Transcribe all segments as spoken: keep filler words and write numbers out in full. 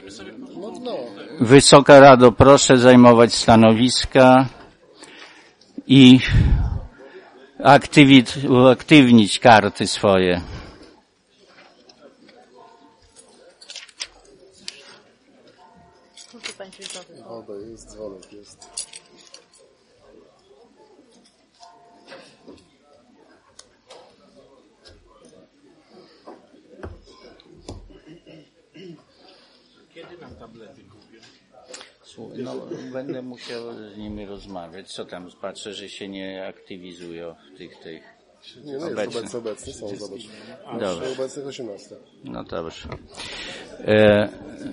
Wysoka Rado, proszę zajmować stanowiska i aktywi- uaktywnić karty swoje. Woda jest, dzwonek jest. Kiedy nam tablety kupią? No, będę musiał z nimi rozmawiać. Co tam? Patrzę, że się nie aktywizują w tych, tych Nie, no jest obecne, obecne są, zobacz. Dobrze. Obecnych osiemnaście. No dobrze. E,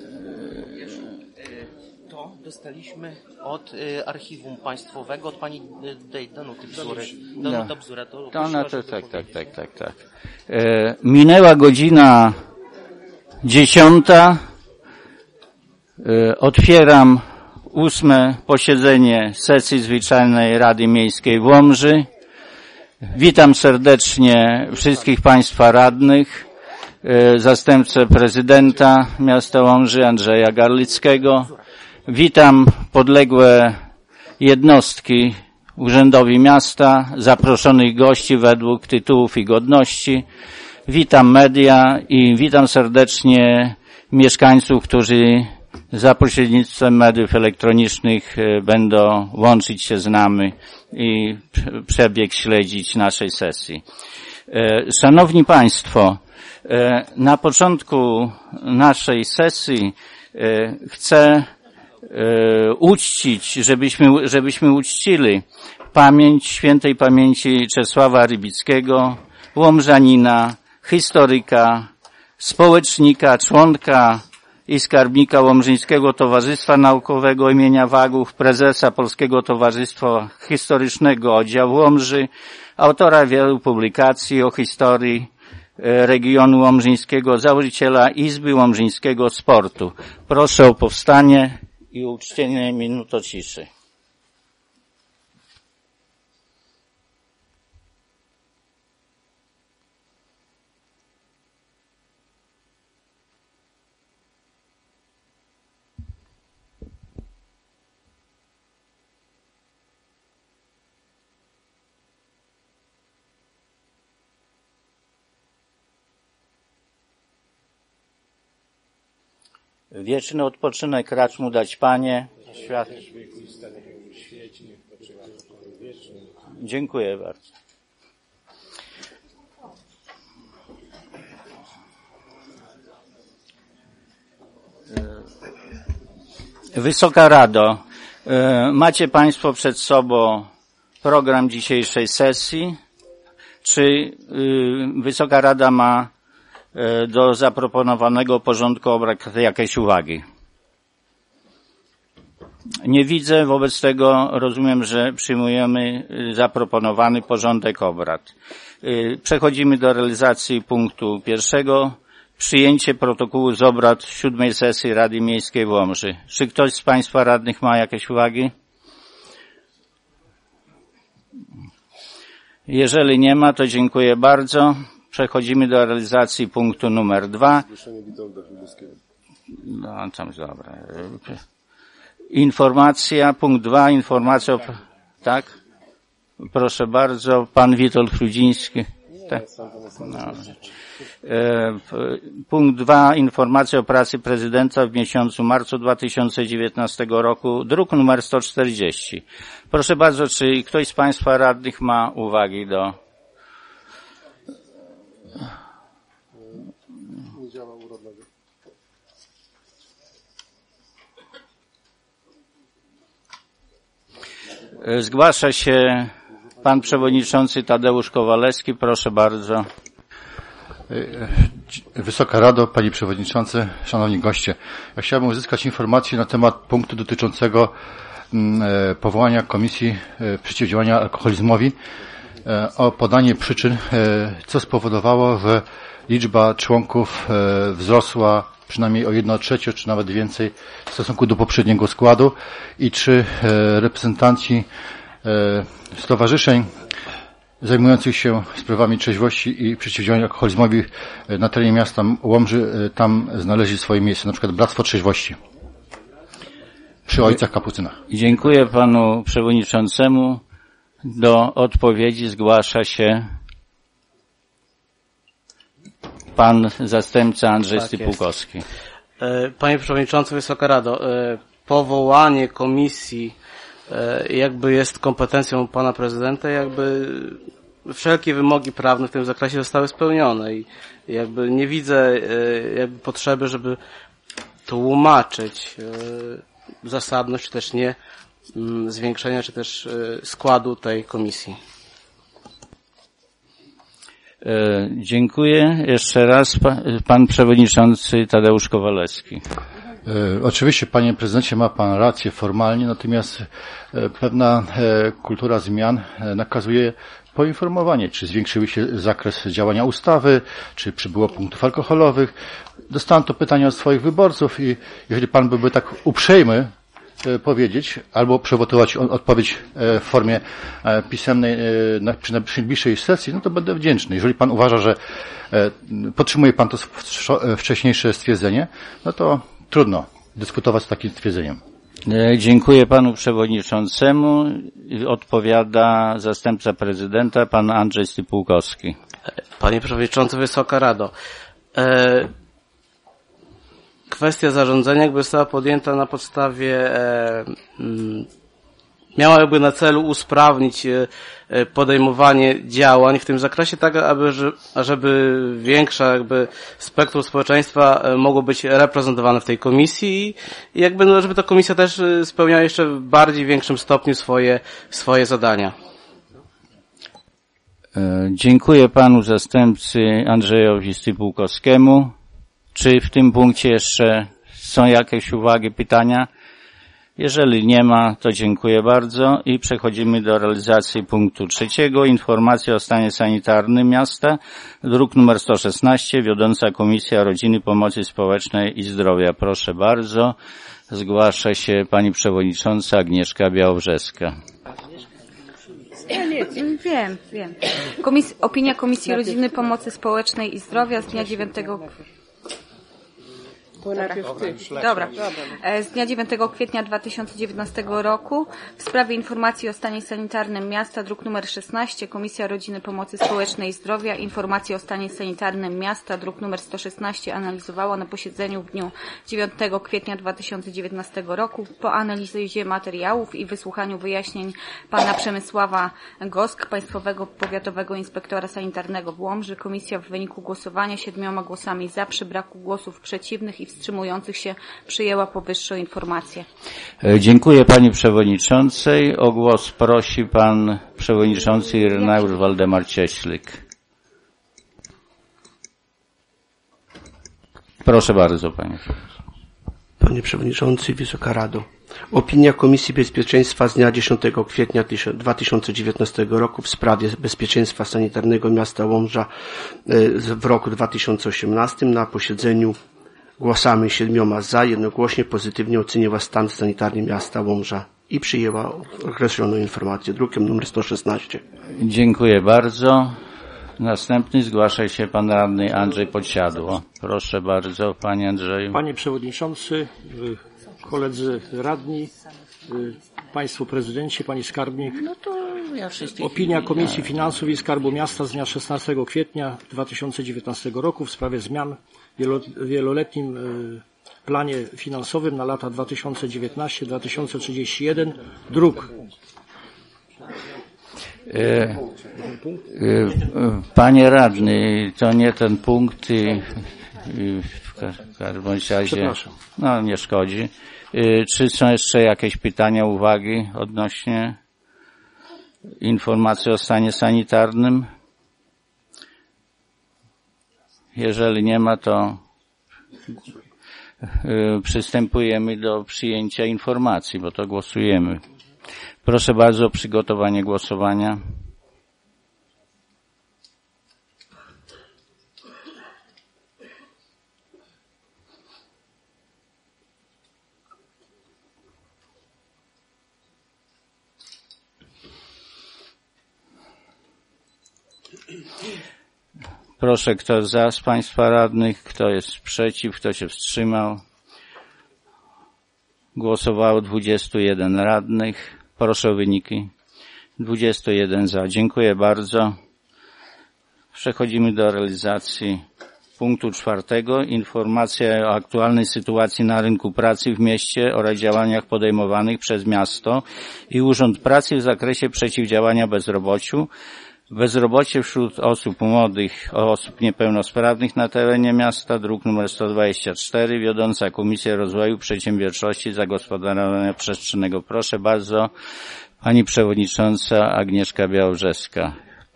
To dostaliśmy od y, archiwum państwowego, od pani y, Danuty Bzury. Danuta no, Bzura. To, to na to, tak, tak, tak, tak, tak. E, minęła godzina dziesiąta. E, otwieram ósme posiedzenie sesji zwyczajnej Rady Miejskiej w Łomży. Witam serdecznie wszystkich Państwa radnych, e, zastępcę prezydenta miasta Łomży Andrzeja Garlickiego. Witam podległe jednostki urzędowi miasta, zaproszonych gości według tytułów i godności. Witam media i witam serdecznie mieszkańców, którzy za pośrednictwem mediów elektronicznych będą łączyć się z nami i przebieg śledzić naszej sesji. Szanowni Państwo, na początku naszej sesji chcę uczcić, żebyśmy, żebyśmy uczcili pamięć świętej pamięci Czesława Rybickiego, łomżanina, historyka, społecznika, członka i skarbnika Łomżyńskiego Towarzystwa Naukowego imienia Wagów, prezesa Polskiego Towarzystwa Historycznego Oddziału Łomży, autora wielu publikacji o historii regionu łomżyńskiego, założyciela Izby Łomżyńskiego Sportu. Proszę o powstanie i uczczenie minuto ciszy. Wieczny odpoczynek racz mu dać, Panie. Świat. Dziękuję bardzo. Wysoka Rado, macie Państwo przed sobą program dzisiejszej sesji. Czy Wysoka Rada ma do zaproponowanego porządku obrad jakieś uwagi? Nie widzę, wobec tego rozumiem, że przyjmujemy zaproponowany porządek obrad. Przechodzimy do realizacji punktu pierwszego. Przyjęcie protokołu z obrad siódmej sesji Rady Miejskiej w Łomży. Czy ktoś z Państwa radnych ma jakieś uwagi? Jeżeli nie ma, to dziękuję bardzo. Przechodzimy do realizacji punktu numer dwa. No, tam dobra. Informacja, punkt dwa, informacja o... Tak? Proszę bardzo, pan Witold Chrudziński. Tak? No. E, punkt dwa, informacja o pracy prezydenta w miesiącu marcu dwa tysiące dziewiętnastego roku, druk numer sto czterdzieści. Proszę bardzo, czy ktoś z Państwa radnych ma uwagi do... Zgłasza się pan przewodniczący Tadeusz Kowalewski. Proszę bardzo. Wysoka Rado, Panie Przewodniczący, Szanowni Goście. Ja chciałbym uzyskać informację na temat punktu dotyczącego powołania Komisji Przeciwdziałania Alkoholizmowi o podanie przyczyn, co spowodowało, że liczba członków wzrosła przynajmniej o jedno trzecie, czy nawet więcej w stosunku do poprzedniego składu i czy reprezentanci stowarzyszeń zajmujących się sprawami trzeźwości i przeciwdziałania alkoholizmowi na terenie miasta Łomży tam znaleźli swoje miejsce, na przykład Bractwo Trzeźwości przy Ojcach Kapucynach. Dziękuję panu przewodniczącemu. Do odpowiedzi zgłasza się pan zastępca Andrzej Tak Stypułkowski. Panie Przewodniczący, Wysoka Rado, powołanie komisji jakby jest kompetencją pana prezydenta, jakby wszelkie wymogi prawne w tym zakresie zostały spełnione i jakby nie widzę jakby potrzeby, żeby tłumaczyć zasadność, czy też nie zwiększenia, czy też składu tej komisji. E, dziękuję. Jeszcze raz pa, pan przewodniczący Tadeusz Kowalewski. E, oczywiście, panie prezydencie, ma pan rację formalnie, natomiast e, pewna e, kultura zmian e, nakazuje poinformowanie, czy zwiększył się zakres działania ustawy, czy przybyło punktów alkoholowych. Dostałem to pytanie od swoich wyborców i jeżeli pan byłby tak uprzejmy e, powiedzieć, albo przygotować odpowiedź e, w formie e, pisemnej e, na, przy najbliższej sesji, no to będę wdzięczny. Jeżeli pan uważa, że e, podtrzymuje pan to wcześniejsze stwierdzenie, no to trudno dyskutować z takim stwierdzeniem. Dziękuję panu przewodniczącemu. Odpowiada zastępca prezydenta, pan Andrzej Stypułkowski. Panie Przewodniczący, Wysoka Rado. E, kwestia zarządzenia jakby została podjęta na podstawie, e, m, miała jakby na celu usprawnić e, podejmowanie działań w tym zakresie, tak aby, żeby większa jakby spektrum społeczeństwa mogło być reprezentowane w tej komisji i jakby, no, żeby ta komisja też spełniała jeszcze w bardziej większym stopniu swoje, swoje zadania. Dziękuję panu zastępcy Andrzejowi Stypułkowskiemu. Czy w tym punkcie jeszcze są jakieś uwagi, pytania? Jeżeli nie ma, to dziękuję bardzo i przechodzimy do realizacji punktu trzeciego. Informacja o stanie sanitarnym miasta, druk numer sto szesnaście, wiodąca Komisja Rodziny, Pomocy Społecznej i Zdrowia. Proszę bardzo, zgłasza się pani przewodnicząca Agnieszka Białobrzeska. Ja nie, wiem, wiem. Komis- opinia Komisji Rodziny, Pomocy Społecznej i Zdrowia z dnia dziewiątego Dobra. Z dnia dziewiątego kwietnia dwa tysiące dziewiętnastego roku w sprawie informacji o stanie sanitarnym miasta, druk numer szesnaście, Komisja Rodziny, Pomocy Społecznej i Zdrowia, informacje o stanie sanitarnym miasta, druk numer sto szesnaście, analizowała na posiedzeniu w dniu dziewiątego kwietnia dwa tysiące dziewiętnastego roku. Po analizie materiałów i wysłuchaniu wyjaśnień pana Przemysława Gosk, Państwowego Powiatowego Inspektora Sanitarnego w Łomży, komisja w wyniku głosowania siedmioma głosami za, przy braku głosów przeciwnych i wstrzymujących się przyjęła powyższą informację. Dziękuję pani przewodniczącej. O głos prosi pan przewodniczący Ireneusz Waldemar Cieślik. Proszę bardzo, panie. Panie Przewodniczący, Wysoka Rado. Opinia Komisji Bezpieczeństwa z dnia dziesiątego kwietnia dwa tysiące dziewiętnastego roku w sprawie bezpieczeństwa sanitarnego miasta Łomża w roku dwa tysiące osiemnastym na posiedzeniu głosami siedmioma za jednogłośnie pozytywnie oceniła stan sanitarny miasta Łomża i przyjęła określoną informację drukiem numer sto szesnaście. Dziękuję bardzo. Następny zgłasza się pan radny Andrzej Podsiadło. Proszę bardzo, panie Andrzeju. Panie Przewodniczący, koledzy radni, Państwo Prezydenci, Pani Skarbnik. No to ja Opinia Komisji Finansów i Skarbu Miasta z dnia szesnastego kwietnia dwa tysiące dziewiętnastego roku w sprawie zmian w wieloletnim planie finansowym na lata dwa tysiące dziewiętnasty do dwa tysiące trzydziestego pierwszego, druk. Panie radny, to nie ten punkt, w każdym razie, no nie szkodzi. Czy są jeszcze jakieś pytania, uwagi odnośnie informacji o stanie sanitarnym? Jeżeli nie ma, to przystępujemy do przyjęcia informacji, bo to głosujemy. Proszę bardzo o przygotowanie głosowania. Proszę, kto za z Państwa radnych, kto jest przeciw, kto się wstrzymał. Głosowało dwudziestu jeden radnych. Proszę o wyniki. dwudziestu jeden za. Dziękuję bardzo. Przechodzimy do realizacji punktu czwartego. Informacja o aktualnej sytuacji na rynku pracy w mieście oraz działaniach podejmowanych przez miasto i Urząd Pracy w zakresie przeciwdziałania bezrobociu. Bezrobocie wśród osób młodych, osób niepełnosprawnych na terenie miasta, druk nr sto dwadzieścia cztery, wiodąca Komisja Rozwoju Przedsiębiorczości i Zagospodarowania Przestrzennego. Proszę bardzo, Pani Przewodnicząca Agnieszka Białobrzeska.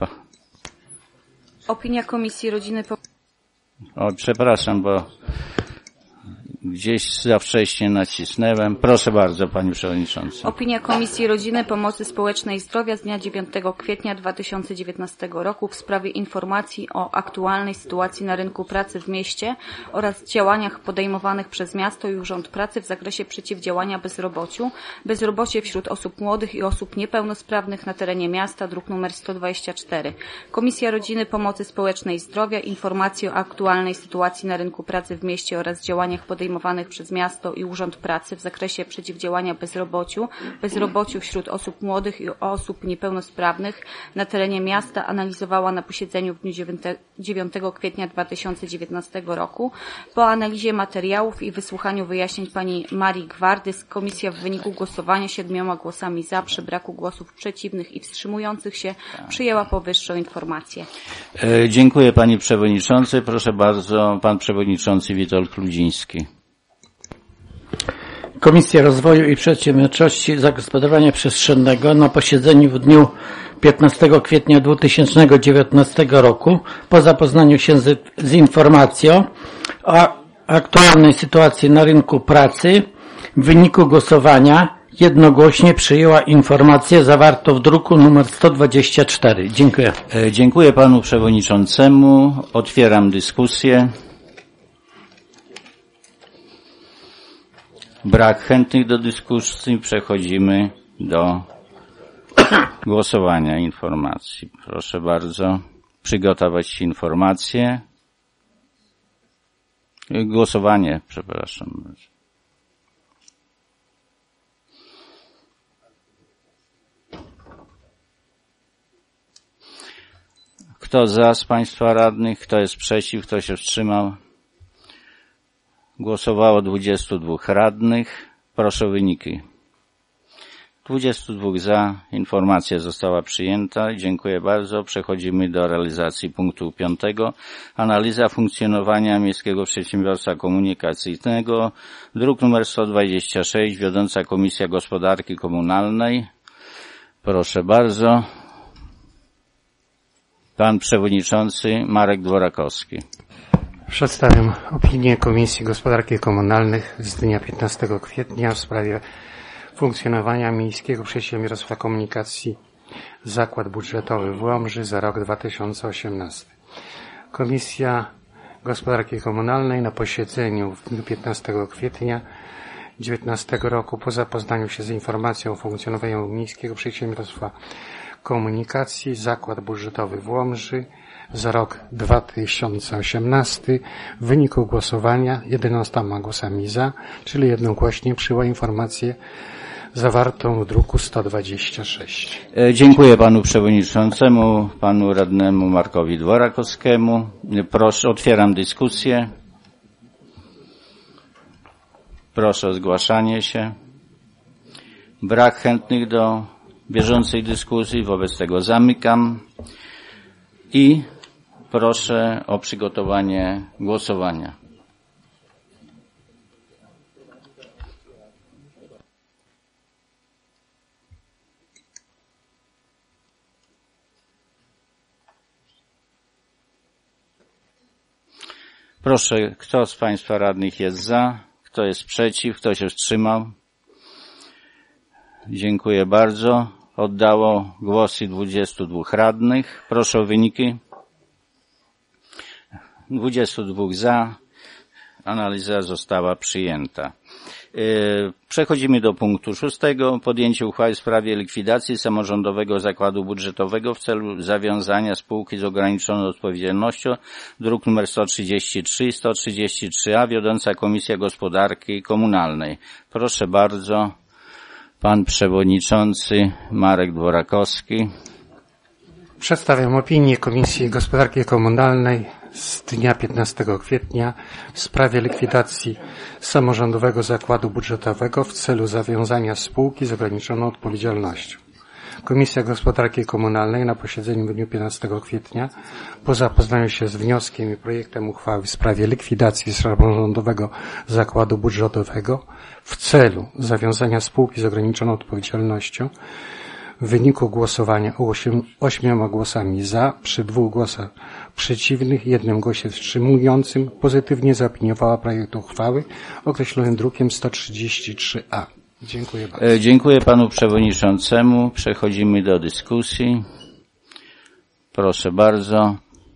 Opinia Komisji Rodziny... O, przepraszam, bo gdzieś za wcześnie nacisnąłem. Proszę bardzo, Pani Przewodnicząca. Opinia Komisji Rodziny, Pomocy Społecznej i Zdrowia z dnia dziewiątego kwietnia dwa tysiące dziewiętnastego roku w sprawie informacji o aktualnej sytuacji na rynku pracy w mieście oraz działaniach podejmowanych przez miasto i Urząd Pracy w zakresie przeciwdziałania bezrobociu. Bezrobocie wśród osób młodych i osób niepełnosprawnych na terenie miasta, druk nr sto dwadzieścia cztery. Komisja Rodziny, Pomocy Społecznej i Zdrowia informacji o aktualnej sytuacji na rynku pracy w mieście oraz działaniach podejmowanych przez miasto i Urząd Pracy w zakresie przeciwdziałania bezrobociu, bezrobociu wśród osób młodych i osób niepełnosprawnych na terenie miasta analizowała na posiedzeniu w dniu dziewiątego kwietnia dwa tysiące dziewiętnastego roku. Po analizie materiałów i wysłuchaniu wyjaśnień pani Marii Gwardys, komisja w wyniku głosowania siedmioma głosami za, przy braku głosów przeciwnych i wstrzymujących się przyjęła powyższą informację. E, dziękuję Pani Przewodniczący. Proszę bardzo, Pan Przewodniczący Witold Chludziński. Komisja Rozwoju i Przedsiębiorczości i Zagospodarowania Przestrzennego na posiedzeniu w dniu piętnastego kwietnia dwa tysiące dziewiętnastego roku po zapoznaniu się z, z informacją o aktualnej sytuacji na rynku pracy w wyniku głosowania jednogłośnie przyjęła informację zawartą w druku nr sto dwadzieścia cztery. Dziękuję. E, dziękuję Panu Przewodniczącemu. Otwieram dyskusję. Brak chętnych do dyskusji. Przechodzimy do głosowania informacji. Proszę bardzo przygotować informację. Głosowanie, przepraszam. Kto za z Państwa radnych? Kto jest przeciw? Kto się wstrzymał? Głosowało dwudziestu dwóch radnych. Proszę o wyniki. dwudziestu dwóch za. Informacja została przyjęta. Dziękuję bardzo. Przechodzimy do realizacji punktu piątego. Analiza funkcjonowania Miejskiego Przedsiębiorstwa Komunikacyjnego. Druk nr sto dwadzieścia sześć. Wiodąca Komisja Gospodarki Komunalnej. Proszę bardzo. Pan Przewodniczący Marek Dworakowski. Przedstawiam opinię Komisji Gospodarki Komunalnej z dnia piętnastego kwietnia w sprawie funkcjonowania Miejskiego Przedsiębiorstwa Komunikacji Zakład Budżetowy w Łomży za rok dwa tysiące osiemnasty. Komisja Gospodarki Komunalnej na posiedzeniu w dniu piętnastego kwietnia dwa tysiące dziewiętnastego roku po zapoznaniu się z informacją o funkcjonowaniu Miejskiego Przedsiębiorstwa Komunikacji Zakład Budżetowy w Łomży za rok dwa tysiące osiemnasty w wyniku głosowania jedenastoma głosami za, czyli jednogłośnie przyjęła informację zawartą w druku sto dwadzieścia sześć. Dziękuję Panu Przewodniczącemu, Panu Radnemu Markowi Dworakowskiemu. Proszę, otwieram dyskusję. Proszę o zgłaszanie się. Brak chętnych do bieżącej dyskusji, wobec tego zamykam i proszę o przygotowanie głosowania. Proszę, kto z Państwa radnych jest za, kto jest przeciw, kto się wstrzymał? Dziękuję bardzo. Oddało głosy dwudziestu dwóch radnych. Proszę o wyniki. dwudziestu dwóch za. Analiza została przyjęta. Przechodzimy do punktu szóstego. Podjęcie uchwały w sprawie likwidacji samorządowego zakładu budżetowego w celu zawiązania spółki z ograniczoną odpowiedzialnością. Druk nr sto trzydzieści trzy i sto trzydzieści trzy a. Wiodąca Komisja Gospodarki Komunalnej. Proszę bardzo. Pan przewodniczący Marek Dworakowski. Przedstawiam opinię Komisji Gospodarki Komunalnej z dnia piętnastego kwietnia w sprawie likwidacji samorządowego zakładu budżetowego w celu zawiązania spółki z ograniczoną odpowiedzialnością. Komisja Gospodarki Komunalnej na posiedzeniu w dniu piętnastego kwietnia po zapoznaniu się z wnioskiem i projektem uchwały w sprawie likwidacji samorządowego zakładu budżetowego w celu zawiązania spółki z ograniczoną odpowiedzialnością w wyniku głosowania osiem, ośmioma głosami za, przy dwóch głosach przeciwnych i jednym głosie wstrzymującym pozytywnie zaopiniowała projekt uchwały określony drukiem sto trzydzieści trzy a. Dziękuję bardzo. Dziękuję panu przewodniczącemu. Przechodzimy do dyskusji. Proszę bardzo.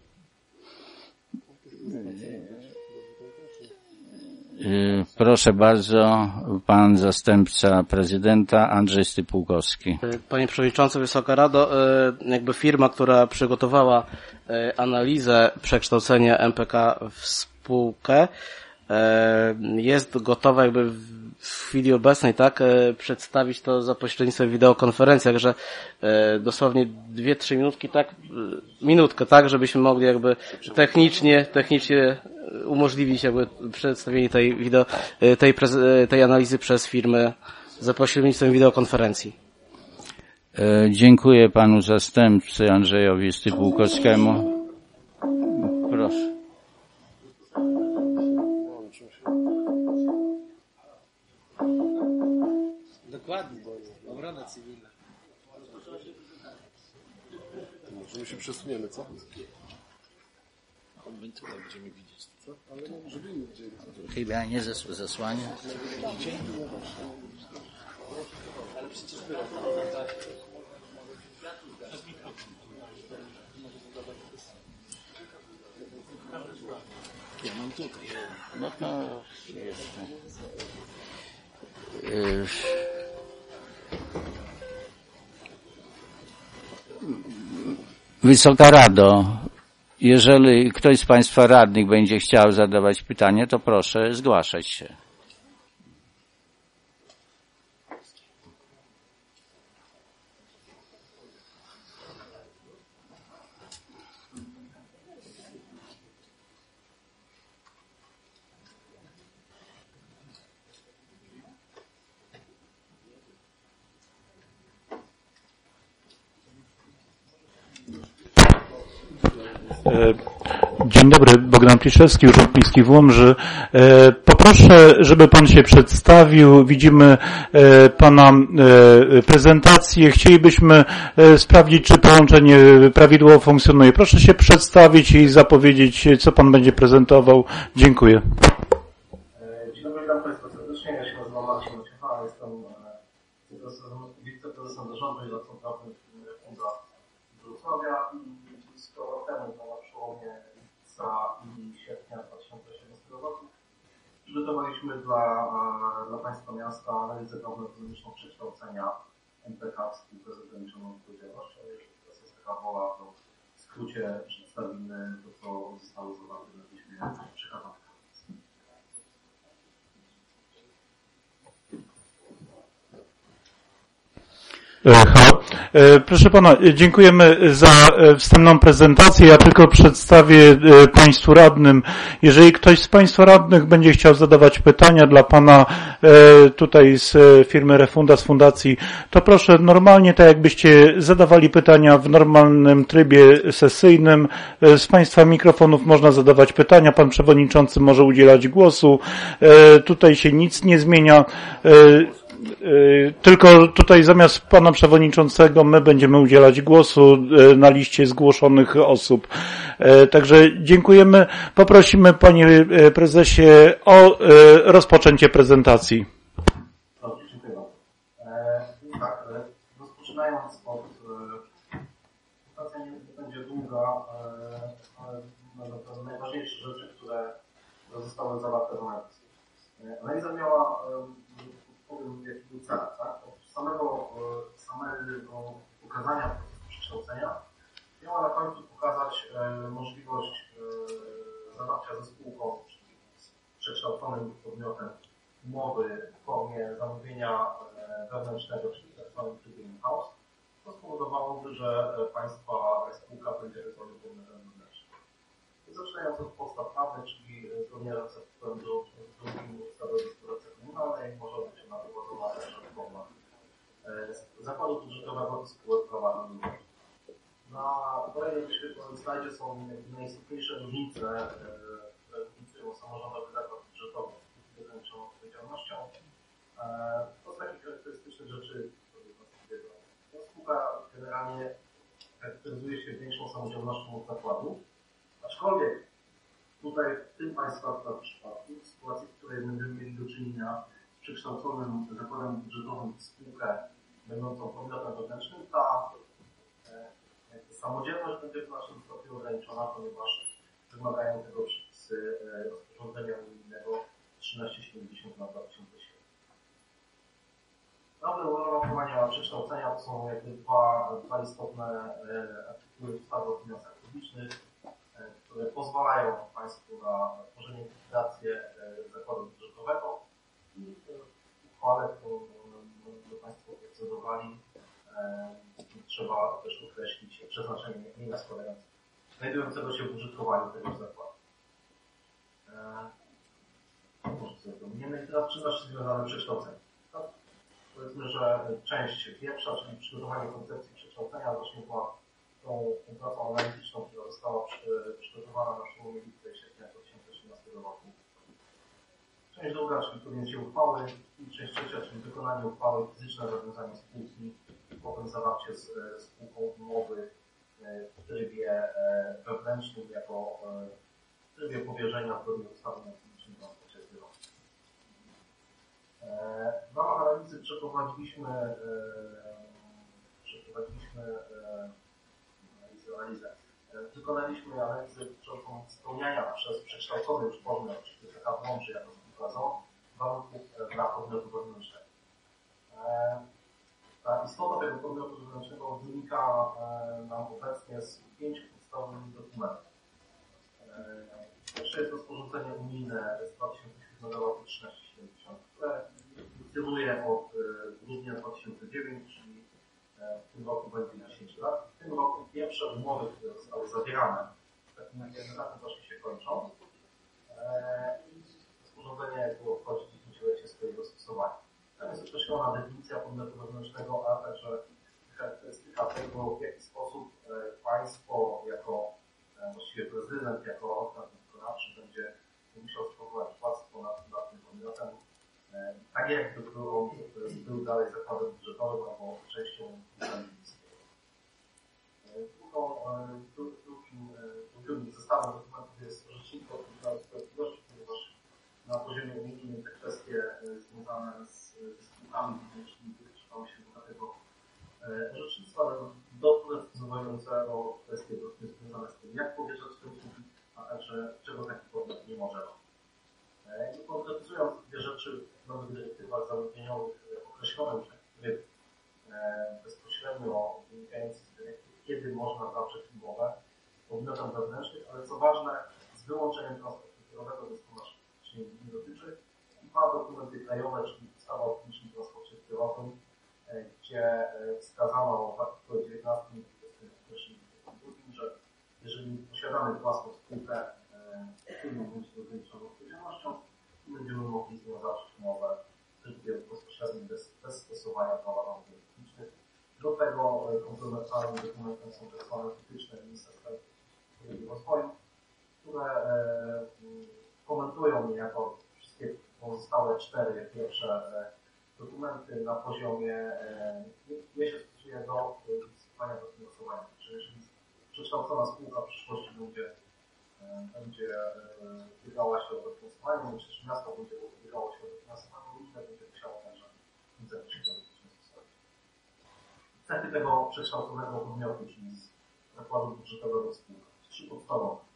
Proszę bardzo, pan zastępca prezydenta Andrzej Stypułkowski. Panie Przewodniczący, Wysoka Rado, jakby firma, która przygotowała analizę przekształcenia M P K w spółkę, jest gotowa jakby w chwili obecnej, tak, przedstawić to za pośrednictwem wideokonferencji, także dosłownie dwie, trzy minutki, tak, minutkę, tak, żebyśmy mogli jakby technicznie, technicznie umożliwić jakby przedstawienie tej wideo, tej, tej analizy przez firmę za pośrednictwem wideokonferencji. Dziękuję panu zastępcy Andrzejowi Stypułkowskiemu. Proszę. Dokładnie, obrona cywilna. Może my się przesuniemy, co? Tutaj będziemy widzieć, co? Ale no, żeby inni widzieli. Chyba nie zes- zasłania. Ale przecież było. Ja mam tutaj. No to jeszcze. Wysoka Rado, jeżeli ktoś z państwa radnych będzie chciał zadawać pytanie, to proszę zgłaszać się. Dzień dobry, Bogdan Pliszewski, Urząd Miejski w Łomży. Poproszę, żeby pan się przedstawił. Widzimy pana prezentację. Chcielibyśmy sprawdzić, czy połączenie prawidłowo funkcjonuje. Proszę się przedstawić i zapowiedzieć, co pan będzie prezentował. Dziękuję. Dzień dobry, witam państwa serdecznie. Ja się nazywam Marcin Maciecha, jestem wiceprezesem zarządu i radcą prawnym Fundacja Wrocławia i sto lat temu, na przełomie lipca i sierpnia dwa tysiące osiemnastego roku, przygotowaliśmy dla, dla państwa miasta analizę prawno-ekonomiczną przekształcenia M P K w spółkę z ograniczoną odpowiedzialnością. Jeżeli teraz jest taka wola, to w skrócie przedstawimy to, co zostało zawarte na piśmie przekazane. Halo. Proszę pana, dziękujemy za wstępną prezentację. Ja tylko przedstawię państwu radnym. Jeżeli ktoś z państwa radnych będzie chciał zadawać pytania dla pana tutaj z firmy Refunda, z fundacji, to proszę normalnie, tak jakbyście zadawali pytania w normalnym trybie sesyjnym. Z państwa mikrofonów można zadawać pytania. Pan przewodniczący może udzielać głosu. Tutaj się nic nie zmienia. Tylko tutaj zamiast pana przewodniczącego my będziemy udzielać głosu na liście zgłoszonych osób. Także dziękujemy. Poprosimy panie prezesie o rozpoczęcie prezentacji. Dobrze, dziękuję bardzo. E, tak, rozpoczynając od prezentacja nie będzie długa, e, ale najważniejsze rzeczy, które zostały zostały zawarte w analizie. Analiza miała, powiem, jaki był cel, tak? Oprócz samego, samego pokazania procesu przekształcenia miała na końcu pokazać możliwość zawarcia ze spółką, czyli z przekształconym podmiotem umowy w formie zamówienia wewnętrznego, czyli tak zwanym trybie in-house. To spowodowałoby, że państwa spółka będzie wypełniona podmiotem wewnętrznym. Zaczynając od podstaw prawnych, czyli zgodnie z artykułem drugim ustawy o gospodarce komunalnej, może być ona wyładowana w formach zakładu budżetowego i spółek prawa. Na kolejnym slajdzie są najistotniejsze różnice, które różnicują samorządowy zakład budżetowy z ograniczoną odpowiedzialnością. To z takich charakterystycznych rzeczy, spółka generalnie charakteryzuje się większą samodzielnością od zakładu, aczkolwiek tutaj w tym Państwa przypadku, w sytuacji, w której będziemy mieli do czynienia z przekształconym zakładem budżetowym w spółkę będącą podmiotem wewnętrznym, ta samodzielność będzie w naszym stopniu ograniczona, ponieważ wymagają tego przepisy rozporządzenia unijnego trzynaście siedemdziesiąt na dwa tysiące siedem. Prawne unormowania przekształcenia to są jakby dwa, dwa istotne artykuły ustawy o finansach publicznych, które pozwalają Państwu na tworzenie i likwidację zakładu budżetowego i w uchwale, którą Państwo procedowali, trzeba też określić przeznaczenie mienia składającego, znajdującego się w użytkowaniu tego zakładu. Może sobie to miniemy. I teraz czynności związane z przekształceniem. Tak? Powiedzmy, że część pierwsza, czyli przygotowanie koncepcji przekształcenia, właśnie była tą pracą analityczną, która została przygotowana na przełomie lipca i sierpnia dwa tysiące trzynastego roku. Część druga, czyli podjęcie uchwały i część trzecia, czyli wykonanie uchwały, fizyczne zawiązanie spółki, potem zawarcie z spółką umowy w trybie wewnętrznym jako w trybie powierzenia zgodnie z ustawą o publicznym transporcie zbiorowym. W ramach analizy przeprowadziliśmy przeprowadziliśmy analizę, analizę. Wykonaliśmy analizę dotyczącą spełniania przez przekształcony już podmiot, czyli P K łączy jako spółka z o o, warunków dla podmiotu wewnętrznego. Ta istota tego podmiotu wewnętrznego wynika nam obecnie z pięciu podstawowych dokumentów. Pierwsze jest rozporządzenie unijne z dwa tysiące siódmego roku trzynaście siedemdziesiąt, które funkcjonuje od grudnia dwa tysiące dziewiątego, czyli w tym roku będzie dziesięć lat. W tym roku pierwsze umowy, które zostały zawierane, takim etapem właśnie się kończą. Rozporządzenie było wchodzi dziesięciolecie swojego stosowania. Tam jest określona definicja podmiotu wewnętrznego, a także charakterystyka tego, w jaki sposób państwo jako właściwie prezydent, jako organ wykonawczy będzie musiał sprawować władztwo nad, nad tym podmiotem, tak jakby był on był dalej zakładem budżetowym albo częścią miejskiego. Drugim, drugim zestawem dokumentów jest Rzecznik Odpowiedzialności Sprawiedliwości, ponieważ na poziomie unijnym te kwestie związane z, z spółkami publicznymi dotyczyły się do tego orzecznictwa doprecyzowującego kwestie związane z tym, jak powierzać te usługi, a także czego taki podmiot nie może robić. I konkretyzując dwie rzeczy w nowych dyrektywach zamówieniowych określone już taki tryb bezpośrednio wynikający z dyrektyw, kiedy można zawrzeć umowę podmiotom wewnętrznym, ale co ważne, z wyłączeniem transportu zbiorowego, więc to nas nie dotyczy. I dwa dokumenty krajowe, czyli ustawa o publicznym transporcie zbiorowym, gdzie wskazano w artykule dziewiętnastym że jeżeli posiadamy własną spółkę, którą będzie z ograniczoną odpowiedzialnością, będziemy mogli z nią zawrzeć umowę w trybie bezpośrednim bez, bez stosowania prawa norm publicznych. Do tego komplementarnym dokumentem są tak zwane wytyczne Ministerstwa Rozwoju, które e, komentują niejako wszystkie pozostałe cztery pierwsze e, dokumenty na poziomie, e, nie się stosuje do uzyskiwania dofinansowania. Czyli jeżeli przekształcona spółka w przyszłości będzie, e, będzie e, biegała się o dofinansowanie, czy też miasto będzie biegało się o dofinansowanie, unijne będzie musiało także zapisać do dofinansowania. Cechy tego przekształconego podmiotu, czyli z zakładu budżetowego spółka. Trzy podstawowe.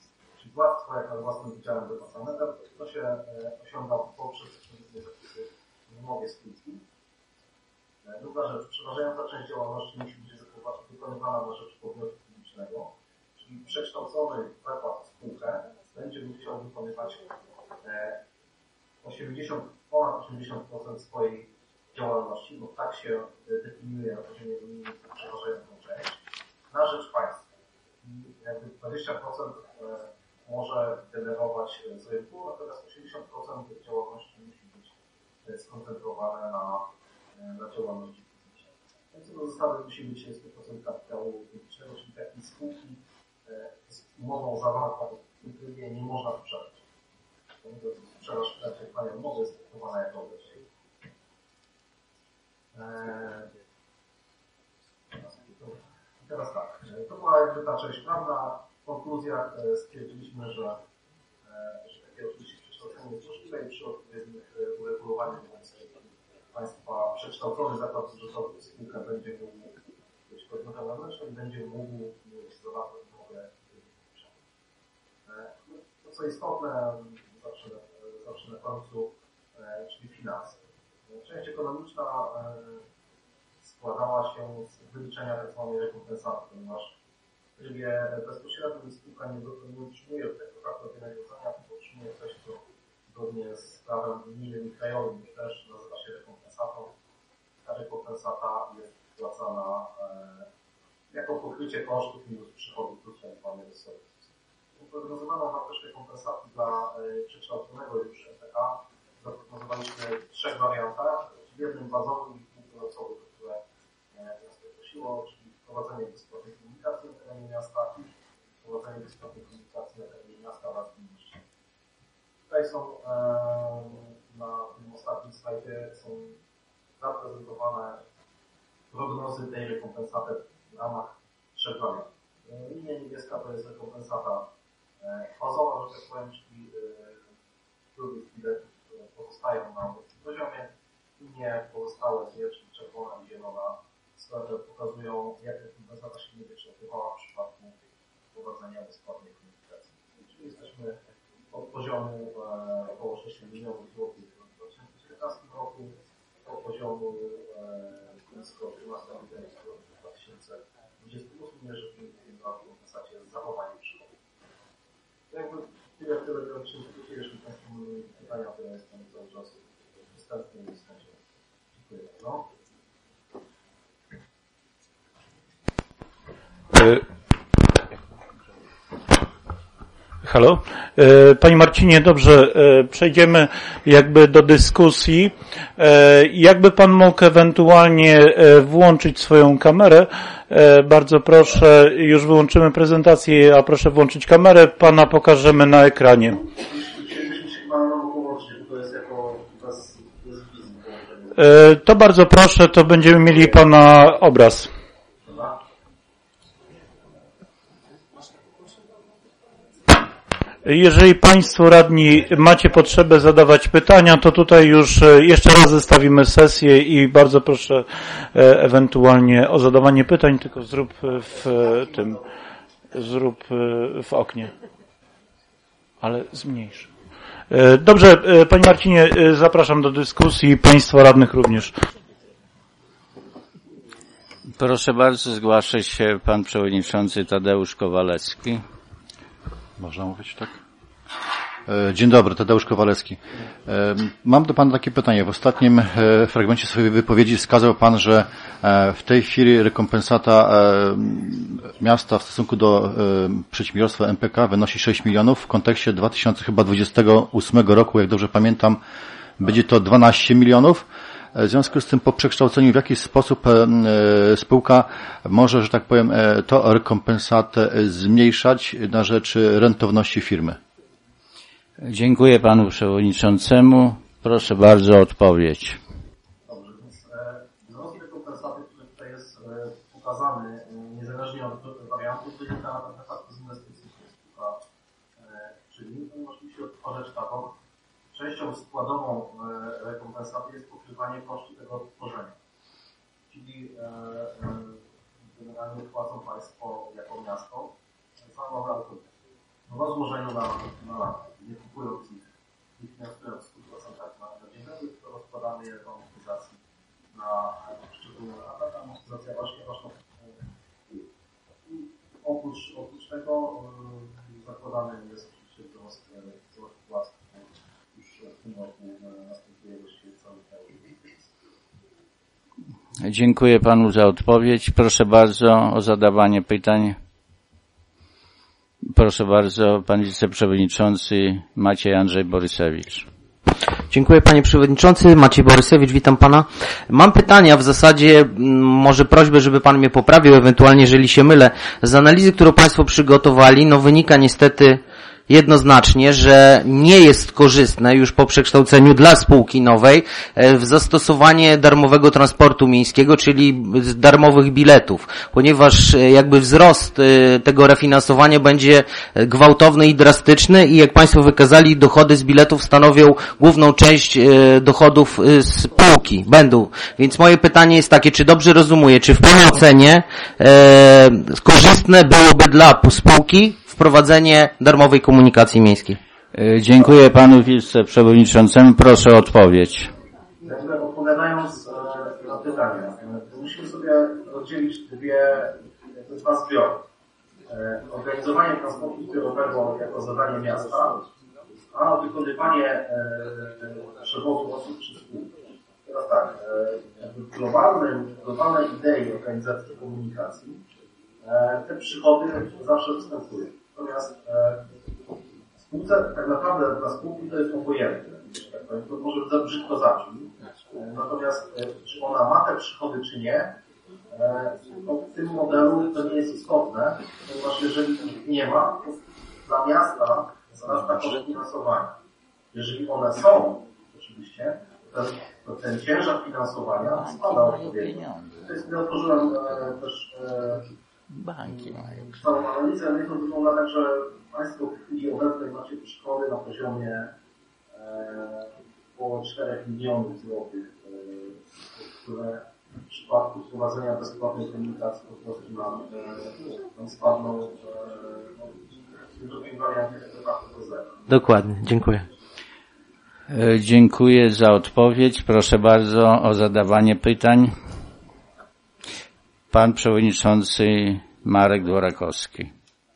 Czyli władztwo jak nad własnym udziałem departamentem, to się osiąga poprzez zapisy w umowie spółki. Druga rzecz, przeważająca część działalności musi być wykonywana na rzecz podmiotu publicznego, czyli przekształcony zakład w spółkę będzie musiał wykonywać osiemdziesiąt, ponad osiemdziesiąt procent swojej działalności, bo tak się definiuje na poziomie unijnym przeważającą część, na rzecz państwa. I jakby dwadzieścia procent może generować z rynku, natomiast osiemdziesiąt procent działalności musi być skoncentrowane na, na działalności publicznej. Więc co do zasady musi być sto procent kapitału publicznego, czyli takiej spółki z umową zawartą w tym trybie nie można sprzedać. Sprzedaż w trakcie trwania umowy jest traktowana jako odejście. Teraz tak, to była jakby ta część prawna. W konkluzjach stwierdziliśmy, że, że takie oczywiście przekształcenie jest możliwe i przy odpowiednich uregulowaniach państwa przekształcony zakład budżetowy w spółkę będzie mógł być podmiotem wewnętrznym i będzie mógł zawartą umowę. To co istotne, zawsze, zawsze na końcu, czyli finanse. Część ekonomiczna składała się z wyliczenia tzw. rekompensaty, ponieważ w trybie bezpośrednim spółka nie, nie utrzymuje tego faktu wynagrodzenia, tylko utrzymuje coś, co zgodnie z prawem unijnym i krajowym też nazywa się rekompensatą. Ta rekompensata jest wpłacana e, jako pokrycie kosztów minus przychodów plus ewentualnie wysokości. Prognozowano wartość rekompensaty dla e, przekształconego już M P K. Zaproponowaliśmy w trzech wariantach. W jednym bazowym i dwukolosowym, które miasto prosiło, czyli wprowadzenie bezpłatnej komunikacji na terenie miasta i wprowadzenie bezpłatnej komunikacji na terenie miasta oraz gminności. Tutaj są e, na tym ostatnim slajdzie są zaprezentowane prognozy tej rekompensaty w ramach trzech wariantów. Linia niebieska to jest rekompensata bazowa, że tak powiem, czyli wpływów biletów, które pozostają na obecnym poziomie. Linie pozostałe, dwie, czyli czerwona i zielona, pokazują, jak rekompensata się będzie kształtowała w przypadku wprowadzenia bezpłatnej komunikacji. Czyli jesteśmy od poziomu e, około sześć milionów złotych w dwa tysiące dziewiętnastym roku do poziomu e, blisko trzynaście milionów złotych w dwa tysiące dwudziestym ósmym, jeżeli mówimy o rekompensacie zachowanie przychodów. Jakby tyle, tyle teoretycznie, jeżeli Państwo mają pytania, to ja jestem cały czas dostępny i skończę. Dziękuję bardzo. Halo. Panie Marcinie, dobrze, przejdziemy jakby do dyskusji. Jakby Pan mógł ewentualnie włączyć swoją kamerę, bardzo proszę, już wyłączymy prezentację, a proszę włączyć kamerę, Pana pokażemy na ekranie. To bardzo proszę, to będziemy mieli Pana obraz. Jeżeli Państwo radni macie potrzebę zadawać pytania, to tutaj już jeszcze raz zestawimy sesję i bardzo proszę ewentualnie o zadawanie pytań, tylko zrób w tym, zrób w oknie, ale zmniejsz. Dobrze, Panie Marcinie, zapraszam do dyskusji, Państwa radnych również. Proszę bardzo, zgłasza się Pan Przewodniczący Tadeusz Kowalewski. Można mówić tak? Dzień dobry, Tadeusz Kowalewski. Mam do Pana takie pytanie. W ostatnim fragmencie swojej wypowiedzi wskazał Pan, że w tej chwili rekompensata miasta w stosunku do przedsiębiorstwa M P K wynosi sześć milionów. W kontekście dwa tysiące dwudziestego ósmego roku, jak dobrze pamiętam, będzie to dwanaście milionów. W związku z tym po przekształceniu w jakiś sposób spółka może, że tak powiem, to rekompensatę zmniejszać na rzecz rentowności firmy? Dziękuję Panu Przewodniczącemu. Proszę bardzo o odpowiedź. Dobrze, więc wzrost rekompensaty, który tutaj jest pokazany, niezależnie od wariantu, to jest na efekt z inwestycji, spółka czyni, ponieważ musi odtworzyć taką. Częścią składową rekompensaty jest pokrywanie kosztów tego odtworzenia. Czyli generalnie płacą Państwo jako miasto za nowe autobusy. w rozłożeniu na, na lata, nie kupując ich, nie finansując w stu procentach na dzień dobry, tylko rozkładamy je do amortyzacji na poszczególne lata. Ta amortyzacja właśnie kosztów. Oprócz, oprócz tego yy, zakładany jest oczywiście wzrost płac, już w tym roku następuje właściwie cały kraj. Dziękuję panu za odpowiedź. Proszę bardzo o zadawanie pytań. Proszę bardzo, pan wiceprzewodniczący Maciej Andrzej Borysewicz. Dziękuję panie przewodniczący. Maciej Borysewicz, witam pana. Mam pytania, w zasadzie może prośbę, żeby pan mnie poprawił, ewentualnie jeżeli się mylę. Z analizy, którą państwo przygotowali, no wynika niestety jednoznacznie, że nie jest korzystne już po przekształceniu dla spółki nowej w zastosowanie darmowego transportu miejskiego, czyli darmowych biletów, ponieważ jakby wzrost tego refinansowania będzie gwałtowny i drastyczny i jak państwo wykazali, dochody z biletów stanowią główną część dochodów spółki, będą. Więc moje pytanie jest takie, czy dobrze rozumuję, czy w pana ocenie e, korzystne byłoby dla spółki wprowadzenie darmowej komunikacji miejskiej? Dziękuję panu wiceprzewodniczącemu. Proszę o odpowiedź. Jakby odpowiadając na pytanie, musimy sobie rozdzielić dwie, dwa zbiory. Organizowanie transportu zbiorowego jako zadanie miasta, a wykonywanie przewozu osób przez spółki. Teraz tak, w globalnym, globalnej idei organizacji komunikacji te przychody zawsze występują. Natomiast spółce, tak naprawdę dla spółki to jest obojętne. Tak powiem, to może za brzydko zabrzmi. Natomiast czy ona ma te przychody, czy nie, to w tym modelu to nie jest istotne, ponieważ jeżeli ich nie ma, to dla miasta zarasta koszt finansowania. Jeżeli one są, oczywiście, to ten, to ten ciężar finansowania spada odpowiednio. To jest, ja otworzyłem też banki mają całą analizę, no i to wygląda tak, że państwo w chwili obecnej macie przychody na poziomie e, około czterech milionów złotych, e, które w przypadku wprowadzenia bezpłatnej komunikacji po prostu nam, e, nam spadną e, no, w drugim wariancie de facto do zera. Dokładnie, dziękuję. Dziękuję za odpowiedź. Proszę bardzo o zadawanie pytań. Pan przewodniczący Marek Dworakowski.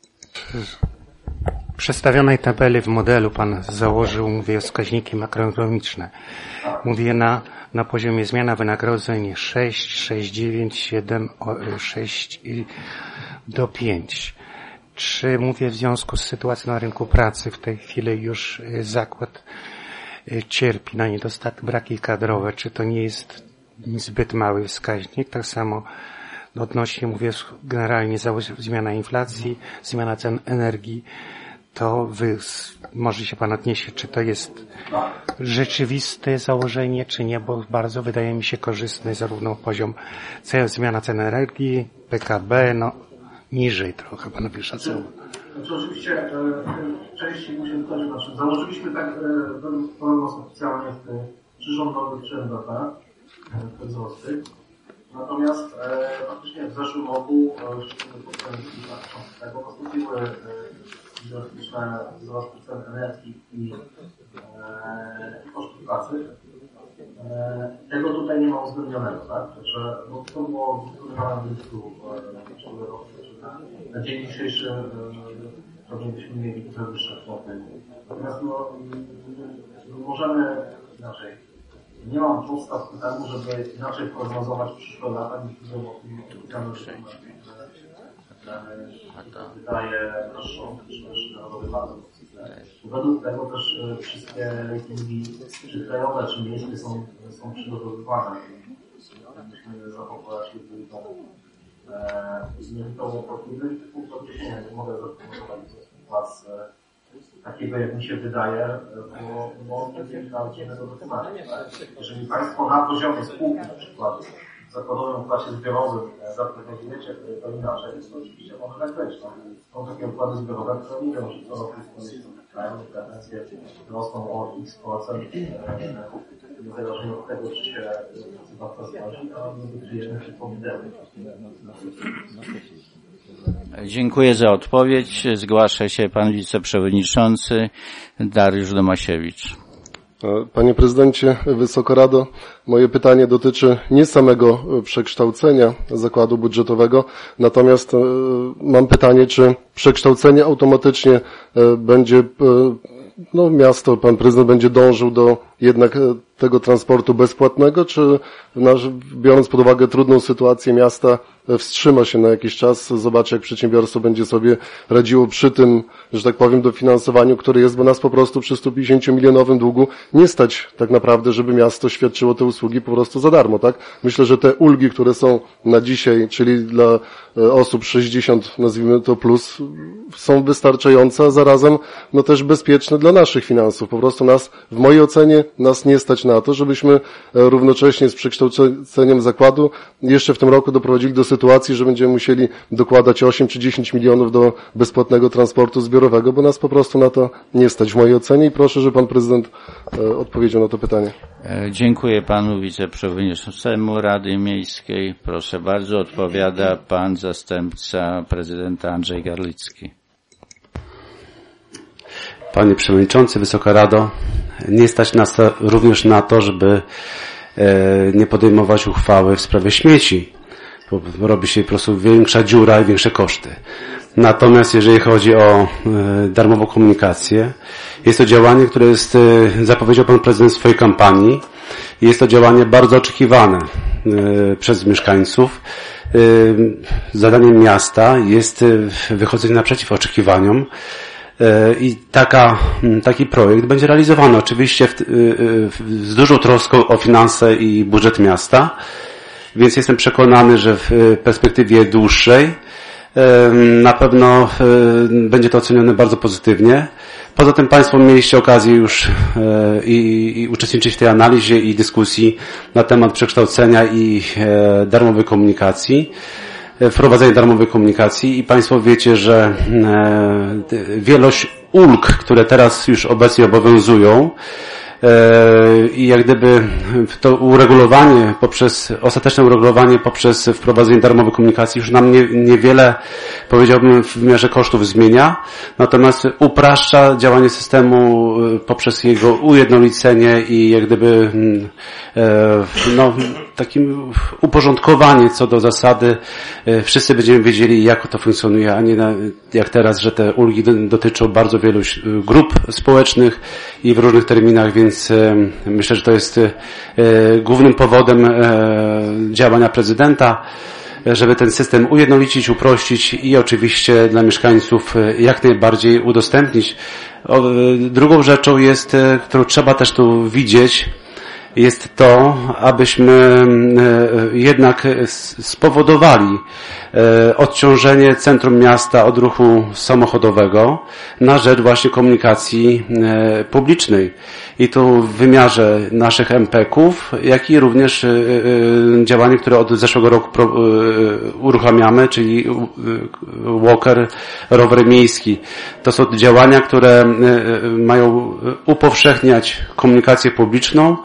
W przedstawionej tabeli w modelu pan założył, mówię, wskaźniki makroekonomiczne. Mówię na, na poziomie zmiana wynagrodzeń sześć, sześć, dziewięć, siedem, sześć do pięć. Czy mówię w związku z sytuacją na rynku pracy w tej chwili już zakład cierpi na niedostatek, braki kadrowe, czy to nie jest zbyt mały wskaźnik? Tak samo odnośnie, mówię, generalnie zmiana inflacji, zmiana cen energii, to wy, może się pan odniesie, czy to jest rzeczywiste założenie, czy nie, bo bardzo wydaje mi się korzystny zarówno poziom cen, zmiana cen energii, P K B, no niżej trochę pan wyszacował. Znaczy oczywiście w części musimy to, znaczy założyliśmy tak według prognoz oficjalnie w przyrządowych czy N B P te wzrosty. Natomiast e, faktycznie w zeszłym roku, szczególnie pod koniec dwa tysiące tego, nastąpiły drastyczne wzrosty cen energii i e, kosztów pracy. E, tego tutaj nie ma uwzględnionego, tak? Także no, to było wykonywane w lipcu zeszłego roku. Na dzień dzisiejszy e, pewnie byśmy mieli trochę wyższe kwoty. Natomiast no, możemy inaczej. Nie mam podstaw ku temu, żeby inaczej prognozować przyszłe lata, niż mówią o tym oficjalnym wydaje naszą czy Narodowy Bank. Według tego też wszystkie ratingi, czy krajowe, czy miejskie są, są przygotowywane. Musimy zachować zmienitową profilę i punkt odniesienia nie mogę zaproponować was takiego, jak mi się wydaje, bo, bo on będzie miał innego wykonania. Jeżeli Państwo na poziomie spółki na przykład w zakładowym układzie zbiorowym zaproponujecie to inaczej, to oczywiście może tak być. No. Są takie układy zbiorowe, które nie wiem, że co roku krają, pretensje rosną o x procent, niezależnie od tego, czy się pracodawca zgodzi, a my wykrzyjemy się pomidemy. Dziękuję za odpowiedź. Zgłasza się pan wiceprzewodniczący Dariusz Domasiewicz. Panie prezydencie, Wysoka Rado, moje pytanie dotyczy nie samego przekształcenia zakładu budżetowego, natomiast mam pytanie, czy przekształcenie automatycznie będzie, no miasto, pan prezydent będzie dążył do jednak tego transportu bezpłatnego, czy nasz, biorąc pod uwagę trudną sytuację miasta, wstrzyma się na jakiś czas, zobaczy jak przedsiębiorstwo będzie sobie radziło przy tym, że tak powiem, dofinansowaniu, które jest, bo nas po prostu przy stu pięćdziesięciu milionowym długu nie stać tak naprawdę, żeby miasto świadczyło te usługi po prostu za darmo, tak? Myślę, że te ulgi, które są na dzisiaj, czyli dla osób sześćdziesiąt, nazwijmy to plus, są wystarczające, a zarazem no też bezpieczne dla naszych finansów. Po prostu nas, w mojej ocenie, nas nie stać na to, żebyśmy równocześnie z przekształceniem zakładu jeszcze w tym roku doprowadzili do sytuacji, że będziemy musieli dokładać osiem czy dziesięć milionów do bezpłatnego transportu zbiorowego, bo nas po prostu na to nie stać w mojej ocenie i proszę, żeby pan prezydent odpowiedział na to pytanie. Dziękuję panu wiceprzewodniczącemu Rady Miejskiej. Proszę bardzo, odpowiada pan zastępca prezydenta Andrzej Garlicki. Panie Przewodniczący, Wysoka Rado, nie stać nas również na to, żeby nie podejmować uchwały w sprawie śmieci, bo robi się po prostu większa dziura i większe koszty. Natomiast jeżeli chodzi o darmową komunikację, jest to działanie, które jest, zapowiedział pan prezydent w swojej kampanii. Jest to działanie bardzo oczekiwane przez mieszkańców. Zadaniem miasta jest wychodzenie naprzeciw oczekiwaniom i taka, taki projekt będzie realizowany oczywiście w, z dużą troską o finanse i budżet miasta, więc jestem przekonany, że w perspektywie dłuższej na pewno będzie to ocenione bardzo pozytywnie. Poza tym Państwo mieliście okazję już i, i uczestniczyć w tej analizie i dyskusji na temat przekształcenia i darmowej komunikacji, wprowadzenia darmowej komunikacji i Państwo wiecie, że wielość ulg, które teraz już obecnie obowiązują, i jak gdyby to uregulowanie poprzez, ostateczne uregulowanie poprzez wprowadzenie darmowej komunikacji już nam nie, niewiele, powiedziałbym, w wymiarze kosztów zmienia, natomiast upraszcza działanie systemu poprzez jego ujednolicenie i jak gdyby no, takim uporządkowanie co do zasady. Wszyscy będziemy wiedzieli, jak to funkcjonuje, a nie na, jak teraz, że te ulgi dotyczą bardzo wielu grup społecznych i w różnych terminach, więc myślę, że to jest głównym powodem działania prezydenta, żeby ten system ujednolicić, uprościć i oczywiście dla mieszkańców jak najbardziej udostępnić. Drugą rzeczą jest, którą trzeba też tu widzieć, jest to, abyśmy jednak spowodowali odciążenie centrum miasta od ruchu samochodowego na rzecz właśnie komunikacji publicznej. I tu w wymiarze naszych em pe ków, jak i również działanie, które od zeszłego roku uruchamiamy, czyli walker, rower miejski. To są działania, które mają upowszechniać komunikację publiczną,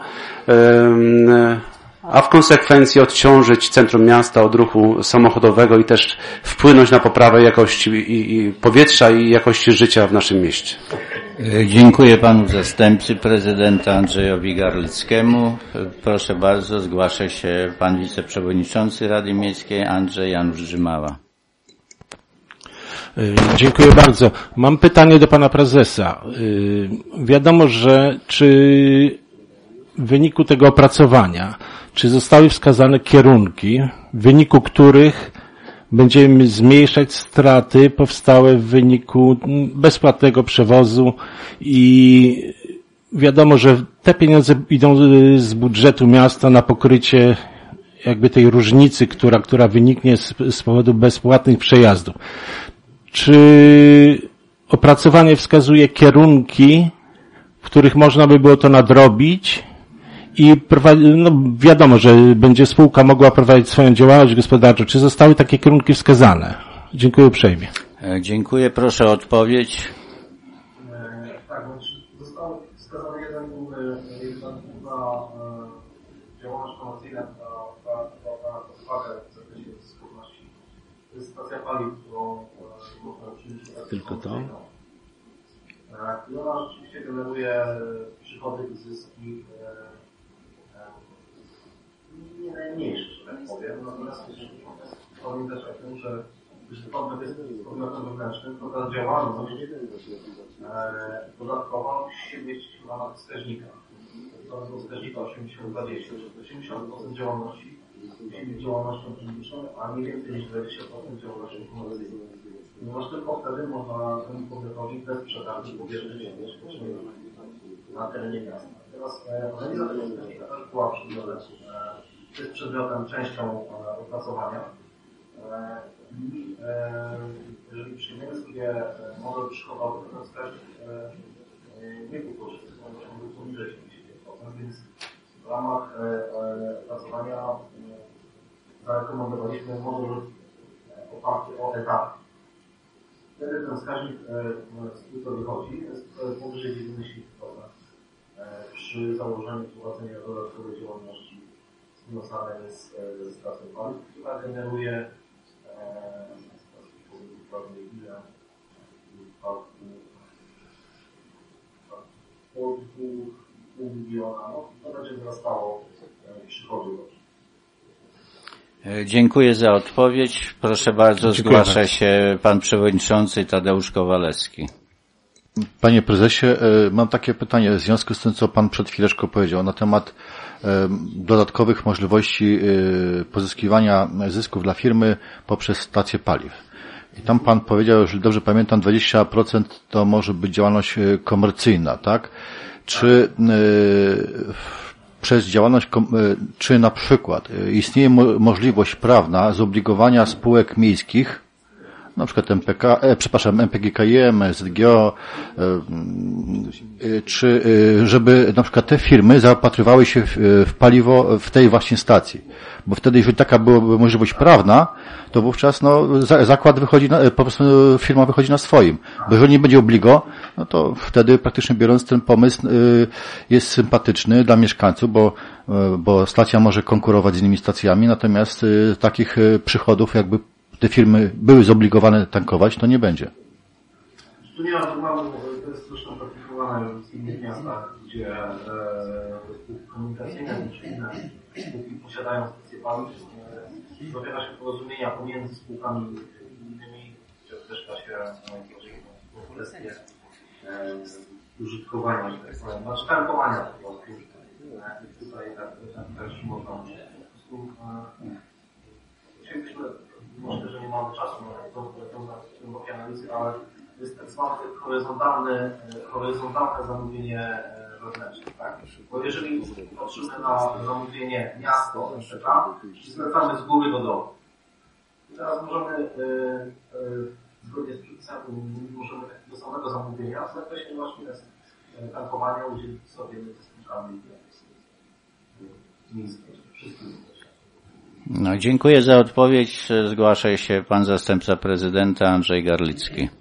a w konsekwencji odciążyć centrum miasta od ruchu samochodowego i też wpłynąć na poprawę jakości i powietrza i jakości życia w naszym mieście. Dziękuję panu zastępcy prezydenta Andrzejowi Garlickiemu. Proszę bardzo, zgłasza się pan wiceprzewodniczący Rady Miejskiej Andrzej Janusz Grzymała. Dziękuję bardzo. Mam pytanie do pana prezesa. Wiadomo, że czy w wyniku tego opracowania, czy zostały wskazane kierunki, w wyniku których będziemy zmniejszać straty powstałe w wyniku bezpłatnego przewozu i wiadomo, że te pieniądze idą z budżetu miasta na pokrycie jakby tej różnicy, która, która wyniknie z, z powodu bezpłatnych przejazdów. Czy opracowanie wskazuje kierunki, w których można by było to nadrobić? I no wiadomo, że będzie spółka mogła prowadzić swoją działalność gospodarczą. Czy zostały takie kierunki wskazane? Dziękuję uprzejmie. Dziękuję. Proszę o odpowiedź. Tak, został wskazany jeden na działalność promocyjna na odwagę w zakresie skuteczności To jest stacja paliw, którą można oczywiście... Tylko to? I ona rzeczywiście generuje przychody i zyski nie najmniejsze, że tak powiem. Natomiast powiem też o tym, że jeśli podmiot jest podmiotem wewnętrznym, to ta działalność podatkowa musi się mieścić w ramach wskaźnika. To wskaźnika osiemdziesiąt dwadzieścia, że osiemdziesiąt procent działalności musi być działalnością publiczną, a nie więcej niż dwadzieścia procent działalnością komercyjną. Ponieważ tylko wtedy można temu podmiotowi bez przetargu powierzyć mieszkanie na terenie miasta. Teraz analiza tego wskaźnika też była przedmiotem, jest przedmiotem, częścią opracowania. I jeżeli przyjmiemy sobie model przychodowy, to ten wskaźnik nie był korzystny, ponieważ on był poniżej siedemdziesiąt procent, więc w ramach opracowania zarekomendowaliśmy model oparty o etapy. Wtedy ten wskaźnik, z którego wychodzi, jest powyżej dziewięćdziesiąt procent przy założeniu prowadzenia dodatkowej działalności związanej z, ze stacją paliw, która generuje ile pół miliona, no to będzie wzrastało przychody. Dziękuję za odpowiedź. Proszę bardzo, Dziękuję zgłasza bardzo. się pan przewodniczący Tadeusz Kowalewski. Panie prezesie, mam takie pytanie w związku z tym, co pan przed chwileczką powiedział na temat dodatkowych możliwości pozyskiwania zysków dla firmy poprzez stację paliw. I tam pan powiedział, jeżeli dobrze pamiętam, dwadzieścia procent to może być działalność komercyjna, tak? Czy przez działalność, czy na przykład istnieje możliwość prawna zobligowania spółek miejskich, na przykład M P K, e, przepraszam, M P G K I M, Z G O, e, e, czy e, żeby na przykład te firmy zaopatrywały się w, w paliwo w tej właśnie stacji. Bo wtedy, jeżeli taka byłaby możliwość prawna, to wówczas no, za, zakład wychodzi, na, po prostu firma wychodzi na swoim. Bo jeżeli nie będzie obligo, no to wtedy praktycznie biorąc ten pomysł e, jest sympatyczny dla mieszkańców, bo, e, bo stacja może konkurować z innymi stacjami, natomiast e, takich e, przychodów jakby te firmy były zobligowane tankować, to nie będzie. Tu nie ma problemu, to jest zresztą praktykowane w innych miastach, gdzie e, spółki komunikacyjne czy inne spółki posiadają stacje paliw. E, zawiera się porozumienia pomiędzy spółkami innymi, gdzie też da się e, kwestie e, użytkowania, że tak powiem, znaczy tankowania po prostu. E, tutaj tak, tak, też można po prostu chcielibyśmy, myślę, że nie mamy czasu na tą głębokie analizy, ale jest tak zwany horyzontalny, horyzontalne zamówienie wewnętrzne, tak? Bo jeżeli patrzymy na zamówienie miasto, na przykład, zwracamy z góry do dołu. I teraz możemy, yy, yy, zgodnie z przepisami, możemy takiego samego zamówienia w zakresie właśnie tankowania udzielić sobie ze spółkami miejskimi, wszystkim. No, dziękuję za odpowiedź. Zgłasza się pan zastępca prezydenta Andrzej Garlicki.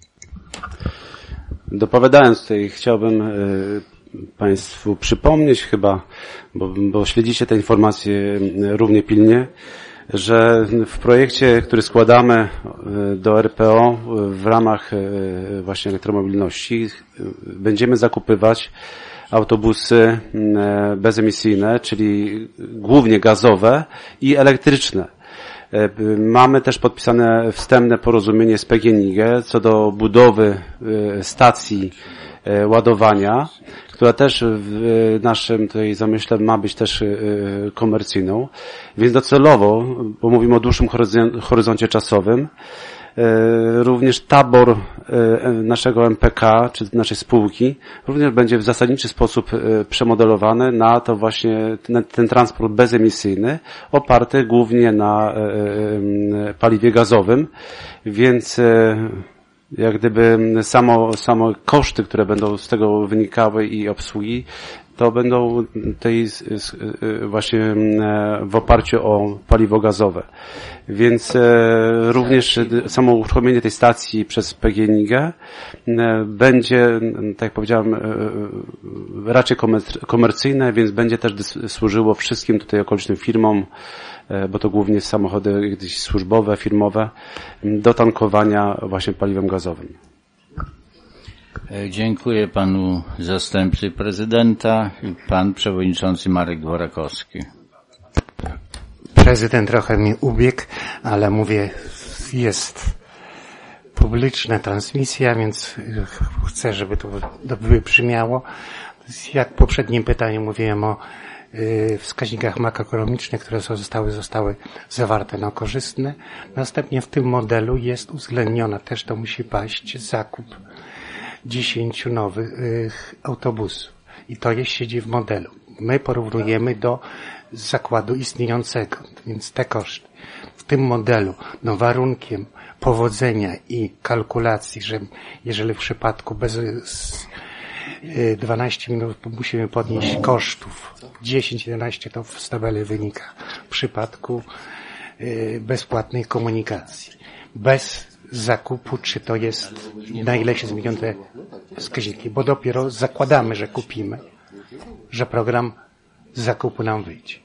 Dopowiadając tutaj, chciałbym y, Państwu przypomnieć chyba, bo, bo śledzicie te informacje równie pilnie, że w projekcie, który składamy do R P O w ramach y, właśnie elektromobilności, będziemy zakupywać autobusy bezemisyjne, czyli głównie gazowe i elektryczne. Mamy też podpisane wstępne porozumienie z P G N I G co do budowy stacji ładowania, która też w naszym tutaj zamyśle ma być też komercyjną. Więc docelowo, bo mówimy o dłuższym horyzoncie czasowym, również tabor naszego M P K, czy naszej spółki, również będzie w zasadniczy sposób przemodelowany na to właśnie ten, ten transport bezemisyjny, oparty głównie na paliwie gazowym, więc jak gdyby samo, samo koszty, które będą z tego wynikały i obsługi, to będą tej właśnie w oparciu o paliwo gazowe. Więc również samo uruchomienie tej stacji przez P G N I G będzie, tak jak powiedziałem, raczej komercyjne, więc będzie też służyło wszystkim tutaj okolicznym firmom, bo to głównie samochody gdzieś służbowe, firmowe, do tankowania właśnie paliwem gazowym. Dziękuję panu zastępcy prezydenta i pan przewodniczący Marek Dworakowski. Prezydent trochę mi ubiegł, ale mówię, jest publiczna transmisja, więc chcę, żeby to wybrzmiało. Jak w poprzednim pytaniu mówiłem o wskaźnikach makroekonomicznych, które zostały, zostały zawarte na korzystne. Następnie w tym modelu jest uwzględniona, też to musi paść, zakup dziesięciu nowych autobusów. I to jest, siedzi w modelu. My porównujemy do zakładu istniejącego, więc te koszty. W tym modelu, no warunkiem powodzenia i kalkulacji, że jeżeli w przypadku bez dwanaście minut musimy podnieść kosztów, dziesięć jedenaście to w tabeli wynika, w przypadku bezpłatnej komunikacji. Bez zakupu, czy to jest, na ile się zmienią te wskaźniki, bo dopiero zakładamy, że kupimy, że program zakupu nam wyjdzie.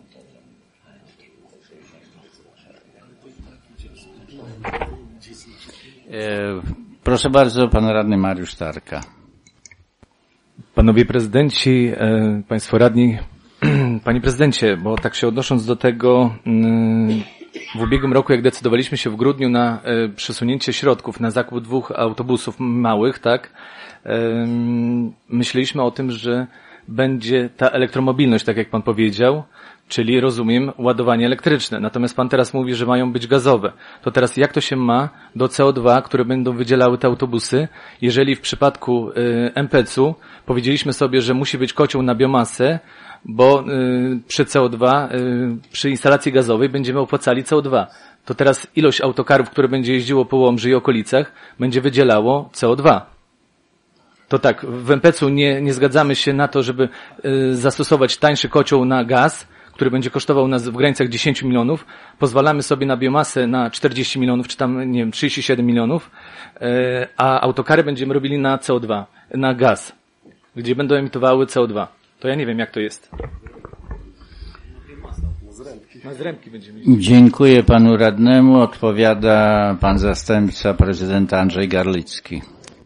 Proszę bardzo, pan radny Mariusz Tarka. Panowie prezydenci, państwo radni, panie prezydencie, bo tak się odnosząc do tego, w ubiegłym roku, jak decydowaliśmy się w grudniu na przesunięcie środków na zakup dwóch autobusów małych, tak, myśleliśmy o tym, że będzie ta elektromobilność, tak jak pan powiedział, czyli rozumiem ładowanie elektryczne. Natomiast pan teraz mówi, że mają być gazowe. To teraz jak to się ma do C O dwa, które będą wydzielały te autobusy, jeżeli w przypadku M P C-u powiedzieliśmy sobie, że musi być kocioł na biomasę, bo y, przy C O dwa, y, przy instalacji gazowej będziemy opłacali C O dwa. To teraz ilość autokarów, które będzie jeździło po Łomży i okolicach, będzie wydzielało C O dwa. To tak, w M P C-u nie, nie zgadzamy się na to, żeby y, zastosować tańszy kocioł na gaz, który będzie kosztował nas w granicach dziesięć milionów. Pozwalamy sobie na biomasę na czterdzieści milionów, czy tam, nie wiem, trzydzieści siedem milionów, y, a autokary będziemy robili na C O dwa, na gaz, gdzie będą emitowały C O dwa. To ja nie wiem, jak to jest. Na zrębki będziemy. Dziękuję panu radnemu. Odpowiada pan zastępca prezydenta Andrzej Garlicki.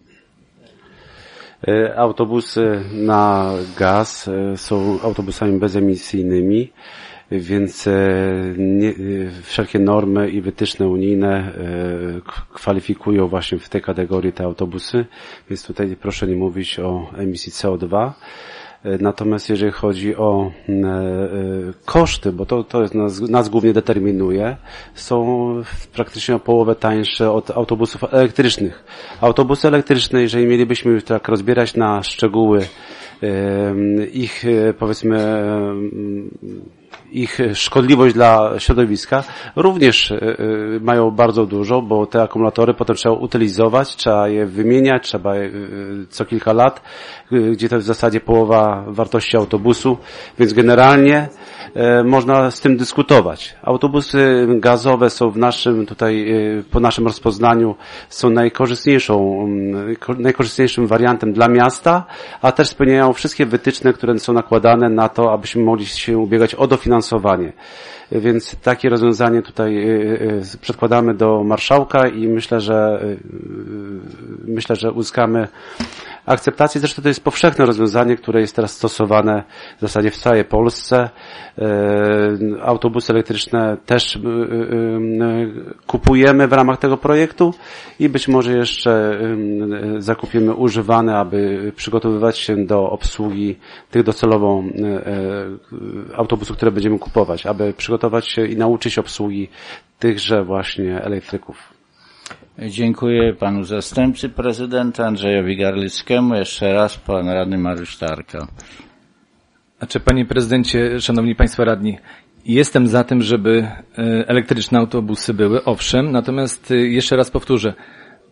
Autobusy na gaz są autobusami bezemisyjnymi, więc nie, wszelkie normy i wytyczne unijne kwalifikują właśnie w tej kategorii te autobusy, więc tutaj proszę nie mówić o emisji C O dwa. Natomiast jeżeli chodzi o e, e, koszty, bo to, to jest nas, nas głównie determinuje, są praktycznie o połowę tańsze od autobusów elektrycznych. Autobusy elektryczne, jeżeli mielibyśmy już tak rozbierać na szczegóły e, ich, e, powiedzmy, e, ich szkodliwość dla środowiska, również y, y, mają bardzo dużo, bo te akumulatory potem trzeba utylizować, trzeba je wymieniać, trzeba je, y, co kilka lat, y, gdzie to jest w zasadzie połowa wartości autobusu, więc generalnie y, można z tym dyskutować. Autobusy gazowe są w naszym tutaj, y, po naszym rozpoznaniu są najkorzystniejszą, y, najkorzystniejszym wariantem dla miasta, a też spełniają wszystkie wytyczne, które są nakładane na to, abyśmy mogli się ubiegać o dofinansowanie. Więc takie rozwiązanie tutaj przedkładamy do marszałka i myślę, że myślę, że uzyskamy akceptację. Zresztą to jest powszechne rozwiązanie, które jest teraz stosowane w zasadzie w całej Polsce. Autobusy elektryczne też kupujemy w ramach tego projektu i być może jeszcze zakupimy używane, aby przygotowywać się do obsługi tych docelowo autobusów, które będziemy kupować, aby przygotować się i nauczyć obsługi tychże właśnie elektryków. Dziękuję panu zastępcy prezydenta Andrzejowi Garlickiemu. Jeszcze raz pan radny Mariusz Tarka. Znaczy, panie prezydencie, szanowni państwo radni, jestem za tym, żeby elektryczne autobusy były, owszem, natomiast jeszcze raz powtórzę,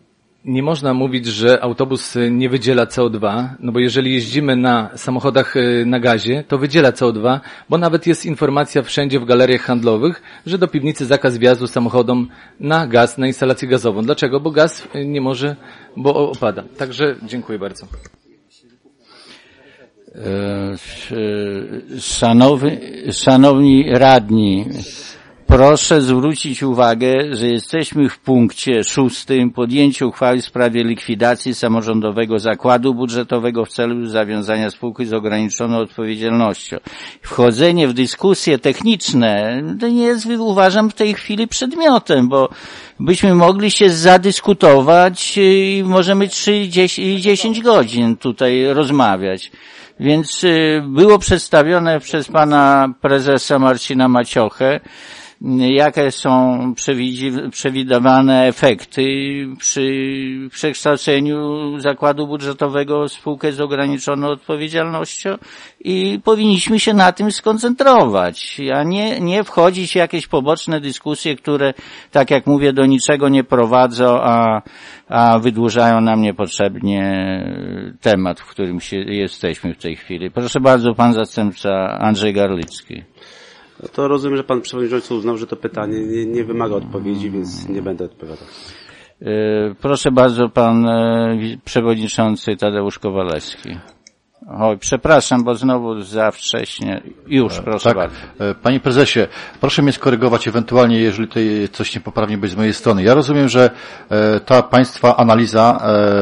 nie można mówić, że autobus nie wydziela C O dwa, no bo jeżeli jeździmy na samochodach na gazie, to wydziela C O dwa, bo nawet jest informacja wszędzie w galeriach handlowych, że do piwnicy zakaz wjazdu samochodom na gaz, na instalację gazową. Dlaczego? Bo gaz nie może, bo opada. Także dziękuję bardzo. Szanowni, szanowni radni, proszę zwrócić uwagę, że jesteśmy w punkcie szóstym podjęcie uchwały w sprawie likwidacji samorządowego zakładu budżetowego w celu zawiązania spółki z ograniczoną odpowiedzialnością. Wchodzenie w dyskusje techniczne to nie jest, uważam, w tej chwili przedmiotem, bo byśmy mogli się zadyskutować i możemy trzy, dziesięć godzin tutaj rozmawiać. Więc było przedstawione przez pana prezesa Marcina Maciochę, jakie są przewidywane efekty przy przekształceniu zakładu budżetowego w spółkę z ograniczoną odpowiedzialnością i powinniśmy się na tym skoncentrować, a nie, nie wchodzić w jakieś poboczne dyskusje, które, tak jak mówię, do niczego nie prowadzą, a, a wydłużają nam niepotrzebnie temat, w którym się jesteśmy w tej chwili. Proszę bardzo, pan zastępca Andrzej Garlicki. No to rozumiem, że pan przewodniczący uznał, że to pytanie nie, nie wymaga odpowiedzi, więc nie będę odpowiadał. Proszę bardzo, pan przewodniczący Tadeusz Kowalewski. Oj, przepraszam, bo znowu za wcześnie. Już, proszę tak. bardzo. Panie prezesie, proszę mnie skorygować ewentualnie, jeżeli tutaj coś niepoprawnie być z mojej strony. Ja rozumiem, że ta państwa analiza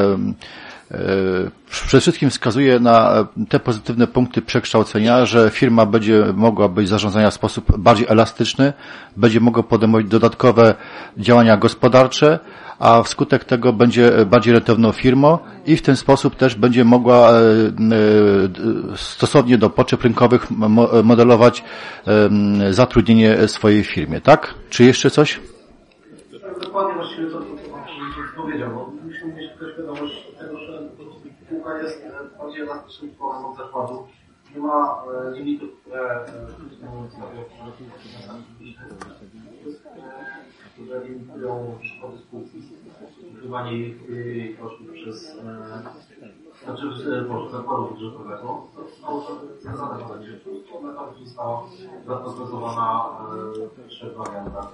przede wszystkim wskazuje na te pozytywne punkty przekształcenia, że firma będzie mogła być zarządzana w sposób bardziej elastyczny, będzie mogła podejmować dodatkowe działania gospodarcze, a wskutek tego będzie bardziej rentowną firmą i w ten sposób też będzie mogła stosownie do potrzeb rynkowych modelować zatrudnienie w swojej firmie, tak? Czy jeszcze coś? Dokładnie właściwie to, co pan powiedział, bo musimy mieć też świadomość tego, że spółka jest bardziej elastycznym tworem od zakładu. Nie ma limitów, które które limitują przychody spółki, ukrywanie jej kosztów przez znaczy może zakładu budżetowego. To wskazane będzie, że ona tam została zaprezentowana w trzech wariantach.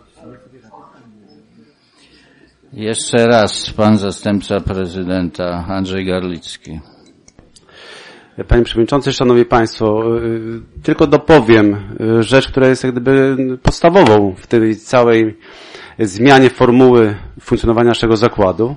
Jeszcze raz pan zastępca prezydenta Andrzej Garlicki. Panie Przewodniczący, Szanowni Państwo, tylko dopowiem rzecz, która jest jak gdyby podstawową w tej całej zmianie formuły funkcjonowania naszego zakładu.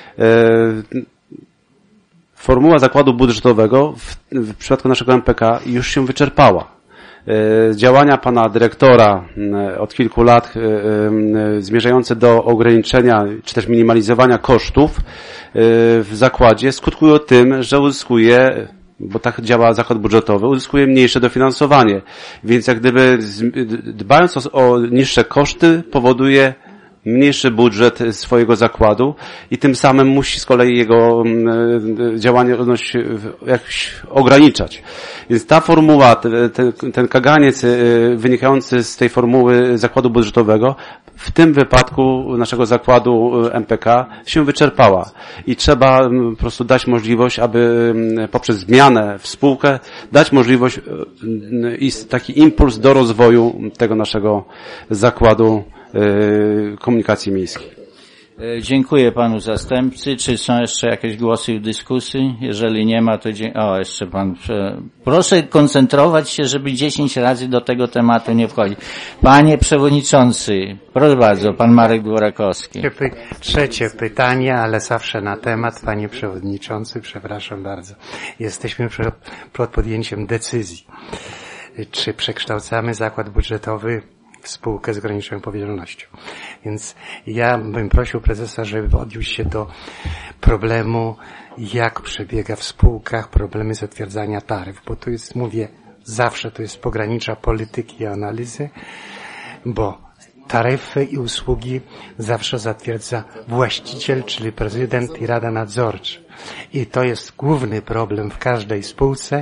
Formuła zakładu budżetowego w, w przypadku naszego M P K już się wyczerpała. Działania pana dyrektora od kilku lat zmierzające do ograniczenia czy też minimalizowania kosztów w zakładzie skutkują tym, że uzyskuje, bo tak działa zakład budżetowy, uzyskuje mniejsze dofinansowanie. Więc jak gdyby dbając o, o niższe koszty powoduje mniejszy budżet swojego zakładu i tym samym musi z kolei jego działalność jakoś ograniczać. Więc ta formuła, ten, ten kaganiec wynikający z tej formuły zakładu budżetowego w tym wypadku naszego zakładu M P K się wyczerpała i trzeba po prostu dać możliwość, aby poprzez zmianę w spółkę dać możliwość i taki impuls do rozwoju tego naszego zakładu komunikacji miejskiej. Dziękuję panu zastępcy. Czy są jeszcze jakieś głosy w dyskusji? Jeżeli nie ma, to dzie- o, jeszcze pan. Proszę koncentrować się, żeby dziesięć razy do tego tematu nie wchodzić. Panie przewodniczący, proszę bardzo, pan Marek Dworakowski. Trzecie pytanie, ale zawsze na temat, panie przewodniczący, przepraszam bardzo. Jesteśmy przed podjęciem decyzji, czy przekształcamy zakład budżetowy w spółkę z ograniczoną odpowiedzialnością. Więc ja bym prosił prezesa, żeby odniósł się do problemu, jak przebiega w spółkach problemy zatwierdzania taryf, bo to jest, mówię, zawsze to jest pogranicza polityki i analizy, bo taryfy i usługi zawsze zatwierdza właściciel, czyli prezydent i Rada Nadzorcza. I to jest główny problem w każdej spółce,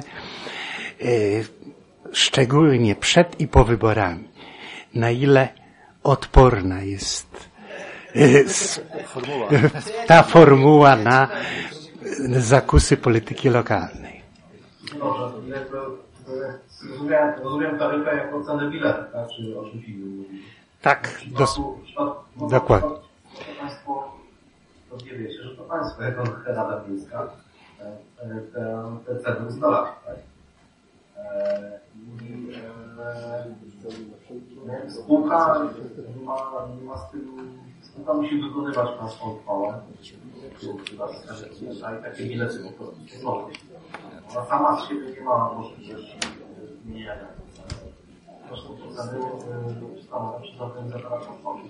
szczególnie przed i po wyborami. Na ile odporna jest ta formuła na zakusy polityki lokalnej. Dobrze, jakby rozumiem, rozumiem taryfę jako cenę biletu, tak? Czy o czymś innym? Tak, dos- dokładnie. To Państwo to nie wiecie, że to Państwo jako Rada Miejska te, te ceny ustalacie, tak? I e, spółka nie ma, nie ma z tym, spółka musi wykonywać Państwa uchwałę, a i takie bilety po prostu złożyć. Ona sama z siebie nie ma możliwości zmieniania. Zresztą to ceny ustalowe przez organizatora transportu.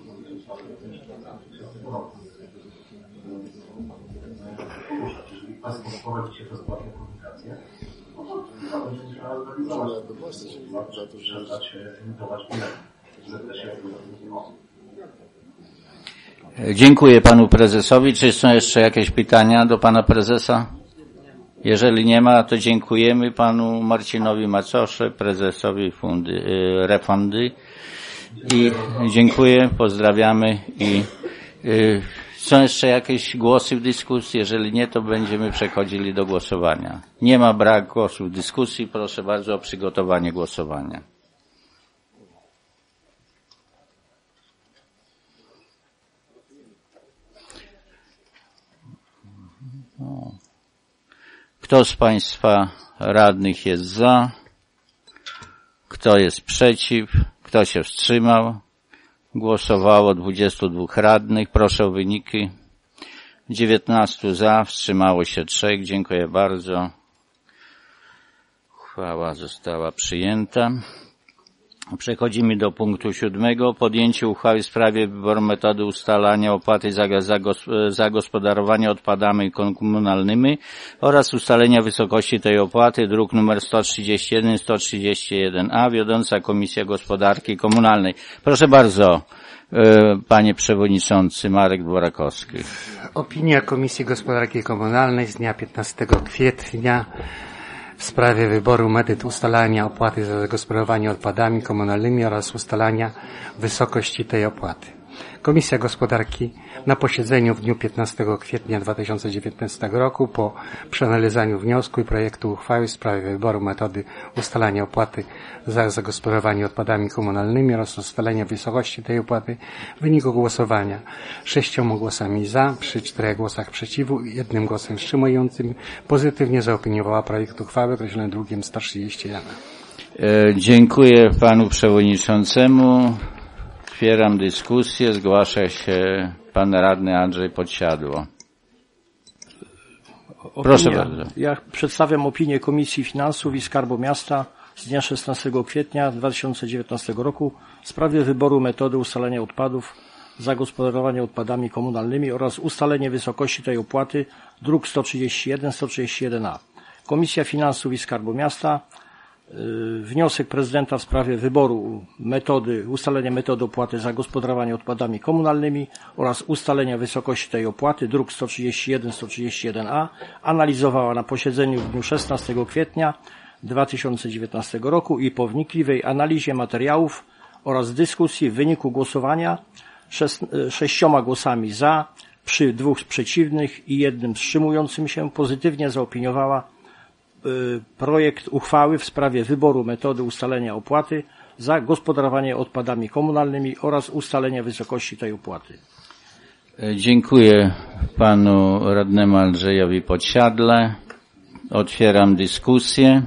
Jeżeli Państwo prowadzicie bezpłatną komunikację, no to trzeba będzie realizować to, przestać emitować bilety w zakresie Dziękuję panu prezesowi. Czy są jeszcze jakieś pytania do pana prezesa? Jeżeli nie ma, to dziękujemy panu Marcinowi Macosze, prezesowi fundy, Refundy. I dziękuję, pozdrawiamy i y, są jeszcze jakieś głosy w dyskusji? Jeżeli nie, to będziemy przechodzili do głosowania. Nie ma brak głosów w dyskusji. Proszę bardzo o przygotowanie głosowania. No. Kto z Państwa radnych jest za? Kto jest przeciw? Kto się wstrzymał? Głosowało dwudziestu dwóch radnych. Proszę o wyniki. dziewiętnastu za, wstrzymało się trzech. Dziękuję bardzo. Uchwała została przyjęta. Przechodzimy do punktu siódmego. Podjęcie uchwały w sprawie wyboru metody ustalania opłaty za zagospodarowanie odpadami komunalnymi oraz ustalenia wysokości tej opłaty, druk nr sto trzydzieści jeden, sto trzydzieści jeden a, wiodąca Komisja Gospodarki Komunalnej. Proszę bardzo, panie przewodniczący Marek Dworakowski. Opinia Komisji Gospodarki Komunalnej z dnia piętnastego kwietnia w sprawie wyboru metod ustalania opłaty za zagospodarowanie odpadami komunalnymi oraz ustalania wysokości tej opłaty. Komisja Gospodarki na posiedzeniu w dniu piętnastego kwietnia dwa tysiące dziewiętnastego roku po przeanalizowaniu wniosku i projektu uchwały w sprawie wyboru metody ustalania opłaty za zagospodarowanie odpadami komunalnymi oraz ustalenia wysokości tej opłaty w wyniku głosowania sześcioma głosami za, przy czterech głosach przeciwu i jednym głosem wstrzymującym pozytywnie zaopiniowała projekt uchwały określony drukiem sto trzydzieści jeden. E, dziękuję panu przewodniczącemu. Otwieram dyskusję. Zgłasza się pan radny Andrzej Podsiadło. Proszę Opinia. bardzo. Ja przedstawiam opinię Komisji Finansów i Skarbu Miasta z dnia szesnastego kwietnia dwa tysiące dziewiętnastego roku w sprawie wyboru metody ustalenia odpadów, zagospodarowania odpadami komunalnymi oraz ustalenie wysokości tej opłaty, druk sto trzydzieści jeden, sto trzydzieści jeden a. Komisja Finansów i Skarbu Miasta wniosek prezydenta w sprawie wyboru metody, ustalenia metody opłaty za gospodarowanie odpadami komunalnymi oraz ustalenia wysokości tej opłaty, druk sto trzydzieści jeden, sto trzydzieści jeden a, analizowała na posiedzeniu w dniu szesnastego kwietnia dwa tysiące dziewiętnastego roku i po wnikliwej analizie materiałów oraz dyskusji w wyniku głosowania sześcioma głosami za, przy dwóch przeciwnych i jednym wstrzymującym się pozytywnie zaopiniowała projekt uchwały w sprawie wyboru metody ustalenia opłaty za gospodarowanie odpadami komunalnymi oraz ustalenia wysokości tej opłaty. Dziękuję panu radnemu Andrzejowi Podsiadle. Otwieram dyskusję.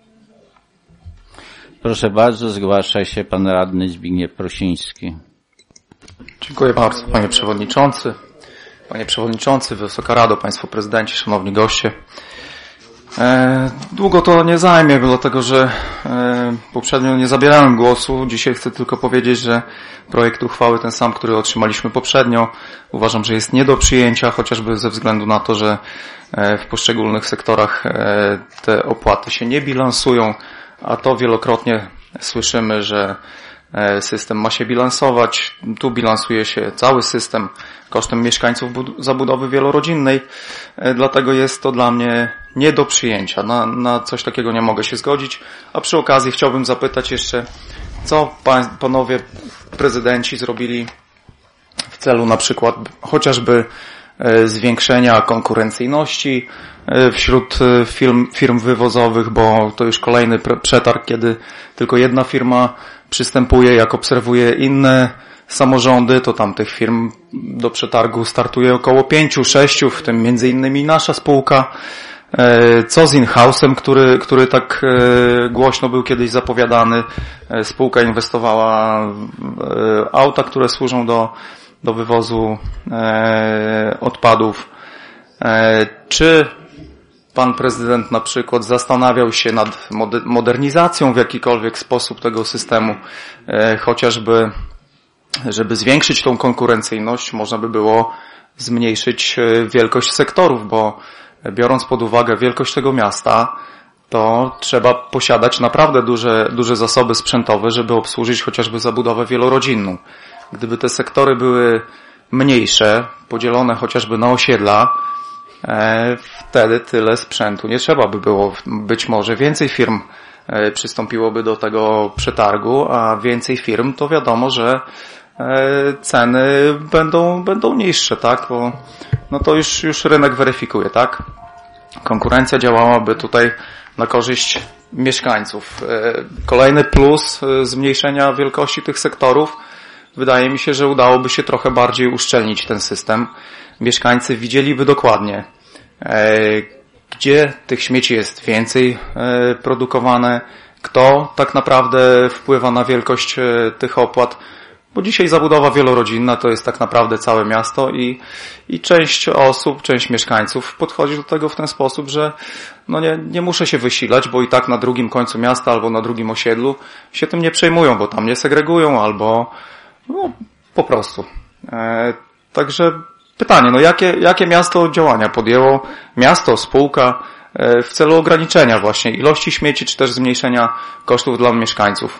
Proszę bardzo, zgłasza się pan radny Zbigniew Prosiński. Dziękuję bardzo, panie przewodniczący. Panie przewodniczący, Wysoka Rado, państwo prezydenci, szanowni goście. E, długo to nie zajmie, dlatego że e, poprzednio nie zabierałem głosu. Dzisiaj chcę tylko powiedzieć, że projekt uchwały ten sam, który otrzymaliśmy poprzednio, uważam, że jest nie do przyjęcia, chociażby ze względu na to, że e, w poszczególnych sektorach e, te opłaty się nie bilansują, a to wielokrotnie słyszymy, że system ma się bilansować. Tu bilansuje się cały system kosztem mieszkańców zabudowy wielorodzinnej. Dlatego jest to dla mnie nie do przyjęcia. Na, na coś takiego nie mogę się zgodzić. A przy okazji chciałbym zapytać jeszcze, co pan, panowie prezydenci zrobili w celu na przykład chociażby zwiększenia konkurencyjności wśród firm, firm wywozowych, bo to już kolejny przetarg, kiedy tylko jedna firma przystępuje, jak obserwuje inne samorządy, to tam tych firm do przetargu startuje około pięciu, sześciu, w tym między innymi nasza spółka. Co z in-house'em, który, który tak głośno był kiedyś zapowiadany. Spółka inwestowała w auta, które służą do, do wywozu odpadów. Czy pan prezydent na przykład zastanawiał się nad modernizacją w jakikolwiek sposób tego systemu, chociażby żeby zwiększyć tą konkurencyjność, można by było zmniejszyć wielkość sektorów, bo biorąc pod uwagę wielkość tego miasta, to trzeba posiadać naprawdę duże, duże zasoby sprzętowe, żeby obsłużyć chociażby zabudowę wielorodzinną. Gdyby te sektory były mniejsze, podzielone chociażby na osiedla, e, wtedy tyle sprzętu nie trzeba by było. Być może więcej firm e, przystąpiłoby do tego przetargu, a więcej firm to wiadomo, że e, ceny będą, będą niższe, tak? Bo no to już, już rynek weryfikuje, tak? Konkurencja działałaby tutaj na korzyść mieszkańców. Kolejny plus zmniejszenia wielkości tych sektorów, wydaje mi się, że udałoby się trochę bardziej uszczelnić ten system. Mieszkańcy widzieliby dokładnie, gdzie tych śmieci jest więcej produkowane, kto tak naprawdę wpływa na wielkość tych opłat. Bo dzisiaj zabudowa wielorodzinna to jest tak naprawdę całe miasto i, i część osób, część mieszkańców podchodzi do tego w ten sposób, że no nie, nie muszę się wysilać, bo i tak na drugim końcu miasta albo na drugim osiedlu się tym nie przejmują, bo tam nie segregują albo no, po prostu. E, także pytanie, no jakie, jakie miasto działania podjęło miasto, spółka e, w celu ograniczenia właśnie ilości śmieci, czy też zmniejszenia kosztów dla mieszkańców?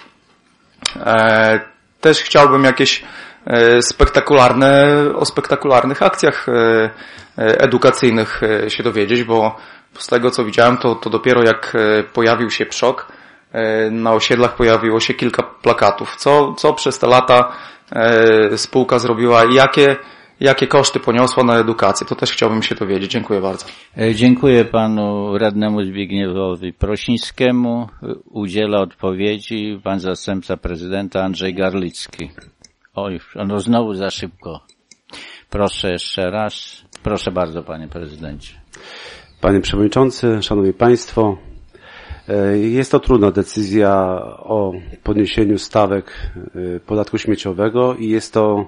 E, Też chciałbym jakieś spektakularne, o spektakularnych akcjach edukacyjnych się dowiedzieć, bo z tego co widziałem, to, to dopiero jak pojawił się PSZOK, na osiedlach pojawiło się kilka plakatów. Co, co przez te lata spółka zrobiła i jakie, jakie koszty poniosła na edukację? To też chciałbym się dowiedzieć. Dziękuję bardzo. Dziękuję panu radnemu Zbigniewowi Prosińskiemu. Udziela odpowiedzi pan zastępca prezydenta Andrzej Garlicki. Oj, no znowu za szybko. Proszę jeszcze raz. Proszę bardzo, panie prezydencie. Panie przewodniczący, szanowni państwo, jest to trudna decyzja o podniesieniu stawek podatku śmieciowego i jest to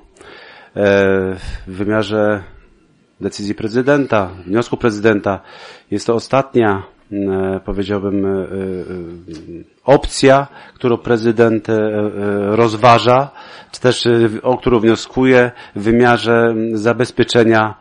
w wymiarze decyzji prezydenta, wniosku prezydenta. Jest to ostatnia, powiedziałbym, opcja, którą prezydent rozważa, czy też o którą wnioskuje w wymiarze zabezpieczenia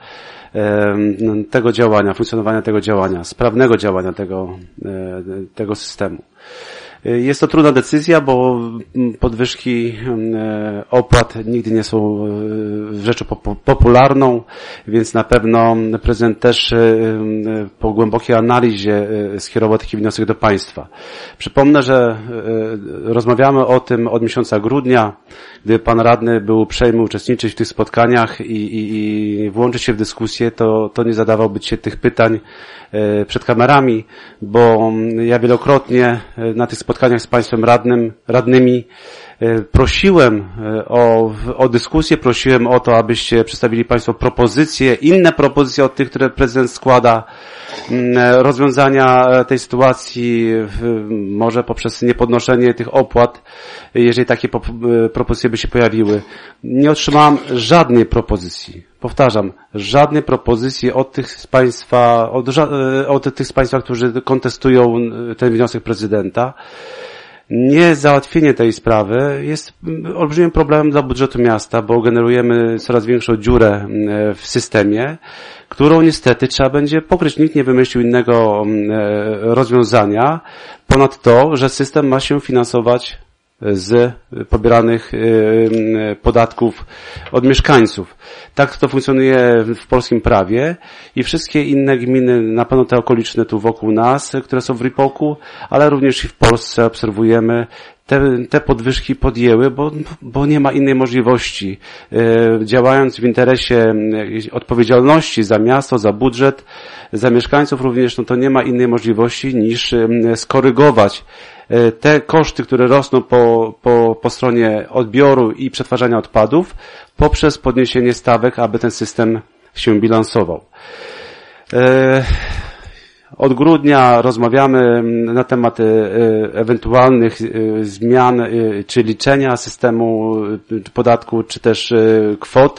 tego działania, funkcjonowania tego działania, sprawnego działania tego, tego systemu. Jest to trudna decyzja, bo podwyżki opłat nigdy nie są rzeczą popularną, więc na pewno prezydent też po głębokiej analizie skierował taki wniosek do państwa. Przypomnę, że rozmawiamy o tym od miesiąca grudnia, gdy pan radny był uprzejmy uczestniczyć w tych spotkaniach i, i, i włączyć się w dyskusję, to, to nie zadawałby się tych pytań przed kamerami, bo ja wielokrotnie na tych spotkaniach z państwem radnym, radnymi prosiłem o, o dyskusję, prosiłem o to, abyście przedstawili państwo propozycje, inne propozycje od tych, które prezydent składa, rozwiązania tej sytuacji, może poprzez niepodnoszenie tych opłat, jeżeli takie propozycje by się pojawiły. Nie otrzymałem żadnej propozycji. Powtarzam, żadnej propozycji od tych z państwa, od, od tych z państwa, którzy kontestują ten wniosek prezydenta. Niezałatwienie tej sprawy jest olbrzymim problemem dla budżetu miasta, bo generujemy coraz większą dziurę w systemie, którą niestety trzeba będzie pokryć. Nikt nie wymyślił innego rozwiązania ponad to, że system ma się finansować z pobieranych podatków od mieszkańców. Tak to funkcjonuje w polskim prawie i wszystkie inne gminy, na pewno te okoliczne tu wokół nas, które są w R I P O K u, ale również i w Polsce obserwujemy te, te podwyżki podjęły, bo, bo nie ma innej możliwości. Działając w interesie odpowiedzialności za miasto, za budżet, za mieszkańców również, no to nie ma innej możliwości niż skorygować te koszty, które rosną po, po, po stronie odbioru i przetwarzania odpadów poprzez podniesienie stawek, aby ten system się bilansował. Od grudnia rozmawiamy na temat ewentualnych zmian czy liczenia systemu podatku, czy też kwot.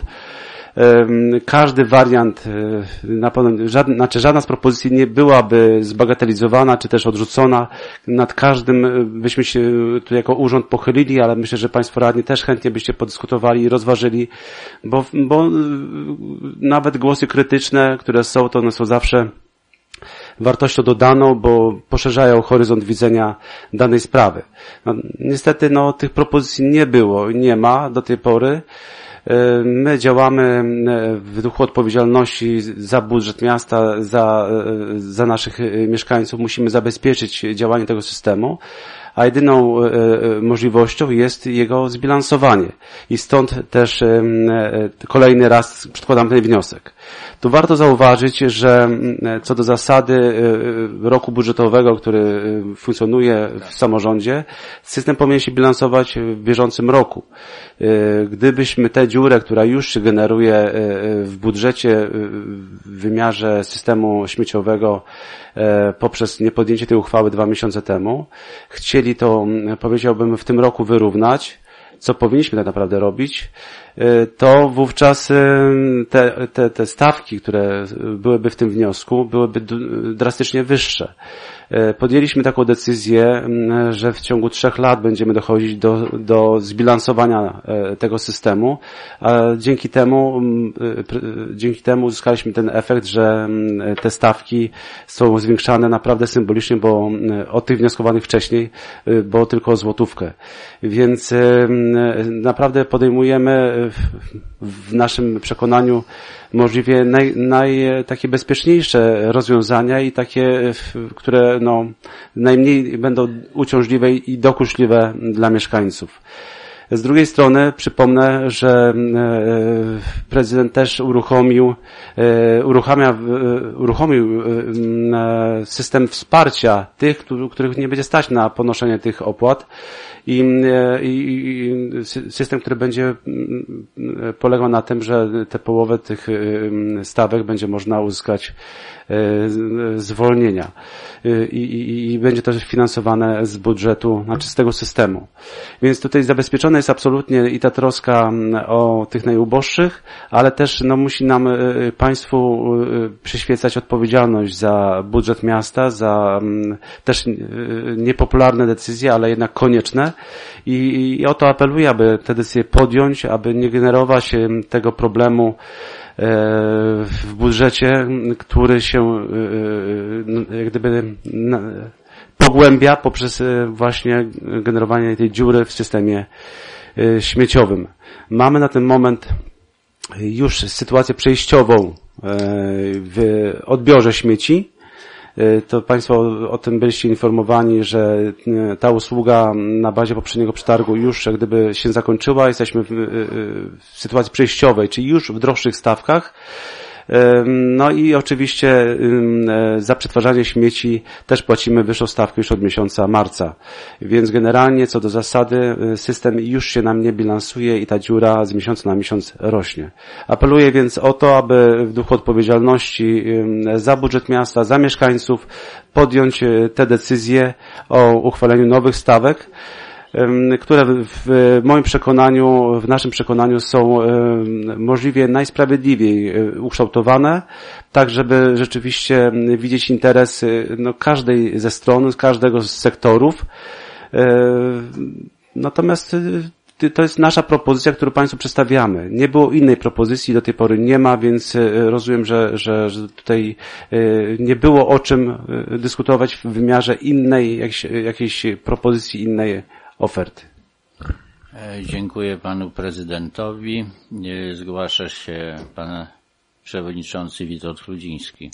Każdy wariant, na pewno, żadna, znaczy żadna z propozycji nie byłaby zbagatelizowana, czy też odrzucona. Nad każdym byśmy się tu jako urząd pochylili, ale myślę, że Państwo radni też chętnie byście podyskutowali i rozważyli, bo, bo nawet głosy krytyczne, które są, to one są zawsze wartością dodaną, bo poszerzają horyzont widzenia danej sprawy. No, niestety no, tych propozycji nie było i nie ma do tej pory. My działamy w duchu odpowiedzialności za budżet miasta, za, za naszych mieszkańców. Musimy zabezpieczyć działanie tego systemu, a jedyną możliwością jest jego zbilansowanie. I stąd też kolejny raz przedkładam ten wniosek. Tu warto zauważyć, że co do zasady roku budżetowego, który funkcjonuje w samorządzie, system powinien się bilansować w bieżącym roku. Gdybyśmy tę dziurę, która już się generuje w budżecie w wymiarze systemu śmieciowego poprzez niepodjęcie tej uchwały dwa miesiące temu, chcieli to, powiedziałbym, w tym roku wyrównać, co powinniśmy tak naprawdę robić, to wówczas te, te, te stawki, które byłyby w tym wniosku, byłyby drastycznie wyższe. Podjęliśmy taką decyzję, że w ciągu trzech lat będziemy dochodzić do, do zbilansowania tego systemu, a dzięki temu, dzięki temu uzyskaliśmy ten efekt, że te stawki są zwiększane naprawdę symbolicznie, bo od tych wnioskowanych wcześniej, bo tylko o złotówkę. Więc naprawdę podejmujemy w naszym przekonaniu możliwie naj, naj, takie bezpieczniejsze rozwiązania i takie, które no, najmniej będą uciążliwe i dokuczliwe dla mieszkańców. Z drugiej strony przypomnę, że prezydent też uruchomił, uruchamia, uruchomił system wsparcia tych, których nie będzie stać na ponoszenie tych opłat. I, i, i system, który będzie polegał na tym, że tę połowę tych stawek będzie można uzyskać zwolnienia i, i, i będzie to finansowane z budżetu, znaczy z tego systemu. Więc tutaj zabezpieczona jest absolutnie i ta troska o tych najuboższych, ale też no, musi nam państwu przyświecać odpowiedzialność za budżet miasta, za też niepopularne decyzje, ale jednak konieczne. I, i o to apeluję, aby te decyzje podjąć, aby nie generować tego problemu w budżecie, który się jak gdyby pogłębia poprzez właśnie generowanie tej dziury w systemie śmieciowym. Mamy na ten moment już sytuację przejściową w odbiorze śmieci. To Państwo o tym byliście informowani, że ta usługa na bazie poprzedniego przetargu już jak gdyby się zakończyła. Jesteśmy w, w sytuacji przejściowej, czyli już w droższych stawkach. No i oczywiście za przetwarzanie śmieci też płacimy wyższą stawkę już od miesiąca marca. Więc generalnie co do zasady system już się nam nie bilansuje i ta dziura z miesiąca na miesiąc rośnie. Apeluję więc o to, aby w duchu odpowiedzialności za budżet miasta, za mieszkańców podjąć te decyzje o uchwaleniu nowych stawek, które w moim przekonaniu, w naszym przekonaniu są możliwie najsprawiedliwiej ukształtowane, tak żeby rzeczywiście widzieć interesy no, każdej ze stron, każdego z sektorów. Natomiast to jest nasza propozycja, którą Państwu przedstawiamy. Nie było innej propozycji, do tej pory nie ma, więc rozumiem, że, że, że tutaj nie było o czym dyskutować w wymiarze innej, jakiejś, jakiejś propozycji, innej oferty. Dziękuję panu prezydentowi. Zgłasza się pan przewodniczący Witold Chrudziński.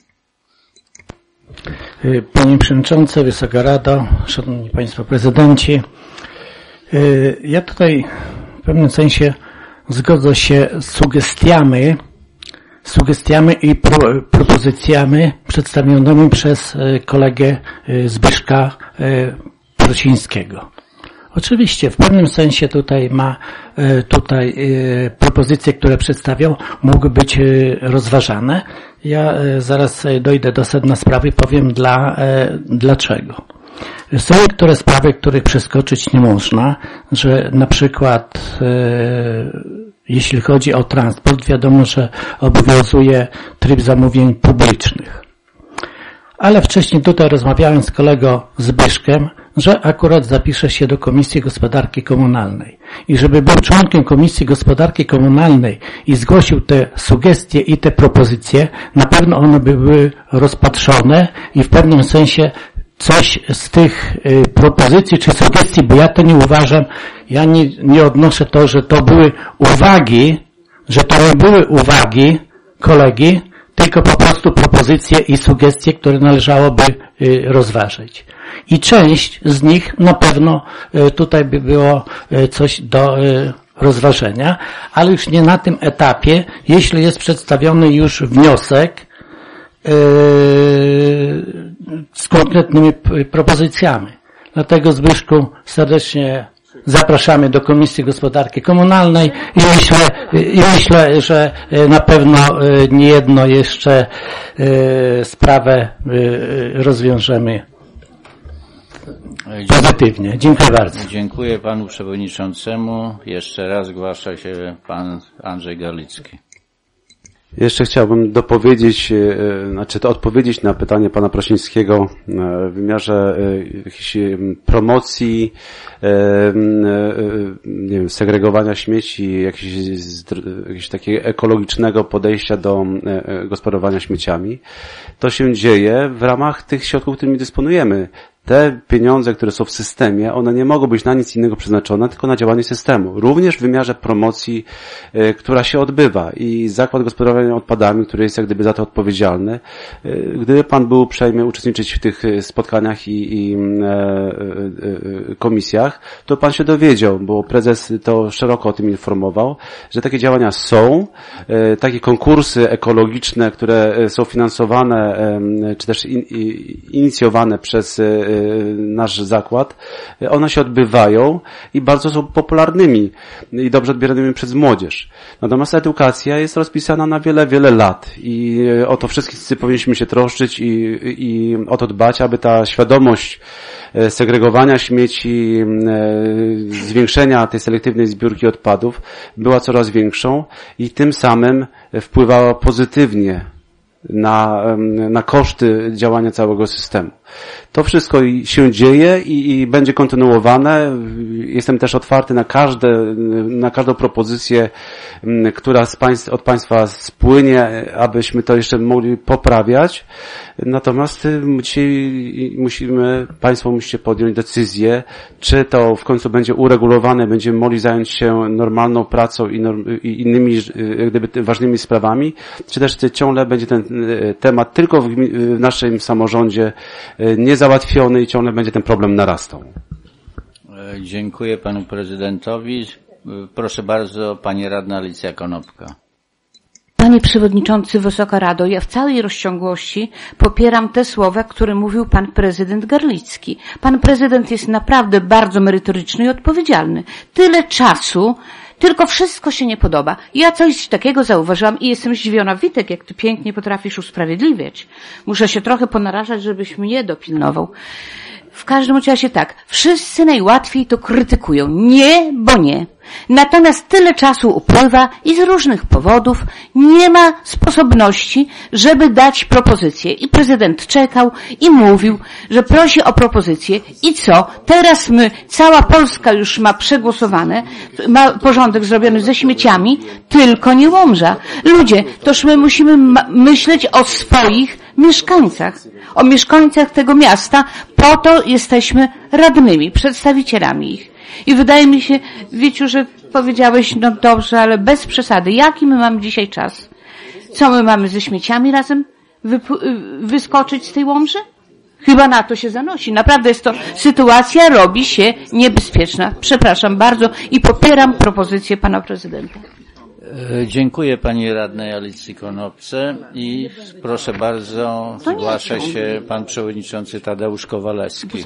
Panie Przewodniczący, Wysoka Rado, Szanowni Państwo Prezydenci. Ja tutaj w pewnym sensie zgodzę się z sugestiami, sugestiami i pro, propozycjami przedstawionymi przez kolegę Zbyszka Prosińskiego. Oczywiście w pewnym sensie tutaj ma tutaj propozycje, które przedstawiał, mogły być rozważane. Ja zaraz dojdę do sedna sprawy i powiem dla, dlaczego. Są niektóre sprawy, których przeskoczyć nie można, że na przykład e, jeśli chodzi o transport, wiadomo, że obowiązuje tryb zamówień publicznych. Ale wcześniej tutaj rozmawiałem z kolegą Zbyszkiem, że akurat zapisze się do Komisji Gospodarki Komunalnej. I żeby był członkiem Komisji Gospodarki Komunalnej i zgłosił te sugestie i te propozycje, na pewno one by były rozpatrzone i w pewnym sensie coś z tych y, propozycji czy sugestii, bo ja to nie uważam, ja nie, nie odnoszę to, że to były uwagi, że to nie były uwagi kolegi, tylko po prostu propozycje i sugestie, które należałoby y, rozważyć. I część z nich na pewno y, tutaj by było y, coś do y, rozważenia, ale już nie na tym etapie, jeśli jest przedstawiony już wniosek z konkretnymi propozycjami. Dlatego Zbyszku serdecznie zapraszamy do Komisji Gospodarki Komunalnej i myślę, i myślę, że na pewno niejedno jeszcze sprawę rozwiążemy pozytywnie. Dziękuję bardzo. Dziękuję panu przewodniczącemu. Jeszcze raz zgłasza się pan Andrzej Garlicki. Jeszcze chciałbym dopowiedzieć, znaczy to odpowiedzieć na pytanie pana Prosińskiego w wymiarze jakiejś promocji, nie wiem, segregowania śmieci, jakiegoś, jakiegoś takiego ekologicznego podejścia do gospodarowania śmieciami. To się dzieje w ramach tych środków, którymi dysponujemy. Te pieniądze, które są w systemie, one nie mogą być na nic innego przeznaczone, tylko na działanie systemu. Również w wymiarze promocji, y, która się odbywa i Zakład Gospodarowania Odpadami, który jest jak gdyby za to odpowiedzialny. Y, gdyby pan był uprzejmy uczestniczyć w tych spotkaniach i, i y, y, y, komisjach, to pan się dowiedział, bo prezes to szeroko o tym informował, że takie działania są, y, takie konkursy ekologiczne, które są finansowane, y, czy też in, y, inicjowane przez y, nasz zakład, one się odbywają i bardzo są popularnymi i dobrze odbieranymi przez młodzież. Natomiast edukacja jest rozpisana na wiele, wiele lat i o to wszyscy powinniśmy się troszczyć i, i o to dbać, aby ta świadomość segregowania śmieci, zwiększenia tej selektywnej zbiórki odpadów była coraz większą i tym samym wpływała pozytywnie na, na koszty działania całego systemu. To wszystko się dzieje i, i będzie kontynuowane. Jestem też otwarty na każde, na każdą propozycję, która z państw, od Państwa spłynie, abyśmy to jeszcze mogli poprawiać. Natomiast dzisiaj musimy, Państwo musicie podjąć decyzję, czy to w końcu będzie uregulowane, będziemy mogli zająć się normalną pracą i, norm, i innymi jak gdyby ważnymi sprawami, czy też ciągle będzie ten temat tylko w, w naszym samorządzie niezałatwiony i ciągle będzie ten problem narastał. Dziękuję panu prezydentowi. Proszę bardzo, pani radna Alicja Konopka. Panie Przewodniczący, Wysoka Rado, ja w całej rozciągłości popieram te słowa, które mówił pan prezydent Garlicki. Pan prezydent jest naprawdę bardzo merytoryczny i odpowiedzialny. Tyle czasu, tylko wszystko się nie podoba. Ja coś takiego zauważyłam i jestem zdziwiona. Witek, jak ty pięknie potrafisz usprawiedliwiać. Muszę się trochę ponarażać, żebyś mnie dopilnował. W każdym razie tak, wszyscy najłatwiej to krytykują. Nie, bo nie. Natomiast tyle czasu upływa i z różnych powodów nie ma sposobności, żeby dać propozycję. I prezydent czekał i mówił, że prosi o propozycję. I co? Teraz my, cała Polska już ma przegłosowane, ma porządek zrobiony ze śmieciami, tylko nie Łomża. Ludzie, toż my musimy myśleć o swoich mieszkańcach, o mieszkańcach tego miasta, po to jesteśmy radnymi, przedstawicielami ich. I wydaje mi się, Wieciu, że powiedziałeś, no dobrze, ale bez przesady. Jaki my mamy dzisiaj czas? Co my mamy ze śmieciami razem wyskoczyć z tej Łomży? Chyba na to się zanosi. Naprawdę jest to, sytuacja robi się niebezpieczna. Przepraszam bardzo i popieram propozycję pana prezydenta. Dziękuję pani radnej Alicji Konopce i proszę bardzo, zgłasza się pan przewodniczący Tadeusz Kowalewski.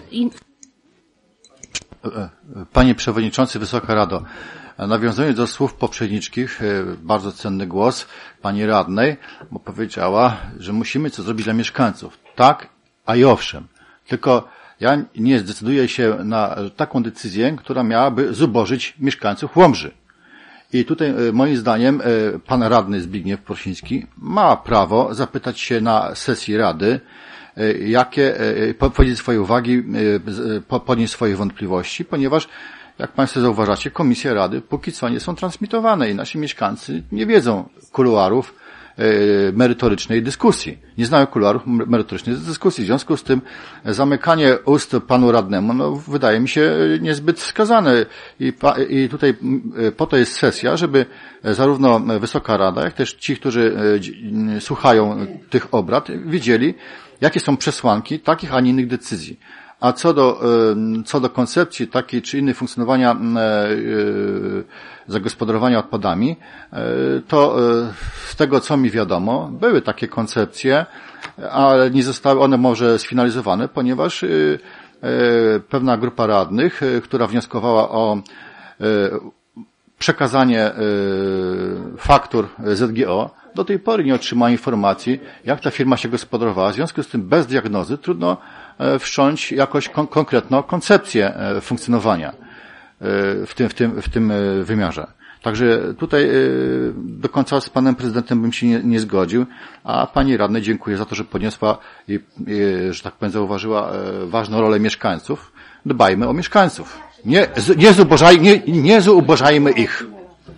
Panie Przewodniczący, Wysoka Rado, nawiązując do słów poprzedniczkich, bardzo cenny głos pani radnej, bo powiedziała, że musimy coś zrobić dla mieszkańców. Tak, a i owszem. Tylko ja nie zdecyduję się na taką decyzję, która miałaby zubożyć mieszkańców Łomży. I tutaj moim zdaniem pan radny Zbigniew Prosiński ma prawo zapytać się na sesji Rady, jakie, powiedzieć swoje uwagi, podnieść swoje wątpliwości, ponieważ jak Państwo zauważacie, komisje Rady póki co nie są transmitowane i nasi mieszkańcy nie wiedzą kuluarów merytorycznej dyskusji. Nie znają kuluarów merytorycznej dyskusji. W związku z tym zamykanie ust panu radnemu, no, wydaje mi się niezbyt wskazane. I, I tutaj po to jest sesja, żeby zarówno Wysoka Rada, jak też ci, którzy słuchają tych obrad, wiedzieli, jakie są przesłanki takich, a nie innych decyzji. A co do, co do koncepcji takiej czy innej funkcjonowania zagospodarowania odpadami, to z tego, co mi wiadomo, były takie koncepcje, ale nie zostały one może sfinalizowane, ponieważ pewna grupa radnych, która wnioskowała o przekazanie faktur Z G O, do tej pory nie otrzymała informacji, jak ta firma się gospodarowała. W związku z tym bez diagnozy trudno wszcząć jakąś kon- konkretną koncepcję funkcjonowania w tym, w tym, w tym wymiarze. Także tutaj do końca z panem prezydentem bym się nie, nie zgodził, a pani radnej dziękuję za to, że podniosła i, i że tak powiem, zauważyła ważną rolę mieszkańców. Dbajmy o mieszkańców. Nie, nie, zubożaj, nie, nie zubożajmy ich.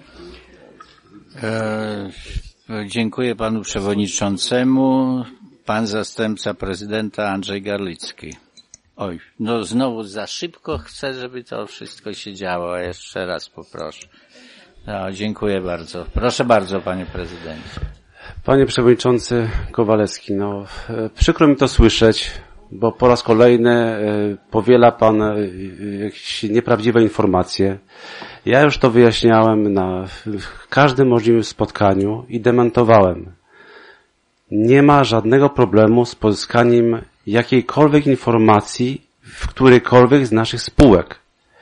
E, dziękuję panu przewodniczącemu. Pan zastępca prezydenta Andrzej Garlicki. Oj, no znowu za szybko chcę, żeby to wszystko się działo. Jeszcze raz poproszę. No, dziękuję bardzo. Proszę bardzo, panie prezydencie. Panie przewodniczący Kowalewski, no przykro mi to słyszeć, bo po raz kolejny powiela pan jakieś nieprawdziwe informacje. Ja już to wyjaśniałem na każdym możliwym spotkaniu i dementowałem. Nie ma żadnego problemu z pozyskaniem jakiejkolwiek informacji w którejkolwiek z naszych spółek.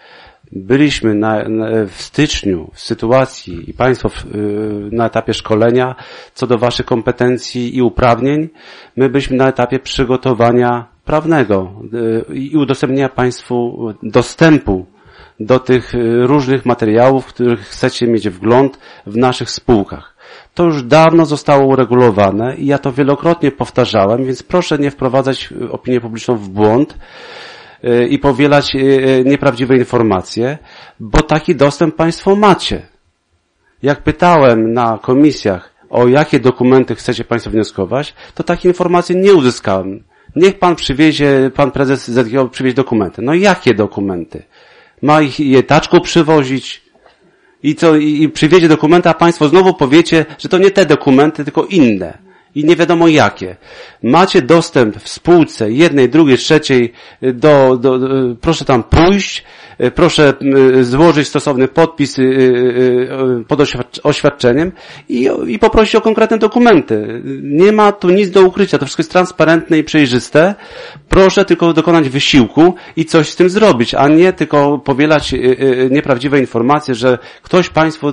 Byliśmy na, na, w styczniu w sytuacji i Państwo w, na etapie szkolenia co do Waszych kompetencji i uprawnień. My byliśmy na etapie przygotowania prawnego i udostępnienia Państwu dostępu do tych różnych materiałów, w których chcecie mieć wgląd w naszych spółkach. To już dawno zostało uregulowane i ja to wielokrotnie powtarzałem, więc proszę nie wprowadzać opinię publiczną w błąd i powielać nieprawdziwe informacje, bo taki dostęp Państwo macie. Jak pytałem na komisjach, o jakie dokumenty chcecie Państwo wnioskować, to takie informacje nie uzyskałem. Niech Pan przywiezie, Pan Prezes Z G O przywiezie dokumenty. No jakie dokumenty? Ma ich je taczką przywozić i co, i, i przywiezie dokumenty, a Państwo znowu powiecie, że to nie te dokumenty, tylko inne. I nie wiadomo jakie. Macie dostęp w spółce jednej, drugiej, trzeciej do, do, do proszę tam pójść, proszę złożyć stosowny podpis pod oświadczeniem i, i poprosić o konkretne dokumenty. Nie ma tu nic do ukrycia, to wszystko jest transparentne i przejrzyste. Proszę tylko dokonać wysiłku i coś z tym zrobić, a nie tylko powielać nieprawdziwe informacje, że ktoś Państwu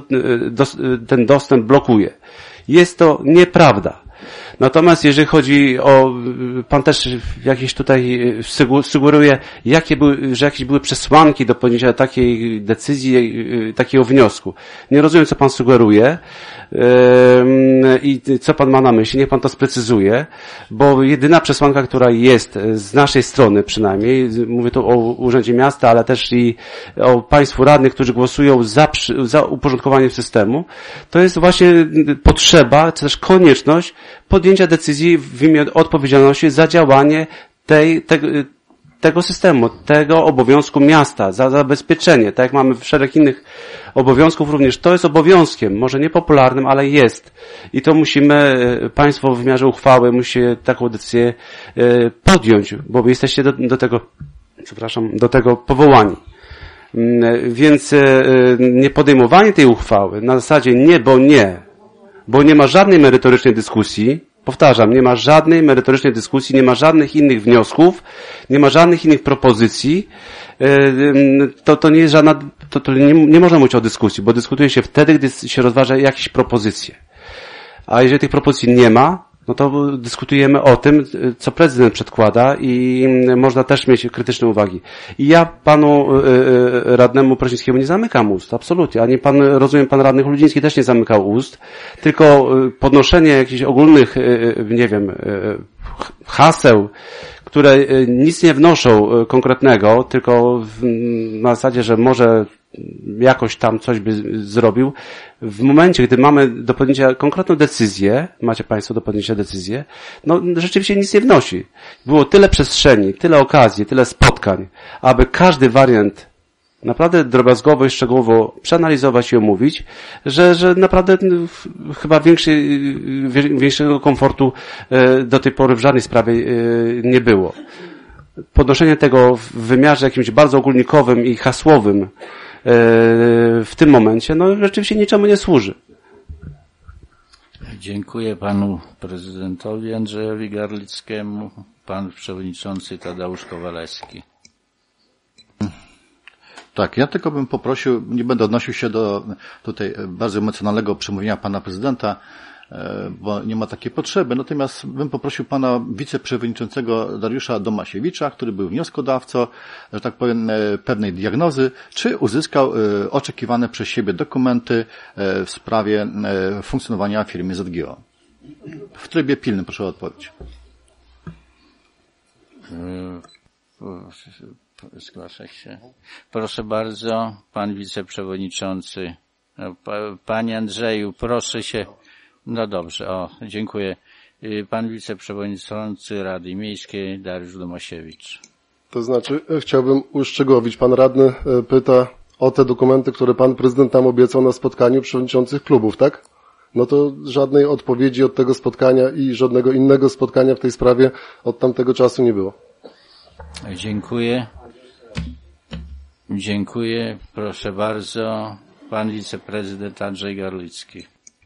ten dostęp blokuje. Jest to nieprawda. Natomiast jeżeli chodzi o, pan też jakieś tutaj sugeruje, jakie były, że jakieś były przesłanki do podjęcia takiej decyzji, takiego wniosku. Nie rozumiem, co pan sugeruje i co pan ma na myśli. Niech pan to sprecyzuje, bo jedyna przesłanka, która jest z naszej strony przynajmniej, mówię tu o Urzędzie Miasta, ale też i o państwu radnych, którzy głosują za, za uporządkowaniem systemu, to jest właśnie potrzeba, czy też konieczność podjęcia decyzji w imię odpowiedzialności za działanie tej, te, tego systemu, tego obowiązku miasta, za zabezpieczenie, tak jak mamy w szereg innych obowiązków również. To jest obowiązkiem, może niepopularnym, ale jest. I to musimy, państwo w wymiarze uchwały musicie taką decyzję podjąć, bo wy jesteście do, do tego, przepraszam, do tego powołani. Więc nie podejmowanie tej uchwały na zasadzie nie, bo nie, bo nie ma żadnej merytorycznej dyskusji, powtarzam, nie ma żadnej merytorycznej dyskusji, nie ma żadnych innych wniosków, nie ma żadnych innych propozycji, to, to nie jest żadna, to, to nie, nie można mówić o dyskusji, bo dyskutuje się wtedy, gdy się rozważa jakieś propozycje. A jeżeli tych propozycji nie ma, no to dyskutujemy o tym, co prezydent przedkłada i można też mieć krytyczne uwagi. I ja panu radnemu Prosińskiemu nie zamykam ust, absolutnie. Ani pan, rozumiem, pan radny Chludziński też nie zamykał ust, tylko podnoszenie jakichś ogólnych, nie wiem, haseł, które nic nie wnoszą konkretnego, tylko w, na zasadzie, że może jakoś tam coś by zrobił. W momencie, gdy mamy do podjęcia konkretną decyzję, macie państwo do podjęcia decyzję, no rzeczywiście nic nie wnosi. Było tyle przestrzeni, tyle okazji, tyle spotkań, aby każdy wariant naprawdę drobiazgowo i szczegółowo przeanalizować i omówić, że, że naprawdę chyba większy, większego komfortu do tej pory w żadnej sprawie nie było. Podnoszenie tego w wymiarze jakimś bardzo ogólnikowym i hasłowym w tym momencie, no rzeczywiście niczemu nie służy. Dziękuję panu prezydentowi Andrzejowi Garlickiemu, pan przewodniczący Tadeusz Kowalewski. Tak, ja tylko bym poprosił, nie będę odnosił się do tutaj bardzo emocjonalnego przemówienia pana prezydenta, bo nie ma takiej potrzeby. Natomiast bym poprosił pana wiceprzewodniczącego Dariusza Domasiewicza, który był wnioskodawcą, że tak powiem, pewnej diagnozy, czy uzyskał oczekiwane przez siebie dokumenty w sprawie funkcjonowania firmy Z G O. W trybie pilnym proszę o odpowiedź. Zgłasza się. Proszę bardzo, pan wiceprzewodniczący. Panie Andrzeju, proszę się. No dobrze, o, dziękuję. Pan wiceprzewodniczący Rady Miejskiej Dariusz Domasiewicz. To znaczy, chciałbym uszczegółowić. Pan radny pyta o te dokumenty, które pan prezydent nam obiecał na spotkaniu przewodniczących klubów, tak? No to żadnej odpowiedzi od tego spotkania i żadnego innego spotkania w tej sprawie od tamtego czasu nie było. Dziękuję. Dziękuję. Proszę bardzo. Pan wiceprezydent Andrzej Garlicki.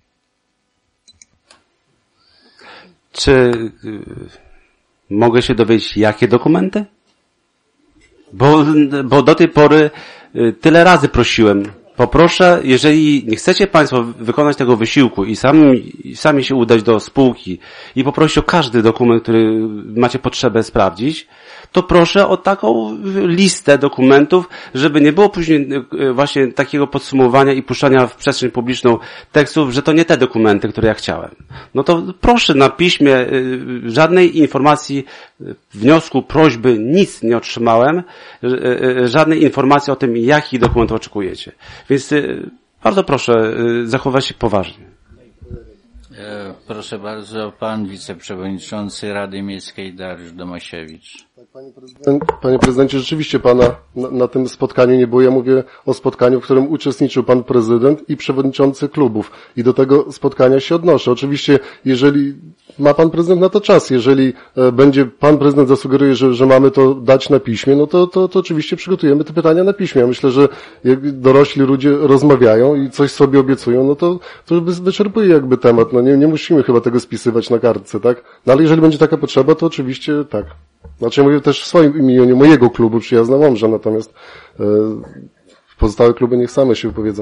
Czy y, mogę się dowiedzieć, jakie dokumenty? Bo, bo do tej pory y, tyle razy prosiłem. Poproszę, jeżeli nie chcecie państwo wykonać tego wysiłku i sami, sami się udać do spółki i poprosić o każdy dokument, który macie potrzebę sprawdzić, to proszę o taką listę dokumentów, żeby nie było później właśnie takiego podsumowania i puszczania w przestrzeń publiczną tekstów, że to nie te dokumenty, które ja chciałem. No to proszę na piśmie, żadnej informacji, wniosku, prośby, nic nie otrzymałem, żadnej informacji o tym, jakich dokumentów oczekujecie. Więc bardzo proszę zachować się poważnie. Proszę bardzo, pan wiceprzewodniczący Rady Miejskiej Dariusz Domasiewicz. Panie, prezydent, panie prezydencie, rzeczywiście pana na, na tym spotkaniu nie było. Ja mówię o spotkaniu, w którym uczestniczył pan prezydent i przewodniczący klubów. I do tego spotkania się odnoszę. Oczywiście, jeżeli ma pan prezydent na to czas, jeżeli e, będzie pan prezydent zasugeruje, że, że mamy to dać na piśmie, no to, to, to oczywiście przygotujemy te pytania na piśmie. Ja myślę, że jak dorośli ludzie rozmawiają i coś sobie obiecują, no to, to wyczerpuje jakby temat. No nie, nie musimy chyba tego spisywać na kartce, tak? No ale jeżeli będzie taka potrzeba, to oczywiście tak. Znaczy ja mówię też w swoim imieniu mojego klubu Przyjazna Łomża, natomiast e, pozostałe kluby niech same się wypowiedzą.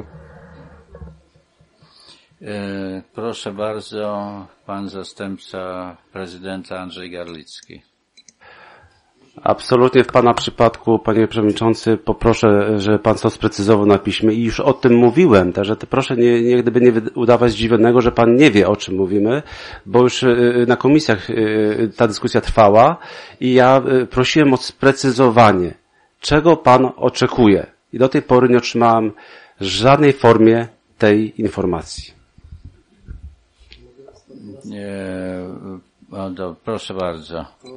E, proszę bardzo, pan zastępca prezydenta Andrzej Garlicki. Absolutnie w pana przypadku, panie przewodniczący, poproszę, żeby pan to sprecyzował na piśmie i już o tym mówiłem, także proszę nie, nie gdyby nie udawać zdziwionego, że pan nie wie, o czym mówimy, bo już na komisjach ta dyskusja trwała i ja prosiłem o sprecyzowanie, czego pan oczekuje i do tej pory nie otrzymałem w żadnej formie tej informacji. Nie, no, do, proszę bardzo.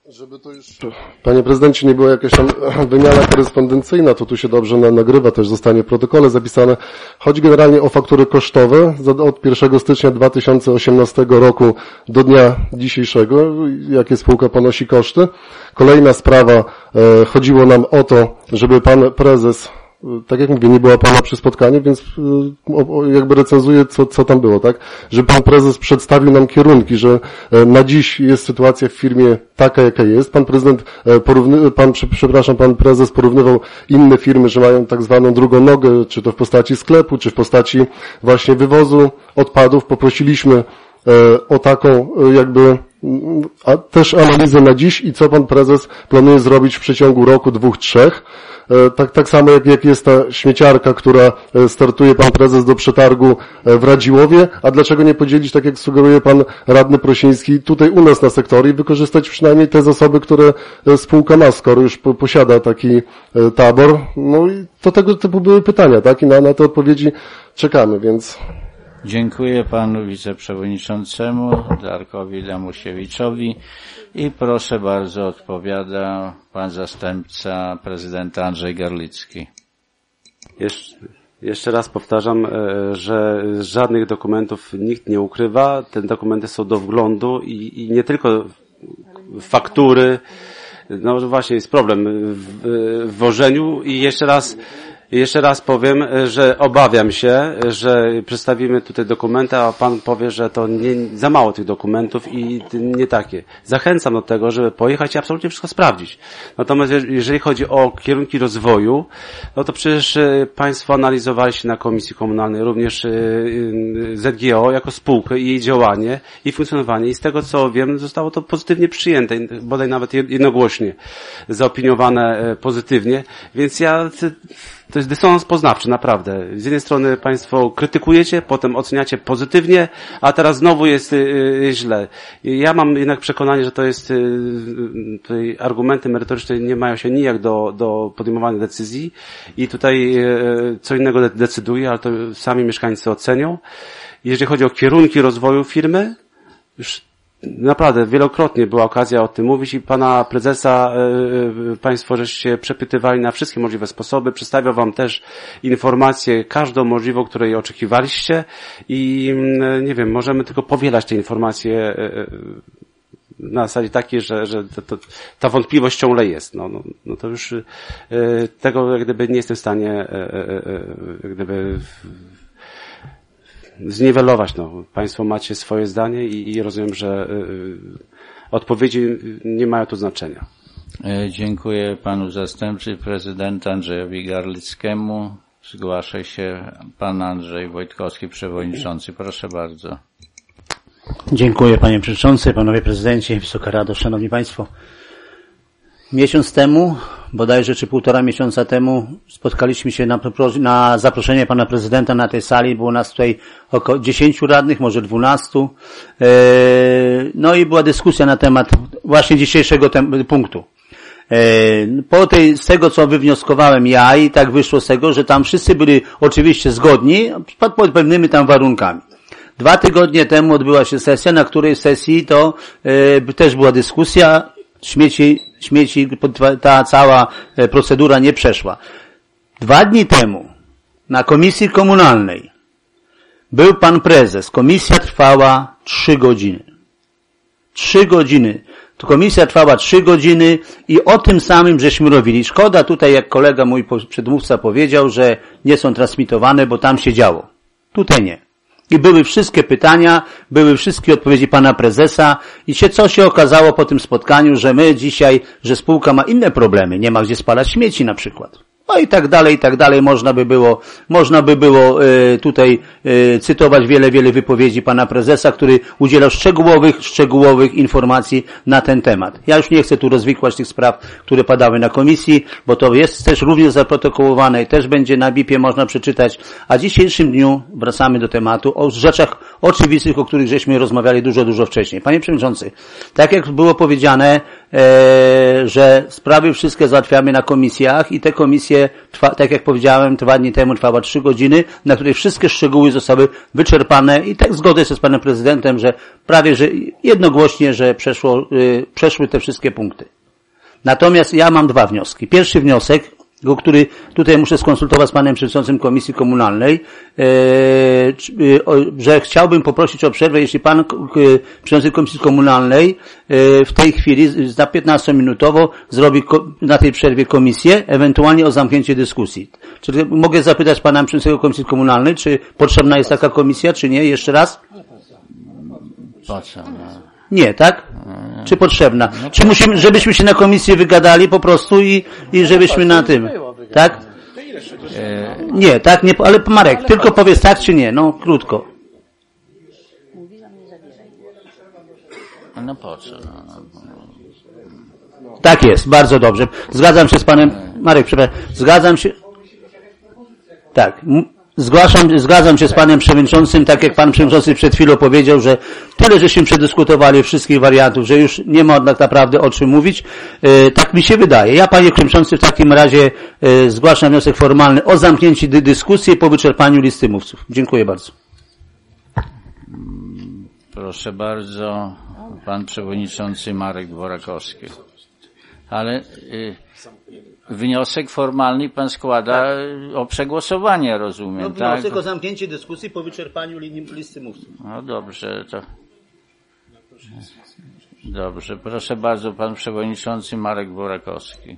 Żeby to już, panie prezydencie, nie była jakaś tam wymiana korespondencyjna, to tu się dobrze na, nagrywa, też zostanie w protokole zapisane. Chodzi generalnie o faktury kosztowe za, od pierwszego stycznia dwa tysiące osiemnastego roku do dnia dzisiejszego, jakie spółka ponosi koszty. Kolejna sprawa, e, chodziło nam o to, żeby pan prezes, tak jak mówię, nie była pana przy spotkaniu, więc o, jakby recenzuję, co, co tam było, tak? Że pan prezes przedstawił nam kierunki, że na dziś jest sytuacja w firmie taka, jaka jest. Pan prezydent, porówny, pan, przepraszam, pan prezes porównywał inne firmy, że mają tak zwaną drugą nogę, czy to w postaci sklepu, czy w postaci właśnie wywozu odpadów. Poprosiliśmy o taką jakby a też analizę na dziś i co pan prezes planuje zrobić w przeciągu roku, dwóch, trzech. Tak, tak samo jak, jak jest ta śmieciarka, która startuje pan prezes do przetargu w Radziłowie, a dlaczego nie podzielić, tak jak sugeruje pan radny Prosiński, tutaj u nas na sektorze i wykorzystać przynajmniej te zasoby, które spółka ma, skoro już po, posiada taki tabor. No i to tego typu były pytania, tak? I na, na te odpowiedzi czekamy, więc... Dziękuję panu wiceprzewodniczącemu Darkowi Damusiewiczowi i proszę bardzo, odpowiada pan zastępca prezydenta Andrzej Garlicki. Jeszcze, jeszcze raz powtarzam, że żadnych dokumentów nikt nie ukrywa. Te dokumenty są do wglądu i, i nie tylko faktury. No właśnie jest problem w, w wożeniu i jeszcze raz Jeszcze raz powiem, że obawiam się, że przedstawimy tutaj dokumenty, a pan powie, że to nie, za mało tych dokumentów i nie takie. Zachęcam do tego, żeby pojechać i absolutnie wszystko sprawdzić. Natomiast jeżeli chodzi o kierunki rozwoju, no to przecież państwo analizowaliście na Komisji Komunalnej również Z G O jako spółkę i jej działanie i funkcjonowanie. I z tego co wiem, zostało to pozytywnie przyjęte, bodaj nawet jednogłośnie zaopiniowane pozytywnie. Więc ja... To jest dysonans poznawczy, naprawdę. Z jednej strony państwo krytykujecie, potem oceniacie pozytywnie, a teraz znowu jest y, źle. Ja mam jednak przekonanie, że to jest, y, tutaj argumenty merytoryczne nie mają się nijak do, do podejmowania decyzji i tutaj y, co innego de- decyduje, ale to sami mieszkańcy ocenią. Jeżeli chodzi o kierunki rozwoju firmy, już naprawdę wielokrotnie była okazja o tym mówić i pana prezesa y, państwo żeście przepytywali na wszystkie możliwe sposoby. Przedstawiał wam też informację każdą możliwą, której oczekiwaliście i y, nie wiem, możemy tylko powielać te informacje y, na zasadzie takiej, że, że to, to, ta wątpliwość ciągle jest. No, no, no to już y, tego jak gdyby nie jestem w stanie y, y, y, gdyby zniwelować. No. Państwo macie swoje zdanie i, i rozumiem, że y, odpowiedzi nie mają tu znaczenia. Dziękuję panu zastępcy prezydenta Andrzejowi Garlickiemu. Zgłasza się pan Andrzej Wojtkowski, przewodniczący. Proszę bardzo. Dziękuję panie przewodniczący, panowie prezydenci, Wysoka Rado, szanowni państwo. Miesiąc temu, bodajże czy półtora miesiąca temu spotkaliśmy się na, na zaproszenie pana prezydenta na tej sali. Było nas tutaj około dziesięciu radnych, może dwunastu. No i była dyskusja na temat właśnie dzisiejszego tem- punktu. Po tej, z tego co wywnioskowałem ja i tak wyszło z tego, że tam wszyscy byli oczywiście zgodni pod, pod pewnymi tam warunkami. Dwa tygodnie temu odbyła się sesja, na której sesji to e, też była dyskusja. Śmieci, śmieci, ta cała procedura nie przeszła. Dwa dni temu na Komisji Komunalnej był pan prezes. Komisja trwała trzy godziny. Trzy godziny. To komisja trwała trzy godziny i o tym samym żeśmy robili. Szkoda tutaj, jak kolega mój przedmówca powiedział, że nie są transmitowane, bo tam się działo. Tutaj nie. I były wszystkie pytania, były wszystkie odpowiedzi pana prezesa i się co się okazało po tym spotkaniu, że my dzisiaj, że spółka ma inne problemy, nie ma gdzie spalać śmieci na przykład. No i tak dalej, i tak dalej. Można by było, można by było y, tutaj y, cytować wiele, wiele wypowiedzi pana prezesa, który udzielał szczegółowych, szczegółowych informacji na ten temat. Ja już nie chcę tu rozwikłać tych spraw, które padały na komisji, bo to jest też również zaprotokołowane i też będzie na bipie można przeczytać. A w dzisiejszym dniu wracamy do tematu o rzeczach oczywistych, o których żeśmy rozmawiali dużo, dużo wcześniej. Panie przewodniczący, tak jak było powiedziane, e, że sprawy wszystkie załatwiamy na komisjach i te komisje, trwa, tak jak powiedziałem, dwa dni temu trwała trzy godziny, na której wszystkie szczegóły zostały wyczerpane i tak zgodzę się z panem prezydentem, że prawie, że jednogłośnie, że przeszło, y, przeszły te wszystkie punkty. Natomiast ja mam dwa wnioski. Pierwszy wniosek, który tutaj muszę skonsultować z panem przewodniczącym Komisji Komunalnej, że chciałbym poprosić o przerwę, jeśli pan przewodniczący Komisji Komunalnej w tej chwili na piętnastominutowo zrobi na tej przerwie komisję, ewentualnie o zamknięcie dyskusji. Czyli mogę zapytać pana przewodniczącego Komisji Komunalnej, czy potrzebna jest taka komisja, czy nie? Jeszcze raz? Potrzebna. Nie, tak? Czy potrzebna? Czy musimy, żebyśmy się na komisji wygadali po prostu i, i żebyśmy na tym, tak? Nie, tak, nie, ale Marek, tylko powiedz tak czy nie, no krótko. No po co? Tak jest, bardzo dobrze. Zgadzam się z panem, Marek, przepraszam, zgadzam się, tak. Zgłaszam, zgadzam się z panem przewodniczącym, tak jak pan przewodniczący przed chwilą powiedział, że tyle żeśmy przedyskutowali wszystkich wariantów, że już nie ma tak naprawdę o czym mówić. E, tak mi się wydaje. Ja, panie przewodniczący, w takim razie e, zgłaszam wniosek formalny o zamknięcie dy dyskusji po wyczerpaniu listy mówców. Dziękuję bardzo. Proszę bardzo, pan przewodniczący Marek Dworakowski. Ale y, wniosek formalny pan składa o przegłosowanie, rozumiem, no, tak? Wniosek o zamknięcie dyskusji po wyczerpaniu listy mówców. No dobrze, to... Dobrze, proszę bardzo, pan przewodniczący Marek Dworakowski.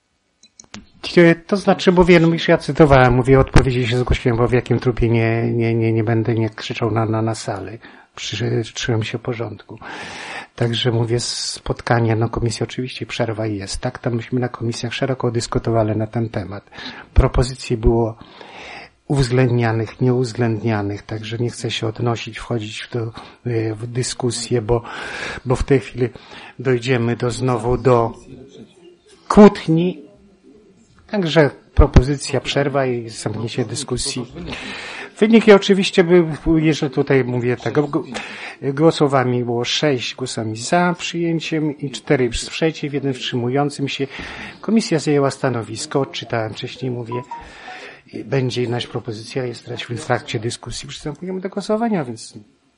To znaczy, bo wiem, już ja cytowałem, mówię, odpowiedzi się zgłosiłem, bo w jakim trupie nie, nie, nie, nie będę nie krzyczał na, na, na salę. Przyczyłem się porządku. Także mówię, spotkanie, no komisja oczywiście przerwa jest, tak? Tam myśmy na komisjach szeroko dyskutowali na ten temat. Propozycji było uwzględnianych, nieuwzględnianych, także nie chcę się odnosić, wchodzić w, to, w dyskusję, bo, bo w tej chwili dojdziemy do znowu do kłótni. Także propozycja przerwa i zamknięcie dyskusji. Wyniki oczywiście były, jeżeli tutaj mówię tego, głosowami było sześć głosami za przyjęciem i cztery przeciw, jeden wstrzymującym się. Komisja zajęła stanowisko, odczytałem wcześniej, mówię, będzie inna propozycja, jest teraz w trakcie dyskusji, przystępujemy do głosowania, więc...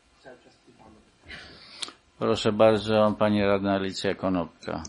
Proszę bardzo, pani radna Alicja Konopka.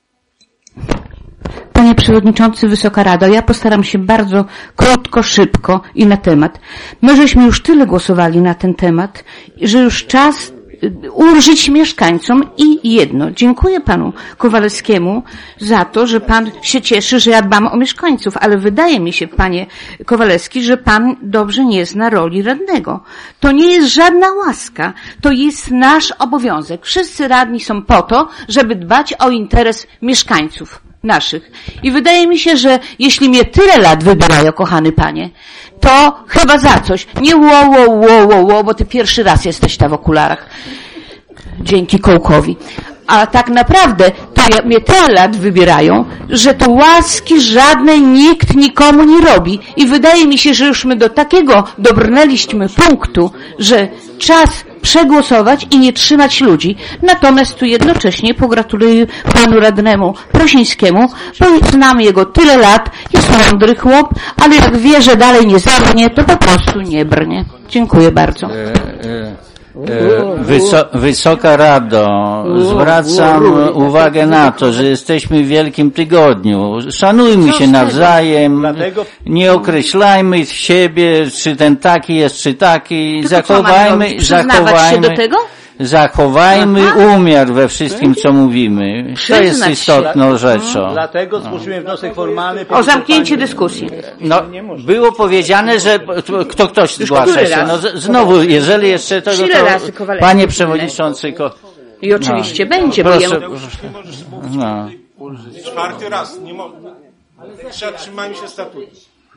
Panie Przewodniczący, Wysoka Rado, ja postaram się bardzo krótko, szybko i na temat. My żeśmy już tyle głosowali na ten temat, że już czas ulżyć mieszkańcom i jedno. Dziękuję panu Kowalewskiemu za to, że pan się cieszy, że ja dbam o mieszkańców, ale wydaje mi się, panie Kowalewski, że pan dobrze nie zna roli radnego. To nie jest żadna łaska, to jest nasz obowiązek. Wszyscy radni są po to, żeby dbać o interes mieszkańców naszych. I wydaje mi się, że jeśli mnie tyle lat wybierają, kochany panie, to chyba za coś. Nie ło, ło, ło, ło, ło, bo ty pierwszy raz jesteś tam w okularach. Dzięki kołkowi. A tak naprawdę to ja, mnie tyle lat wybierają, że to łaski żadnej nikt nikomu nie robi. I wydaje mi się, że już my do takiego dobrnęliśmy punktu, że czas przegłosować i nie trzymać ludzi. Natomiast tu jednocześnie pogratuluję panu radnemu Prosińskiemu, bo znam jego tyle lat, jest mądry chłop, ale jak wie, że dalej nie zabrnie, to po prostu nie brnie. Dziękuję bardzo. E, e, e, wyso, Wysoka Rado, zwracam uwagę na to, że jesteśmy w Wielkim Tygodniu. Szanujmy się nawzajem, nie określajmy siebie, czy ten taki jest, czy taki. Tylko zachowajmy, zachowajmy. się do tego? Zachowajmy Aha. umiar we wszystkim, co mówimy. To jest istotną rzeczą. Dlatego zgłosiłem wniosek formalny. O zamknięcie dyskusji. No, było powiedziane, że kto ktoś zgłasza się. No, znowu, jeżeli jeszcze tego, to, panie przewodniczący, ko... I oczywiście no, będzie, proszę, bo ja... no. Czwarty raz, nie mo... Trzymajmy się statutu.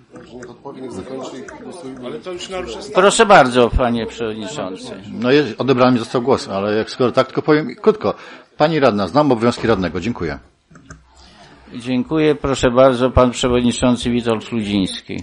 Ale to już narusza statut. Proszę bardzo, panie przewodniczący. No jest, odebrany mi został głos, ale jak skoro tak, tylko powiem krótko. Pani radna, znam obowiązki radnego. Dziękuję. Dziękuję. Proszę bardzo, pan przewodniczący Witold Śludziński.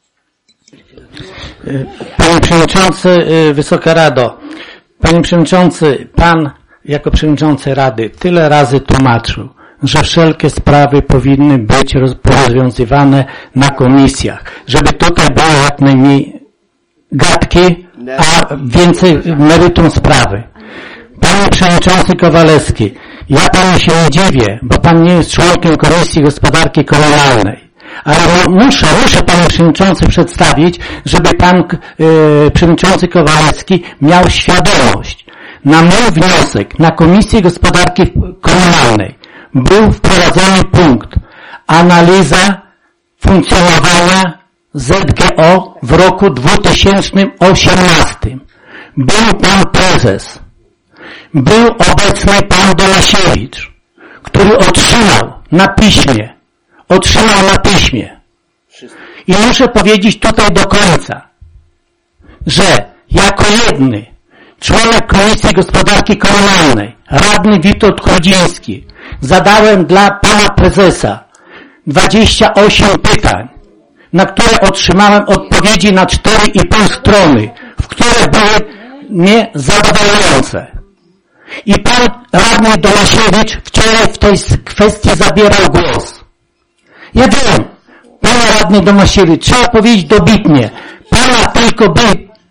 Panie Przewodniczący, Wysoka Rado. Panie Przewodniczący, Pan jako Przewodniczący Rady tyle razy tłumaczył, że wszelkie sprawy powinny być rozwiązywane na komisjach, żeby tutaj było jak najmniej gadki, a więcej meritum sprawy. Panie Przewodniczący Kowalewski, ja Panu się nie dziwię, bo Pan nie jest członkiem Komisji Gospodarki Komunalnej. Ale muszę, muszę Panu Przewodniczący przedstawić, żeby Pan e, Przewodniczący Kowalewski miał świadomość. Na mój wniosek na Komisji Gospodarki Komunalnej był wprowadzony punkt analiza funkcjonowania Z G O w roku dwa tysiące osiemnastym. Był Pan Prezes, był obecny Pan Dolasiewicz, który otrzymał na piśmie, otrzymał na piśmie. I muszę powiedzieć tutaj do końca, że jako jedny członek Komisji Gospodarki Komunalnej, radny Witold Chrudziński, zadałem dla Pana Prezesa dwadzieścia osiem pytań, na które otrzymałem odpowiedzi na cztery i pół strony, w które były niezadowalające. I Pan radny Dolasiewicz wczoraj w tej kwestii zabierał głos. Ja wiem, Panie radny Dolasiewicz, trzeba powiedzieć dobitnie, Pana tylko by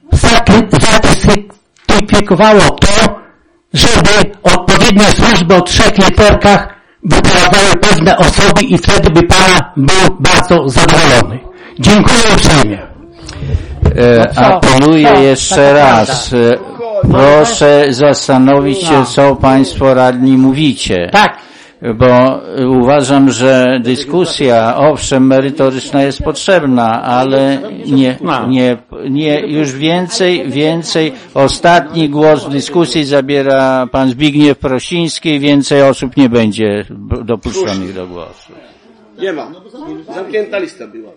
zatyfikowało to, żeby odpowiednie służby o trzech literkach wyprowadzały pewne osoby i wtedy by Pana był bardzo zadowolony. Dziękuję uprzejmie. E, apeluję jeszcze raz. E, proszę zastanowić się, co Państwo radni mówicie. Tak. Bo uważam, że dyskusja, owszem, merytoryczna jest potrzebna, ale nie, nie, nie, już więcej, więcej. Ostatni głos w dyskusji zabiera pan Zbigniew Prosiński, więcej osób nie będzie dopuszczonych do głosu. Nie ma. Zamknięta lista była.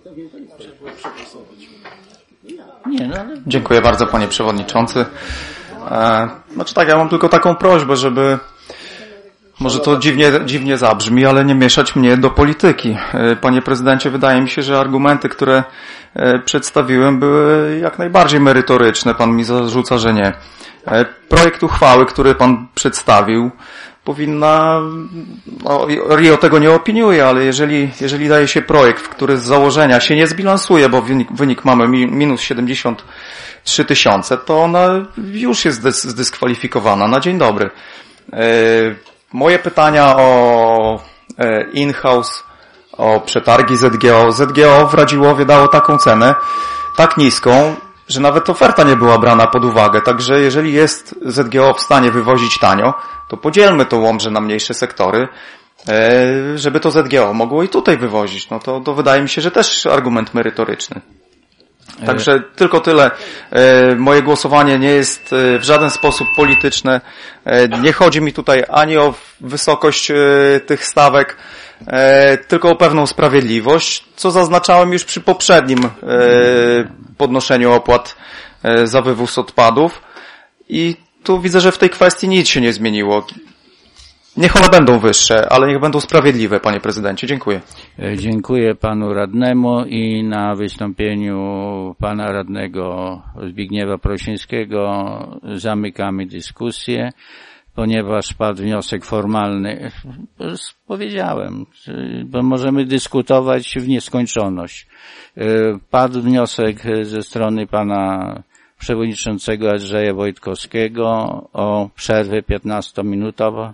Nie, no, ale... Dziękuję bardzo, panie przewodniczący. E, znaczy tak, ja mam tylko taką prośbę, żeby może to dziwnie, dziwnie zabrzmi, ale nie mieszać mnie do polityki. Panie prezydencie, wydaje mi się, że argumenty, które przedstawiłem, były jak najbardziej merytoryczne. Pan mi zarzuca, że nie. Projekt uchwały, który pan przedstawił, powinna, no, R I O tego nie opiniuje, ale jeżeli, jeżeli daje się projekt, który z założenia się nie zbilansuje, bo wynik, wynik mamy minus siedemdziesiąt trzy tysiące, to ona już jest zdyskwalifikowana. Na dzień dobry. Moje pytania o in-house, o przetargi Z G O. Z G O w Radziłowie dało taką cenę, tak niską, że nawet oferta nie była brana pod uwagę. Także jeżeli jest Z G O w stanie wywozić tanio, to podzielmy to Łomże na mniejsze sektory, żeby to Z G O mogło i tutaj wywozić. No to, to wydaje mi się, że też argument merytoryczny. Także tylko tyle. Moje głosowanie nie jest w żaden sposób polityczne. Nie chodzi mi tutaj ani o wysokość tych stawek, tylko o pewną sprawiedliwość, co zaznaczałem już przy poprzednim podnoszeniu opłat za wywóz odpadów. I tu widzę, że w tej kwestii nic się nie zmieniło. Niech one będą wyższe, ale niech będą sprawiedliwe, panie prezydencie. Dziękuję. Dziękuję panu radnemu i na wystąpieniu pana radnego Zbigniewa Prosińskiego zamykamy dyskusję, ponieważ padł wniosek formalny. Powiedziałem, bo możemy dyskutować w nieskończoność. Padł wniosek ze strony pana przewodniczącego Andrzeja Wojtkowskiego o przerwę piętnastominutową.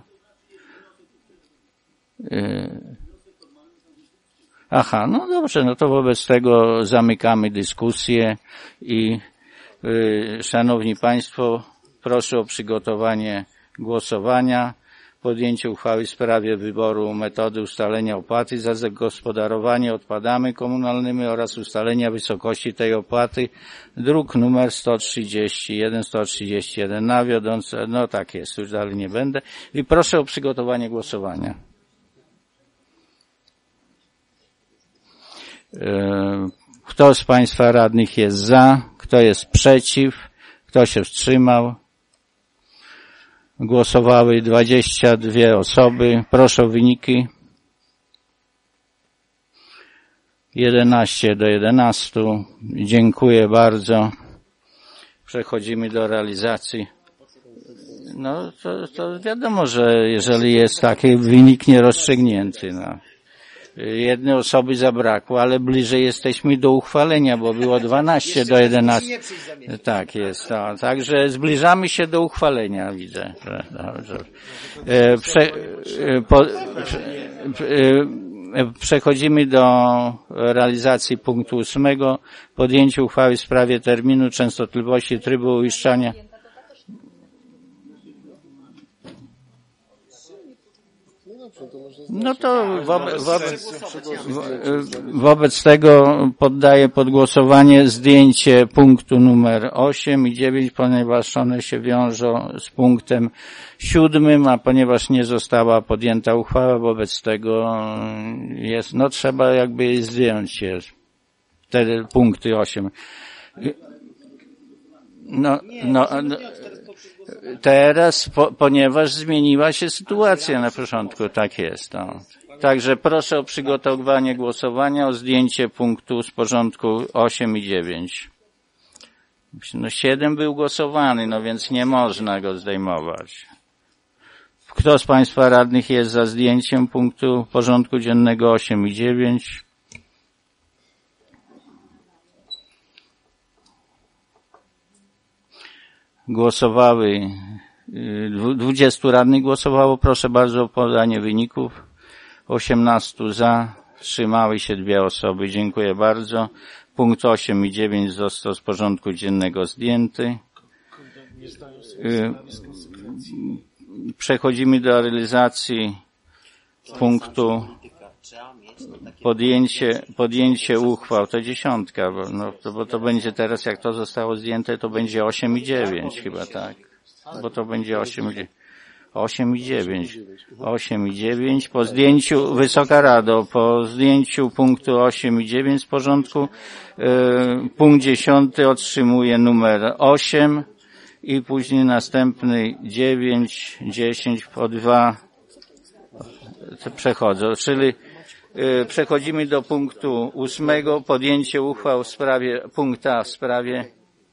Aha, no dobrze, no to wobec tego zamykamy dyskusję i yy, szanowni państwo, proszę o przygotowanie głosowania, podjęcie uchwały w sprawie wyboru metody ustalenia opłaty za zagospodarowanie odpadami komunalnymi oraz ustalenia wysokości tej opłaty, druk numer sto trzydzieści jeden, sto trzydzieści jeden, na wiodące, no tak jest, już dalej nie będę i proszę o przygotowanie głosowania. Kto z państwa radnych jest za? Kto jest przeciw? Kto się wstrzymał? Głosowały dwadzieścia dwie osoby. Proszę o wyniki. jedenaście do jedenastu. Dziękuję bardzo. Przechodzimy do realizacji. No to, to wiadomo, że jeżeli jest taki wynik nierozstrzygnięty, no. Jednej osoby zabrakło, ale bliżej jesteśmy do uchwalenia, bo było dwanaście do jedenastu. Tak jest. No. Także zbliżamy się do uchwalenia, widzę. Dobrze. Prze, po, prze, przechodzimy do realizacji punktu ósmego. Podjęcie uchwały w sprawie terminu, częstotliwości, trybu uiszczania. No to wobec, wobec, wobec tego poddaję pod głosowanie zdjęcie punktu numer osiem i dziewięć, ponieważ one się wiążą z punktem siódmym, a ponieważ nie została podjęta uchwała, wobec tego jest, no trzeba jakby zdjąć je, te punkty osiem. No, no, no teraz, po, ponieważ zmieniła się sytuacja na początku, tak jest. No. Także proszę o przygotowanie głosowania, o zdjęcie punktu z porządku osiem i dziewięć. No siedem był głosowany, no więc nie można go zdejmować. Kto z Państwa radnych jest za zdjęciem punktu porządku dziennego osiem i dziewięć? Głosowały, dwudziestu radnych głosowało, proszę bardzo o podanie wyników. osiemnastu za, wstrzymały się dwie osoby, dziękuję bardzo. Punkt osiem i dziewięć został z porządku dziennego zdjęty. Przechodzimy do realizacji punktu podjęcie, podjęcie uchwał, to dziesiątka, bo, no, to, bo to będzie teraz, jak to zostało zdjęte, to będzie osiem i dziewięć chyba, tak? Bo to będzie osiem i dziewięć. osiem i dziewięć. osiem i dziewięć. Po zdjęciu, Wysoka Rado, po zdjęciu punktu osiem i dziewięć z porządku, yy, punkt dziesiąty otrzymuje numer osiem i później następny dziewięć, dziesięć, po dwa przechodzą, czyli przechodzimy do punktu ósmego. Podjęcie uchwał w sprawie, punkt A w sprawie,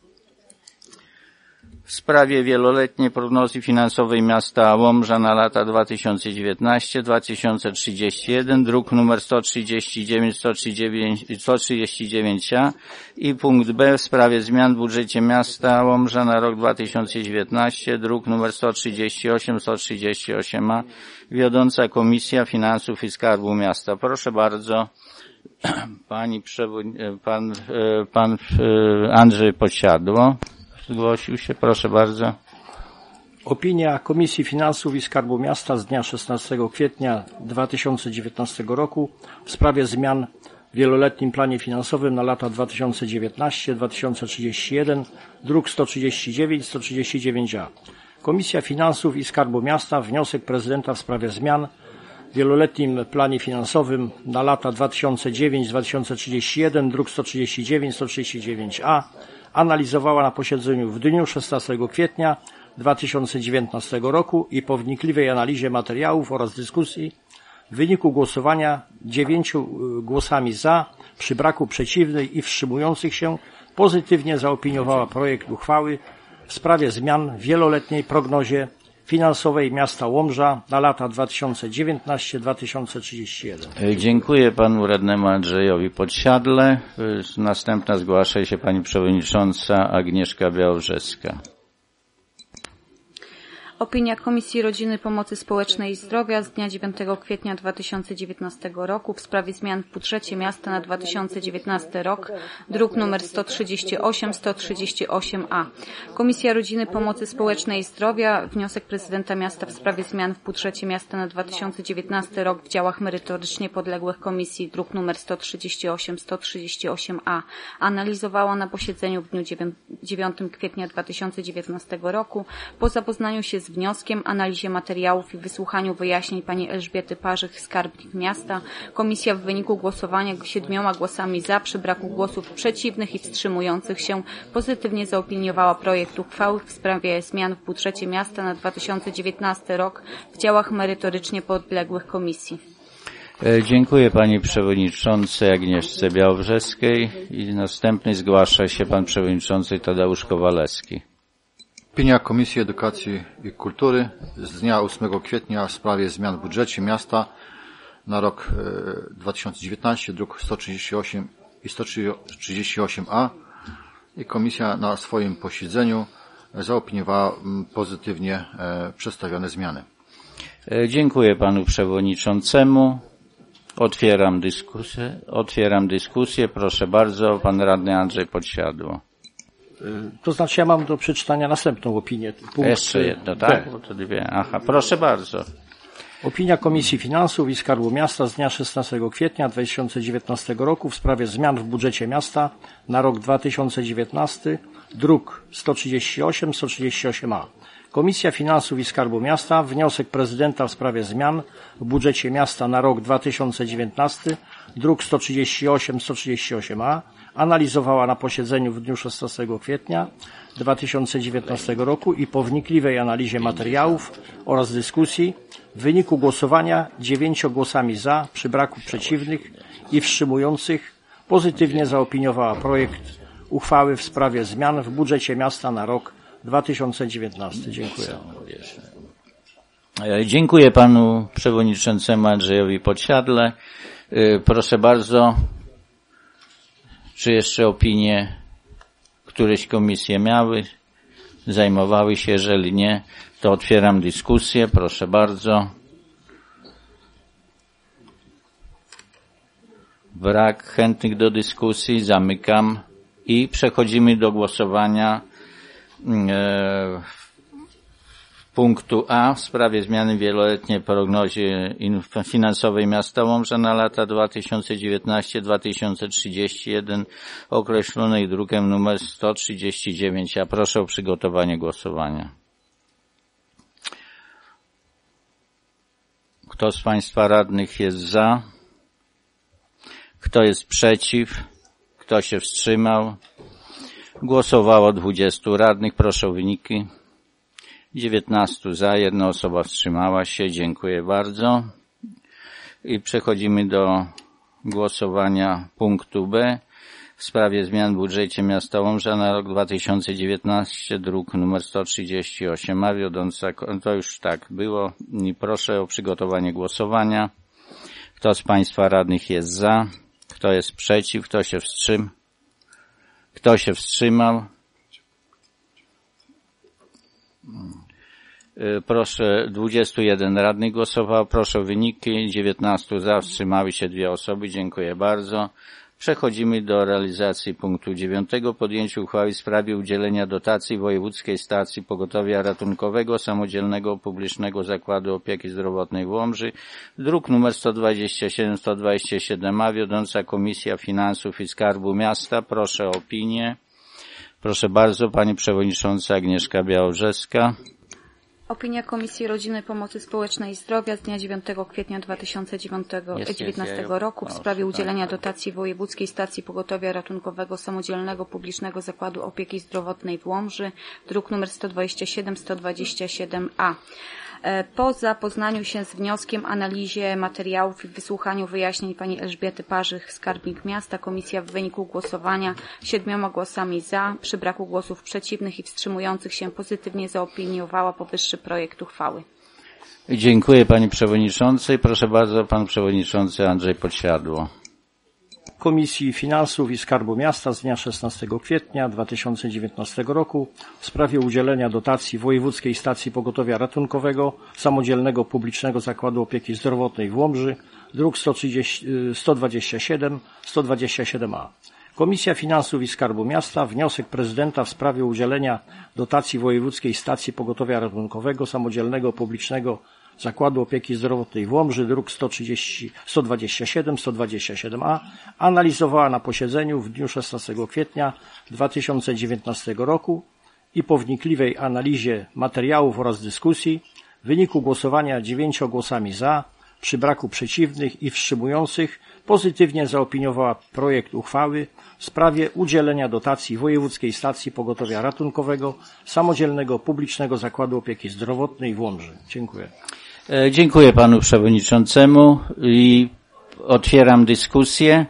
w sprawie wieloletniej prognozy finansowej miasta Łomża na lata dwa tysiące dziewiętnaście do dwa tysiące trzydzieści jeden, druk numer sto trzydzieści dziewięć, sto trzydzieści dziewięć A i punkt B w sprawie zmian w budżecie miasta Łomża na rok dwa tysiące dziewiętnasty, druk numer sto trzydzieści osiem, sto trzydzieści osiem A, wiodąca Komisja Finansów i Skarbu Miasta. Proszę bardzo, pani przewodniczący, pan, pan Andrzej Podsiadło zgłosił się, proszę bardzo. Opinia Komisji Finansów i Skarbu Miasta z dnia szesnastego kwietnia dwa tysiące dziewiętnastego roku w sprawie zmian w wieloletnim planie finansowym na lata dwa tysiące dziewiętnasty do dwa tysiące trzydzieści jeden, druk sto trzydzieści dziewięć, sto trzydzieści dziewięć A. Komisja Finansów i Skarbu Miasta, wniosek prezydenta w sprawie zmian w wieloletnim planie finansowym na lata dwa tysiące dziewięć do dwa tysiące trzydzieści jeden, druk sto trzydzieści dziewięć, sto trzydzieści dziewięć A, analizowała na posiedzeniu w dniu szesnastego kwietnia dwa tysiące dziewiętnastego roku i po wnikliwej analizie materiałów oraz dyskusji w wyniku głosowania dziewięciu głosami za, przy braku przeciwnych i wstrzymujących się, pozytywnie zaopiniowała projekt uchwały w sprawie zmian w wieloletniej prognozie finansowej miasta Łomża na lata dwa tysiące dziewiętnasty do dwa tysiące trzydzieści jeden. Dziękuję panu radnemu Andrzejowi Podsiadle. Następna zgłasza się pani przewodnicząca Agnieszka Białobrzeska. Opinia Komisji Rodziny, Pomocy Społecznej i Zdrowia z dnia dziewiątego kwietnia dwa tysiące dziewiętnastego roku w sprawie zmian w budżecie miasta na dwa tysiące dziewiętnasty rok, druk numer sto trzydzieści osiem, sto trzydzieści osiem A. Komisja Rodziny, Pomocy Społecznej i Zdrowia, wniosek prezydenta miasta w sprawie zmian w budżecie miasta na dwa tysiące dziewiętnasty rok w działach merytorycznie podległych komisji, druk numer sto trzydzieści osiem, sto trzydzieści osiem A. Analizowała na posiedzeniu w dniu dziewiątego kwietnia dwa tysiące dziewiętnastego roku po zapoznaniu się z wnioskiem, analizie materiałów i wysłuchaniu wyjaśnień pani Elżbiety Parzych, skarbnik miasta. Komisja w wyniku głosowania siedmioma głosami za, przy braku głosów przeciwnych i wstrzymujących się, pozytywnie zaopiniowała projekt uchwały w sprawie zmian w budżecie miasta na dwa tysiące dziewiętnasty rok w działach merytorycznie podległych komisji. Dziękuję pani przewodniczącej Agnieszce Białobrzeskiej i następny zgłasza się pan przewodniczący Tadeusz Kowalewski. Opinia Komisji Edukacji i Kultury z dnia ósmego kwietnia w sprawie zmian w budżecie miasta na rok dwa tysiące dziewiętnasty, druk sto trzydzieści osiem i sto trzydzieści osiem a i komisja na swoim posiedzeniu zaopiniowała pozytywnie przedstawione zmiany. Dziękuję panu przewodniczącemu. Otwieram dyskusję. Otwieram dyskusję. Proszę bardzo, pan radny Andrzej Podsiadło. To znaczy ja mam do przeczytania następną opinię. Punkt Jeszcze jedno, tak? Bo to dwie. Aha, proszę bardzo. Opinia Komisji Finansów i Skarbu Miasta z dnia szesnastego kwietnia dwa tysiące dziewiętnastego roku w sprawie zmian w budżecie miasta na rok dwa tysiące dziewiętnasty, druk sto trzydzieści osiem, sto trzydzieści osiem a. Komisja Finansów i Skarbu Miasta, wniosek prezydenta w sprawie zmian w budżecie miasta na rok dwa tysiące dziewiętnasty, druk sto trzydzieści osiem, sto trzydzieści osiem a, analizowała na posiedzeniu w dniu szesnastego kwietnia dwa tysiące dziewiętnastego roku i po wnikliwej analizie materiałów oraz dyskusji w wyniku głosowania dziewięciu głosami za, przy braku przeciwnych i wstrzymujących, pozytywnie zaopiniowała projekt uchwały w sprawie zmian w budżecie miasta na rok dwa tysiące dziewiętnasty. Dziękuję. Dziękuję panu przewodniczącemu Andrzejowi Podsiadle. Proszę bardzo, czy jeszcze opinie któreś komisje miały, zajmowały się? Jeżeli nie, to otwieram dyskusję. Proszę bardzo. Brak chętnych do dyskusji. Zamykam i przechodzimy do głosowania e, punktu A w sprawie zmiany wieloletniej prognozie finansowej miasta Łomża na lata dwa tysiące dziewiętnasty do dwa tysiące trzydziesty jeden określonej drukiem numer sto trzydzieści dziewięć. Ja proszę o przygotowanie głosowania. Kto z państwa radnych jest za? Kto jest przeciw? Kto się wstrzymał? Głosowało dwudziestu radnych. Proszę o wyniki. dziewiętnastu za, jedna osoba wstrzymała się. Dziękuję bardzo. I przechodzimy do głosowania punktu B w sprawie zmian w budżecie miasta Łomża na rok dwa tysiące dziewiętnasty, druk numer sto trzydzieści osiem a, wiodąca, to już tak było. I proszę o przygotowanie głosowania. Kto z państwa radnych jest za? Kto jest przeciw? Kto się wstrzymał? Kto się wstrzymał? Proszę, dwudziestu jeden radnych głosowało. Proszę o wyniki. dziewiętnastu za, wstrzymały się dwie osoby. Dziękuję bardzo. Przechodzimy do realizacji punktu dziewiątego. Podjęcie uchwały w sprawie udzielenia dotacji Wojewódzkiej Stacji Pogotowia Ratunkowego Samodzielnego Publicznego Zakładu Opieki Zdrowotnej w Łomży. Druk numer sto dwadzieścia siedem, sto dwadzieścia siedem a. Wiodąca Komisja Finansów i Skarbu Miasta. Proszę o opinię. Proszę bardzo, pani przewodnicząca Agnieszka Białobrzeska. Opinia Komisji Rodziny, Pomocy Społecznej i Zdrowia z dnia dziewiątego kwietnia dwa tysiące dziewiętnastego roku w sprawie udzielenia dotacji Wojewódzkiej Stacji Pogotowia Ratunkowego Samodzielnego Publicznego Zakładu Opieki Zdrowotnej w Łomży, druk nr sto dwadzieścia siedem, sto dwadzieścia siedem a. Po zapoznaniu się z wnioskiem, analizie materiałów i wysłuchaniu wyjaśnień pani Elżbiety Parzych, skarbnik miasta, komisja w wyniku głosowania siedmioma głosami za, przy braku głosów przeciwnych i wstrzymujących się pozytywnie zaopiniowała powyższy projekt uchwały. Dziękuję pani przewodniczącej. Proszę bardzo, pan przewodniczący Andrzej Podsiadło. Komisji Finansów i Skarbu Miasta z dnia szesnastego kwietnia dwa tysiące dziewiętnastego roku w sprawie udzielenia dotacji Wojewódzkiej Stacji Pogotowia Ratunkowego Samodzielnego Publicznego Zakładu Opieki Zdrowotnej w Łomży, druk sto dwadzieścia siedem, sto dwadzieścia siedem a. Komisja Finansów i Skarbu Miasta, wniosek prezydenta w sprawie udzielenia dotacji Wojewódzkiej Stacji Pogotowia Ratunkowego Samodzielnego Publicznego Zakładu Opieki Zdrowotnej w Łomży, druk sto dwadzieścia siedem, sto dwadzieścia siedem a, analizowała na posiedzeniu w dniu szesnastego kwietnia dwa tysiące dziewiętnastego roku i po wnikliwej analizie materiałów oraz dyskusji w wyniku głosowania dziewięciu głosami za, przy braku przeciwnych i wstrzymujących, pozytywnie zaopiniowała projekt uchwały w sprawie udzielenia dotacji Wojewódzkiej Stacji Pogotowia Ratunkowego Samodzielnego Publicznego Zakładu Opieki Zdrowotnej w Łomży. Dziękuję. Dziękuję panu przewodniczącemu i otwieram dyskusję.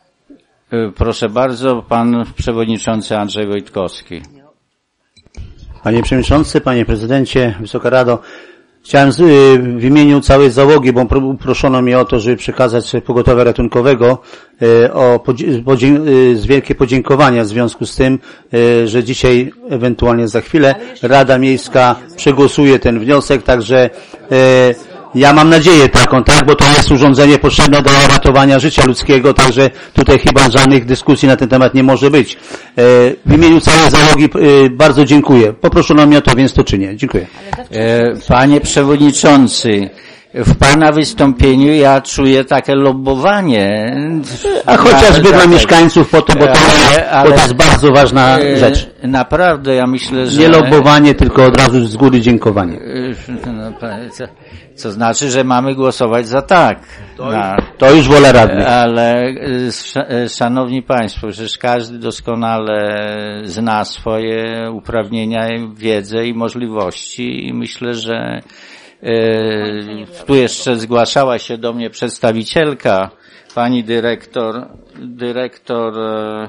Proszę bardzo, pan przewodniczący Andrzej Wojtkowski. Panie Przewodniczący, Panie Prezydencie, Wysoka Rado, chciałem z, y, w imieniu całej załogi, bo proszono mnie o to, żeby przekazać pogotowia ratunkowego y, o podzie- podzie- y, z wielkie podziękowania w związku z tym, y, że dzisiaj, ewentualnie za chwilę, Rada Miejska przegłosuje ten wniosek, także y, ja mam nadzieję taką, tak, bo to jest urządzenie potrzebne do ratowania życia ludzkiego, także tutaj chyba żadnych dyskusji na ten temat nie może być. W imieniu całej załogi bardzo dziękuję. Poproszono mnie o to, więc to czynię. Dziękuję. Panie Przewodniczący, w Pana wystąpieniu ja czuję takie lobbowanie. A chociażby dla mieszkańców po to, bo to, ale, ale, bo to jest bardzo ważna rzecz. Naprawdę, ja myślę, że... Nie lobbowanie, tylko od razu z góry dziękowanie. No, co, co znaczy, że mamy głosować za tak. To, na, już, to już wola radnych. Ale, szanowni Państwo, przecież każdy doskonale zna swoje uprawnienia, wiedzę i możliwości i myślę, że tu jeszcze zgłaszała się do mnie przedstawicielka, pani dyrektor, dyrektor e,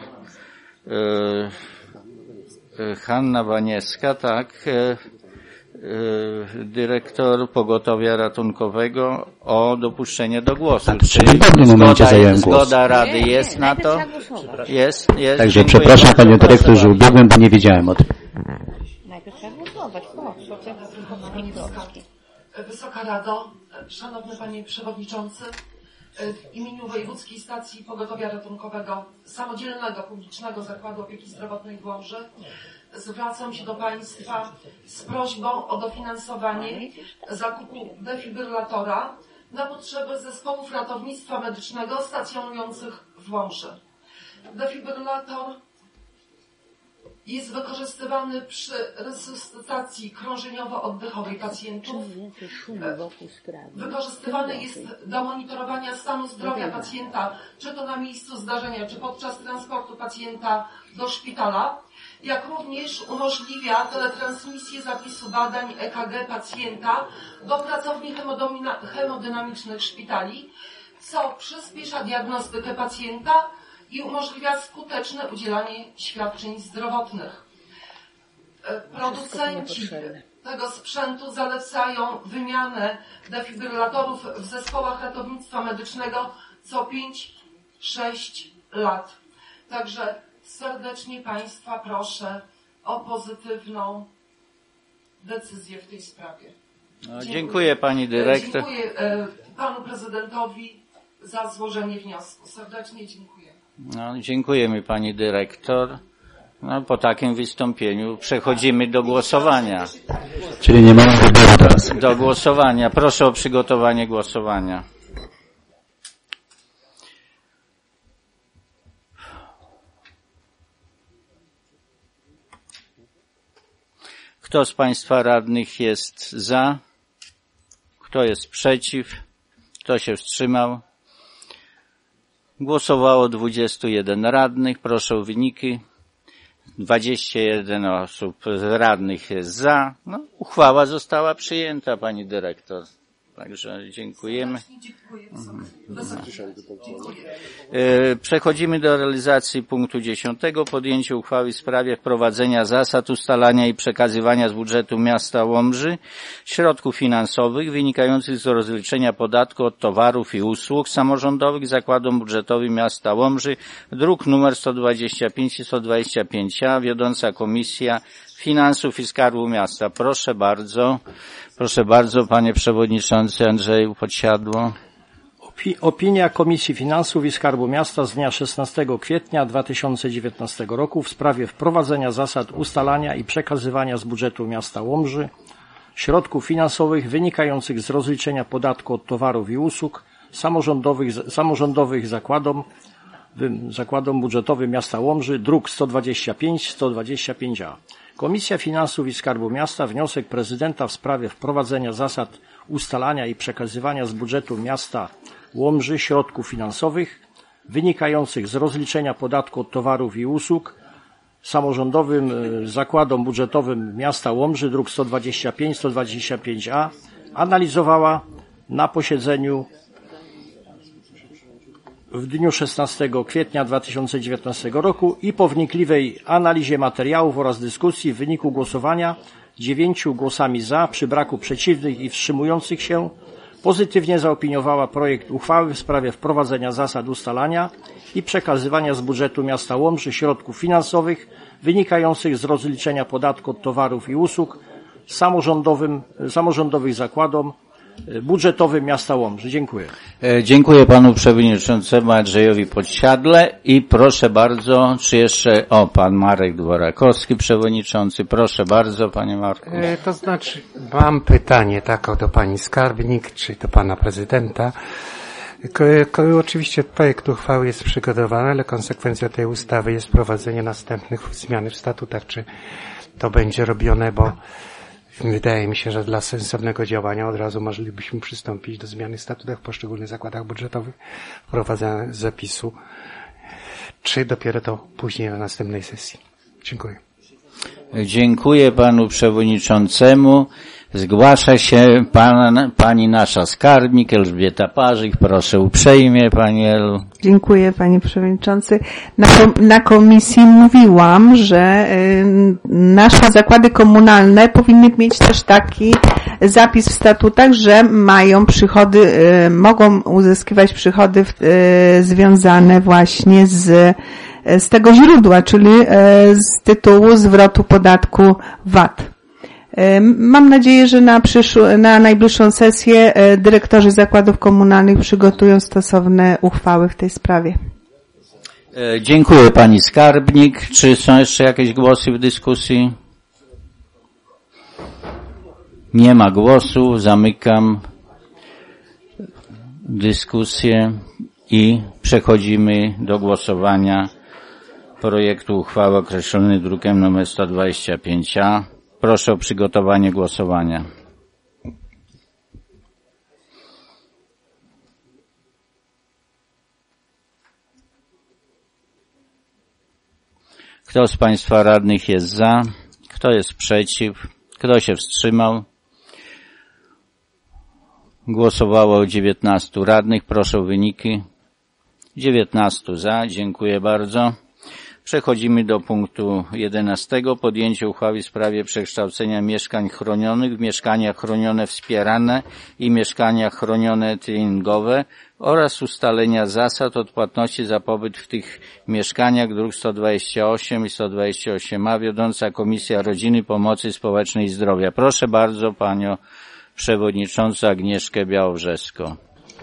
e, Hanna Wanieska, tak, e, e, dyrektor Pogotowia Ratunkowego o dopuszczenie do głosu. Tak, czyli w pewnym momencie zająłem głos. Zgoda Rady jest na to? Jest, jest. Także Dziękuję przepraszam bardzo. Panie Dyrektor, że ubiegłem, bo nie wiedziałem o tym. Najpierw trzeba głosować. Wysoka Rado, Szanowny Panie Przewodniczący, w imieniu Wojewódzkiej Stacji Pogotowia Ratunkowego Samodzielnego Publicznego Zakładu Opieki Zdrowotnej w Łomży zwracam się do Państwa z prośbą o dofinansowanie zakupu defibrylatora na potrzeby zespołów ratownictwa medycznego stacjonujących w Łomży. Defibrylator jest wykorzystywany przy resuscytacji krążeniowo-oddechowej pacjentów. Wykorzystywany jest do monitorowania stanu zdrowia pacjenta, czy to na miejscu zdarzenia, czy podczas transportu pacjenta do szpitala, jak również umożliwia teletransmisję zapisu badań E K G pacjenta do pracowni hemodynamicznych szpitali, co przyspiesza diagnostykę pacjenta i umożliwia skuteczne udzielanie świadczeń zdrowotnych. Producenci tego sprzętu zalecają wymianę defibrylatorów w zespołach ratownictwa medycznego co pięć sześć lat. Także serdecznie Państwa proszę o pozytywną decyzję w tej sprawie. No, dziękuję. dziękuję Pani Dyrektor. Dziękuję Panu Prezydentowi za złożenie wniosku. Serdecznie dziękuję. No, dziękujemy Pani Dyrektor. No, po takim wystąpieniu przechodzimy do głosowania. Czyli nie mamy wyboru teraz. Do głosowania. Proszę o przygotowanie głosowania. Kto z Państwa radnych jest za? Kto jest przeciw? Kto się wstrzymał? Głosowało dwudziestu jeden radnych. Proszę o wyniki. dwadzieścia jeden osób radnych jest za. No, uchwała została przyjęta, Pani Dyrektor. Także dziękujemy. Mhm. Przechodzimy do realizacji punktu dziesiątego. Podjęcie uchwały w sprawie wprowadzenia zasad ustalania i przekazywania z budżetu miasta Łomży środków finansowych wynikających z rozliczenia podatku od towarów i usług samorządowych zakładom budżetowym miasta Łomży. Druk numer sto dwadzieścia pięć i sto dwadzieścia pięć A. Wiodąca Komisja Finansów i Skarbu Miasta. Proszę bardzo. Proszę bardzo, Panie Przewodniczący Andrzeju Podsiadło. Opinia Komisji Finansów i Skarbu Miasta z dnia szesnastego kwietnia dwa tysiące dziewiętnastego roku w sprawie wprowadzenia zasad ustalania i przekazywania z budżetu miasta Łomży środków finansowych wynikających z rozliczenia podatku od towarów i usług samorządowych, samorządowych zakładom, zakładom budżetowym miasta Łomży, druk sto dwadzieścia pięć sto dwadzieścia pięć A. Komisja Finansów i Skarbu Miasta wniosek prezydenta w sprawie wprowadzenia zasad ustalania i przekazywania z budżetu miasta Łomży środków finansowych wynikających z rozliczenia podatku od towarów i usług samorządowym zakładom budżetowym miasta Łomży, druk sto dwadzieścia pięć sto dwadzieścia pięć A, analizowała na posiedzeniu w dniu szesnastego kwietnia dwa tysiące dziewiętnastego roku i po wnikliwej analizie materiałów oraz dyskusji w wyniku głosowania dziewięciu głosami za, przy braku przeciwnych i wstrzymujących się, pozytywnie zaopiniowała projekt uchwały w sprawie wprowadzenia zasad ustalania i przekazywania z budżetu miasta Łomży środków finansowych wynikających z rozliczenia podatku od towarów i usług samorządowym, samorządowych zakładom budżetowym miasta Łomży. Dziękuję. Dziękuję panu przewodniczącemu Andrzejowi Podsiadle i proszę bardzo, czy jeszcze, o, pan Marek Dworakowski, przewodniczący. Proszę bardzo, panie Marku. E, to znaczy, mam pytanie tako do pani skarbnik, czy do pana prezydenta. Ko, ko, oczywiście projekt uchwały jest przygotowany, ale konsekwencją tej ustawy jest wprowadzenie następnych zmian w statutach. Czy to będzie robione, bo wydaje mi się, że dla sensownego działania od razu moglibyśmy przystąpić do zmiany w statutach w poszczególnych zakładach budżetowych, wprowadzenia zapisu, czy dopiero to później na następnej sesji. Dziękuję. Dziękuję panu przewodniczącemu. Zgłasza się pan, pani nasza skarbnik Elżbieta Parzyk. Proszę uprzejmie, pani Elu. Dziękuję, panie przewodniczący. Na, na komisji mówiłam, że y, nasze zakłady komunalne powinny mieć też taki zapis w statutach, że mają przychody, y, mogą uzyskiwać przychody y, związane właśnie z z tego źródła, czyli z tytułu zwrotu podatku V A T. Mam nadzieję, że na, przyszł, na najbliższą sesję dyrektorzy zakładów komunalnych przygotują stosowne uchwały w tej sprawie. Dziękuję pani skarbnik. Czy są jeszcze jakieś głosy w dyskusji? Nie ma głosów. Zamykam dyskusję i przechodzimy do głosowania projektu uchwały określony drukiem nr sto dwadzieścia pięć a. Proszę o przygotowanie głosowania. Kto z państwa radnych jest za? Kto jest przeciw? Kto się wstrzymał? Głosowało dziewiętnastu radnych. Proszę o wyniki. dziewiętnastu za. Dziękuję bardzo. Przechodzimy do punktu jedenastego. Podjęcie uchwały w sprawie przekształcenia mieszkań chronionych w mieszkania chronione wspierane i mieszkania chronione treningowe oraz ustalenia zasad odpłatności za pobyt w tych mieszkaniach, druk sto dwadzieścia osiem i sto dwadzieścia osiem a, wiodąca Komisja Rodziny, Pomocy Społecznej i Zdrowia. Proszę bardzo panią przewodniczącą Agnieszkę Białobrzeską.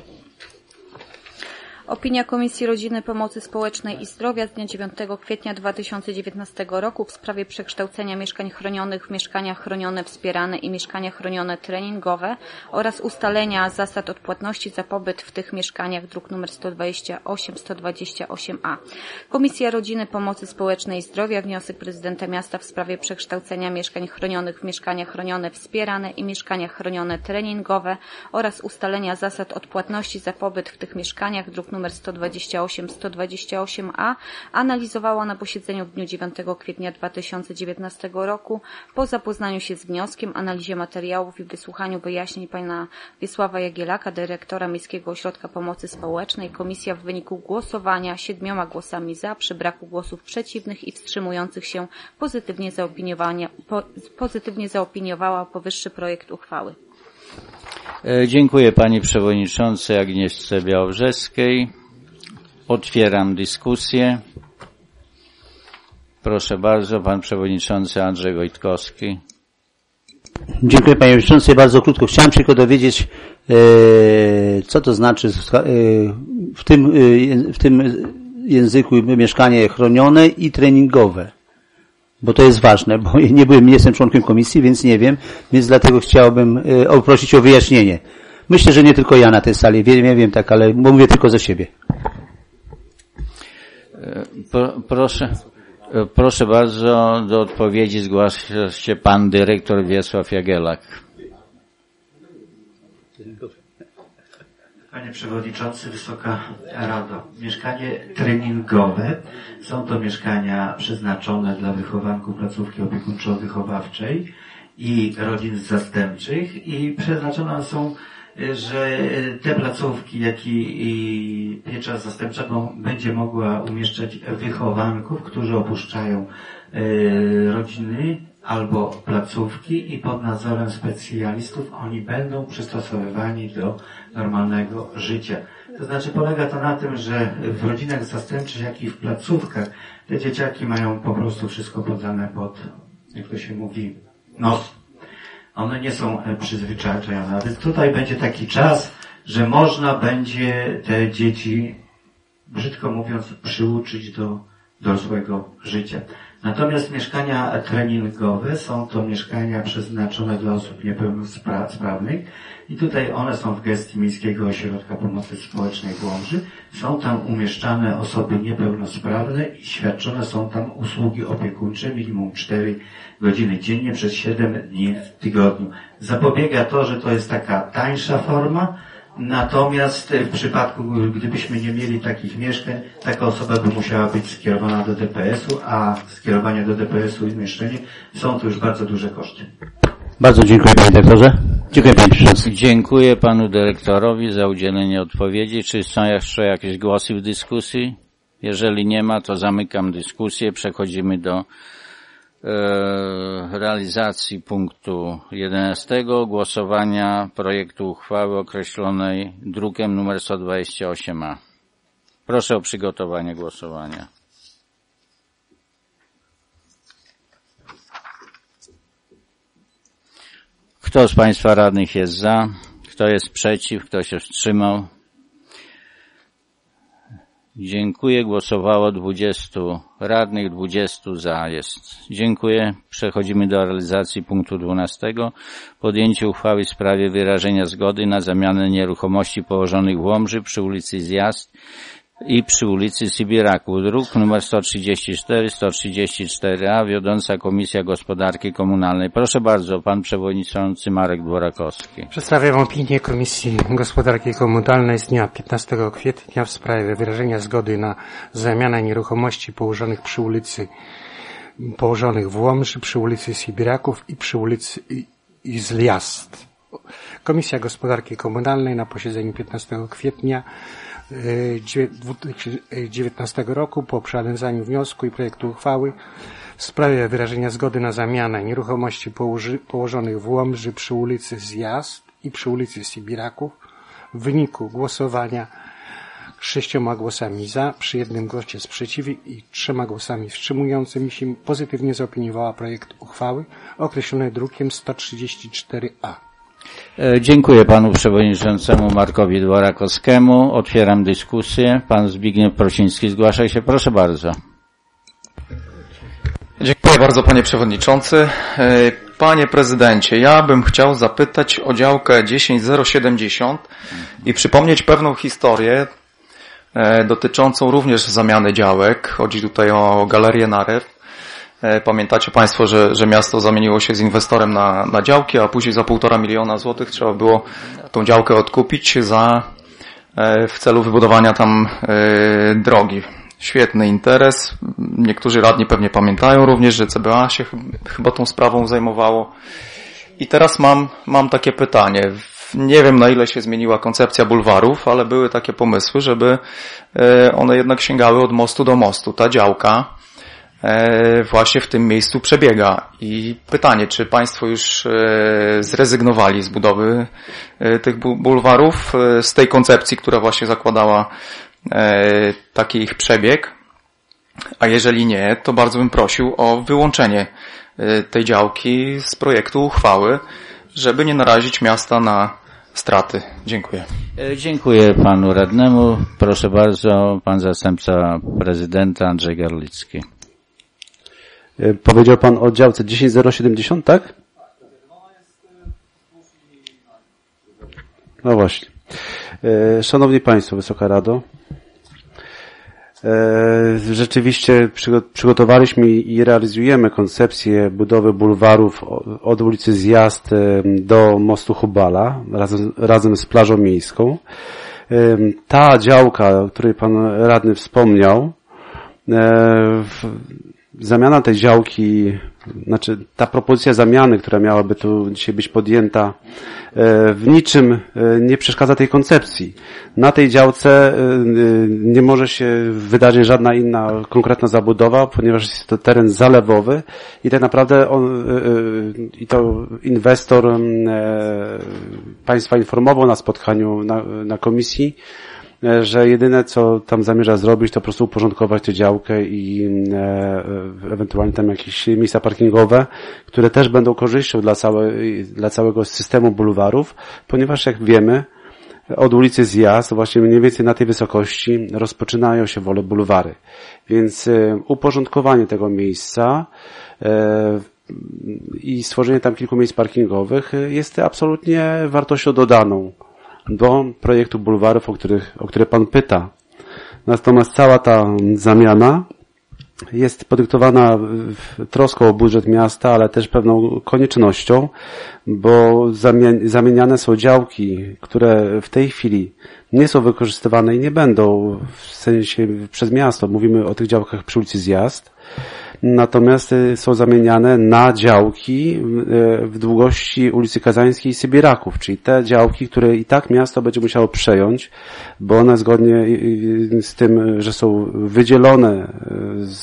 Opinia Komisji Rodziny, Pomocy Społecznej i Zdrowia z dnia dziewiątego kwietnia dwa tysiące dziewiętnastego roku w sprawie przekształcenia mieszkań chronionych w mieszkania chronione wspierane i mieszkania chronione treningowe oraz ustalenia zasad odpłatności za pobyt w tych mieszkaniach, druk nr sto dwadzieścia osiem i sto dwadzieścia osiem a. Komisja Rodziny, Pomocy Społecznej i Zdrowia wniosek prezydenta miasta w sprawie przekształcenia mieszkań chronionych w mieszkania chronione wspierane i mieszkania chronione treningowe oraz ustalenia zasad odpłatności za pobyt w tych mieszkaniach, druk nr sto dwadzieścia osiem i sto dwadzieścia osiem a analizowała na posiedzeniu w dniu dziewiątego kwietnia dwa tysiące dziewiętnastego roku po zapoznaniu się z wnioskiem, analizie materiałów i wysłuchaniu wyjaśnień pana Wiesława Jagielaka, dyrektora Miejskiego Ośrodka Pomocy Społecznej. Komisja w wyniku głosowania siedmioma głosami za, przy braku głosów przeciwnych i wstrzymujących się pozytywnie zaopiniowała, po, pozytywnie zaopiniowała powyższy projekt uchwały. Dziękuję pani przewodniczącej Agnieszce Białobrzeskiej. Otwieram dyskusję. Proszę bardzo, pan przewodniczący Andrzej Wojtkowski. Dziękuję panie przewodniczący. Bardzo krótko. Chciałem się tylko dowiedzieć, co to znaczy w tym, w tym języku mieszkanie chronione i treningowe. Bo to jest ważne, bo nie byłem, nie jestem członkiem komisji, więc nie wiem, więc dlatego chciałbym e, prosić o wyjaśnienie. Myślę, że nie tylko ja na tej sali, wiem, nie wiem tak, ale mówię tylko za siebie. Pro, proszę, proszę bardzo, do odpowiedzi zgłasza się pan dyrektor Wiesław Jagielak. Panie Przewodniczący, Wysoka Rado. Mieszkanie treningowe są to mieszkania przeznaczone dla wychowanków placówki opiekuńczo-wychowawczej i rodzin zastępczych i przeznaczone są że te placówki, jak i, i piecza zastępcza będzie mogła umieszczać wychowanków, którzy opuszczają y, rodziny albo placówki i pod nadzorem specjalistów oni będą przystosowywani do normalnego życia. To znaczy polega to na tym, że w rodzinach zastępczych, jak i w placówkach te dzieciaki mają po prostu wszystko poddane pod, jak to się mówi, nos. One nie są przyzwyczajone, więc tutaj będzie taki czas, że można będzie te dzieci, brzydko mówiąc, przyuczyć do dorosłego życia. Natomiast mieszkania treningowe są to mieszkania przeznaczone dla osób niepełnosprawnych i tutaj one są w gestii Miejskiego Ośrodka Pomocy Społecznej w Łomży. Są tam umieszczane osoby niepełnosprawne i świadczone są tam usługi opiekuńcze minimum cztery godziny dziennie przez siedem dni w tygodniu. Zapobiega to, że to jest taka tańsza forma, natomiast w przypadku, gdybyśmy nie mieli takich mieszkań, taka osoba by musiała być skierowana do D P S u, a skierowanie do D P S u i umieszczenie są to już bardzo duże koszty. Bardzo dziękuję panie dyrektorze. Dziękuję panie przewodniczący. Dziękuję panu dyrektorowi za udzielenie odpowiedzi. Czy są jeszcze jakieś głosy w dyskusji? Jeżeli nie ma, to zamykam dyskusję. Przechodzimy do e, realizacji punktu jedenastego. Głosowania projektu uchwały określonej drukiem numer sto dwadzieścia osiem a. Proszę o przygotowanie głosowania. Kto z państwa radnych jest za? Kto jest przeciw? Kto się wstrzymał? Dziękuję. Głosowało dwudziestu radnych, dwudziestu za jest. Dziękuję. Przechodzimy do realizacji punktu dwunastego. Podjęcie uchwały w sprawie wyrażenia zgody na zamianę nieruchomości położonych w Łomży przy ulicy Zjazd i przy ulicy Sybiraku. Druk numer sto trzydzieści cztery, sto trzydzieści cztery a, wiodąca Komisja Gospodarki Komunalnej. Proszę bardzo, pan przewodniczący Marek Dworakowski. Przedstawiam opinię Komisji Gospodarki Komunalnej z dnia piętnastego kwietnia w sprawie wyrażenia zgody na zamianę nieruchomości położonych przy ulicy, położonych w Łomży, przy ulicy Sybiraków i przy ulicy Zjazd. Komisja Gospodarki Komunalnej na posiedzeniu piętnastego kwietnia dwa tysiące dziewiętnastego roku po przeanalizowaniu wniosku i projektu uchwały w sprawie wyrażenia zgody na zamianę nieruchomości położy, położonych w Łomży przy ulicy Zjazd i przy ulicy Sybiraków w wyniku głosowania sześcioma głosami za, przy jednym głosie sprzeciwu i trzema głosami wstrzymującymi się pozytywnie zaopiniowała projekt uchwały określony drukiem sto trzydzieści cztery a. Dziękuję panu przewodniczącemu Markowi Dworakowskiemu. Otwieram dyskusję. Pan Zbigniew Prosiński zgłasza się. Proszę bardzo. Dziękuję bardzo panie przewodniczący. Panie prezydencie, ja bym chciał zapytać o działkę dziesięć zero siedemdziesiąt i przypomnieć pewną historię dotyczącą również zamiany działek. Chodzi tutaj o Galerię Narew. Pamiętacie państwo, że, że miasto zamieniło się z inwestorem na, na działki, a później za półtora miliona złotych trzeba było tą działkę odkupić za, w celu wybudowania tam drogi. Świetny interes. Niektórzy radni pewnie pamiętają również, że C B A się chyba tą sprawą zajmowało. I teraz mam, mam takie pytanie. Nie wiem, na ile się zmieniła koncepcja bulwarów, ale były takie pomysły, żeby one jednak sięgały od mostu do mostu. Ta działka właśnie w tym miejscu przebiega. I pytanie, czy państwo już zrezygnowali z budowy tych bulwarów, z tej koncepcji, która właśnie zakładała taki ich przebieg? A jeżeli nie, to bardzo bym prosił o wyłączenie tej działki z projektu uchwały, żeby nie narazić miasta na straty. Dziękuję. Dziękuję panu radnemu. Proszę bardzo, pan zastępca prezydenta Andrzej Garlicki. Powiedział pan o działce dziesięć zero siedemdziesiąt, tak? No właśnie. Szanowni Państwo, Wysoka Rado, rzeczywiście przygotowaliśmy i realizujemy koncepcję budowy bulwarów od ulicy Zjazd do mostu Hubala razem, razem z plażą miejską. Ta działka, o której pan radny wspomniał, zamiana tej działki, znaczy ta propozycja zamiany, która miałaby tu dzisiaj być podjęta, w niczym nie przeszkadza tej koncepcji. Na tej działce nie może się wydarzyć żadna inna konkretna zabudowa, ponieważ jest to teren zalewowy i tak naprawdę on, i to inwestor państwa informował na spotkaniu na, na komisji, że jedyne co tam zamierza zrobić, to po prostu uporządkować tę działkę i e, ewentualnie tam jakieś miejsca parkingowe, które też będą korzyścią dla, całej, dla całego systemu bulwarów, ponieważ jak wiemy, od ulicy Zjazd, właśnie mniej więcej na tej wysokości rozpoczynają się wolne bulwary. Więc e, uporządkowanie tego miejsca e, i stworzenie tam kilku miejsc parkingowych jest absolutnie wartością dodaną do projektu bulwarów, o których, o które Pan pyta. Natomiast cała ta zamiana jest podyktowana troską o budżet miasta, ale też pewną koniecznością, bo zamieniane są działki, które w tej chwili nie są wykorzystywane i nie będą w sensie przez miasto. Mówimy o tych działkach przy ulicy Zjazd. Natomiast są zamieniane na działki w długości ulicy Kazańskiej i Sybiraków, czyli te działki, które i tak miasto będzie musiało przejąć, bo one zgodnie z tym, że są wydzielone z,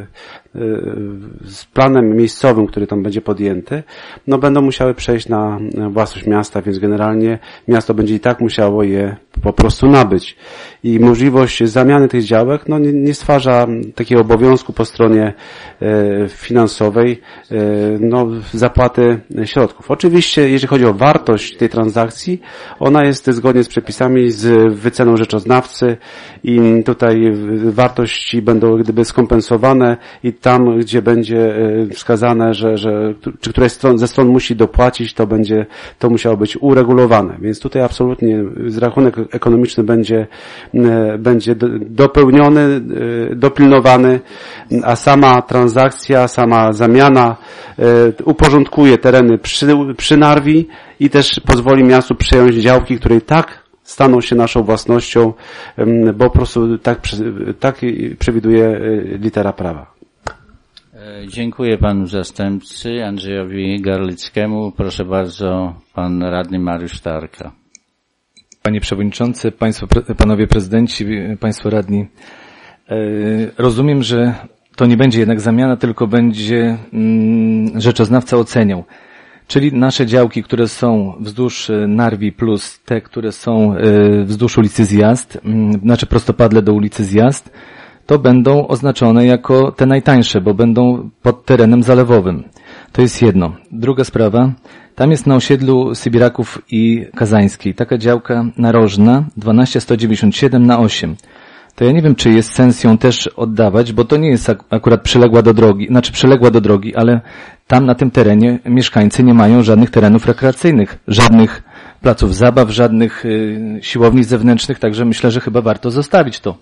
z planem miejscowym, który tam będzie podjęty, no będą musiały przejść na własność miasta, więc generalnie miasto będzie i tak musiało je po prostu nabyć. I możliwość zamiany tych działek no nie, nie stwarza takiego obowiązku po stronie e, finansowej e, no, zapłaty środków. Oczywiście, jeżeli chodzi o wartość tej transakcji, ona jest zgodnie z przepisami, z wyceną rzeczoznawcy i tutaj wartości będą gdyby skompensowane i tam, gdzie będzie wskazane, że, że czy któraś stron, ze stron musi dopłacić, to będzie to musiało być uregulowane. Więc tutaj absolutnie rachunek ekonomiczny będzie będzie dopełniony, dopilnowany, a sama transakcja, sama zamiana uporządkuje tereny przy, przy Narwi i też pozwoli miastu przejąć działki, które i tak staną się naszą własnością, bo po prostu tak, tak przewiduje litera prawa. Dziękuję panu zastępcy Andrzejowi Garlickiemu. Proszę bardzo, pan radny Mariusz Tarka. Panie Przewodniczący, Państwo, Panowie Prezydenci, Państwo Radni, rozumiem, że to nie będzie jednak zamiana, tylko będzie rzeczoznawca oceniał. Czyli nasze działki, które są wzdłuż Narwi plus te, które są wzdłuż ulicy Zjazd, znaczy prostopadle do ulicy Zjazd, to będą oznaczone jako te najtańsze, bo będą pod terenem zalewowym. To jest jedno. Druga sprawa, tam jest na osiedlu Sybiraków i Kazańskiej taka działka narożna dwanaście sto dziewięćdziesiąt siedem na osiem. To ja nie wiem, czy jest sens ją też oddawać, bo to nie jest akurat przyległa do drogi, znaczy przyległa do drogi, ale tam na tym terenie mieszkańcy nie mają żadnych terenów rekreacyjnych, żadnych placów zabaw, żadnych y, siłowni zewnętrznych, także myślę, że chyba warto zostawić to.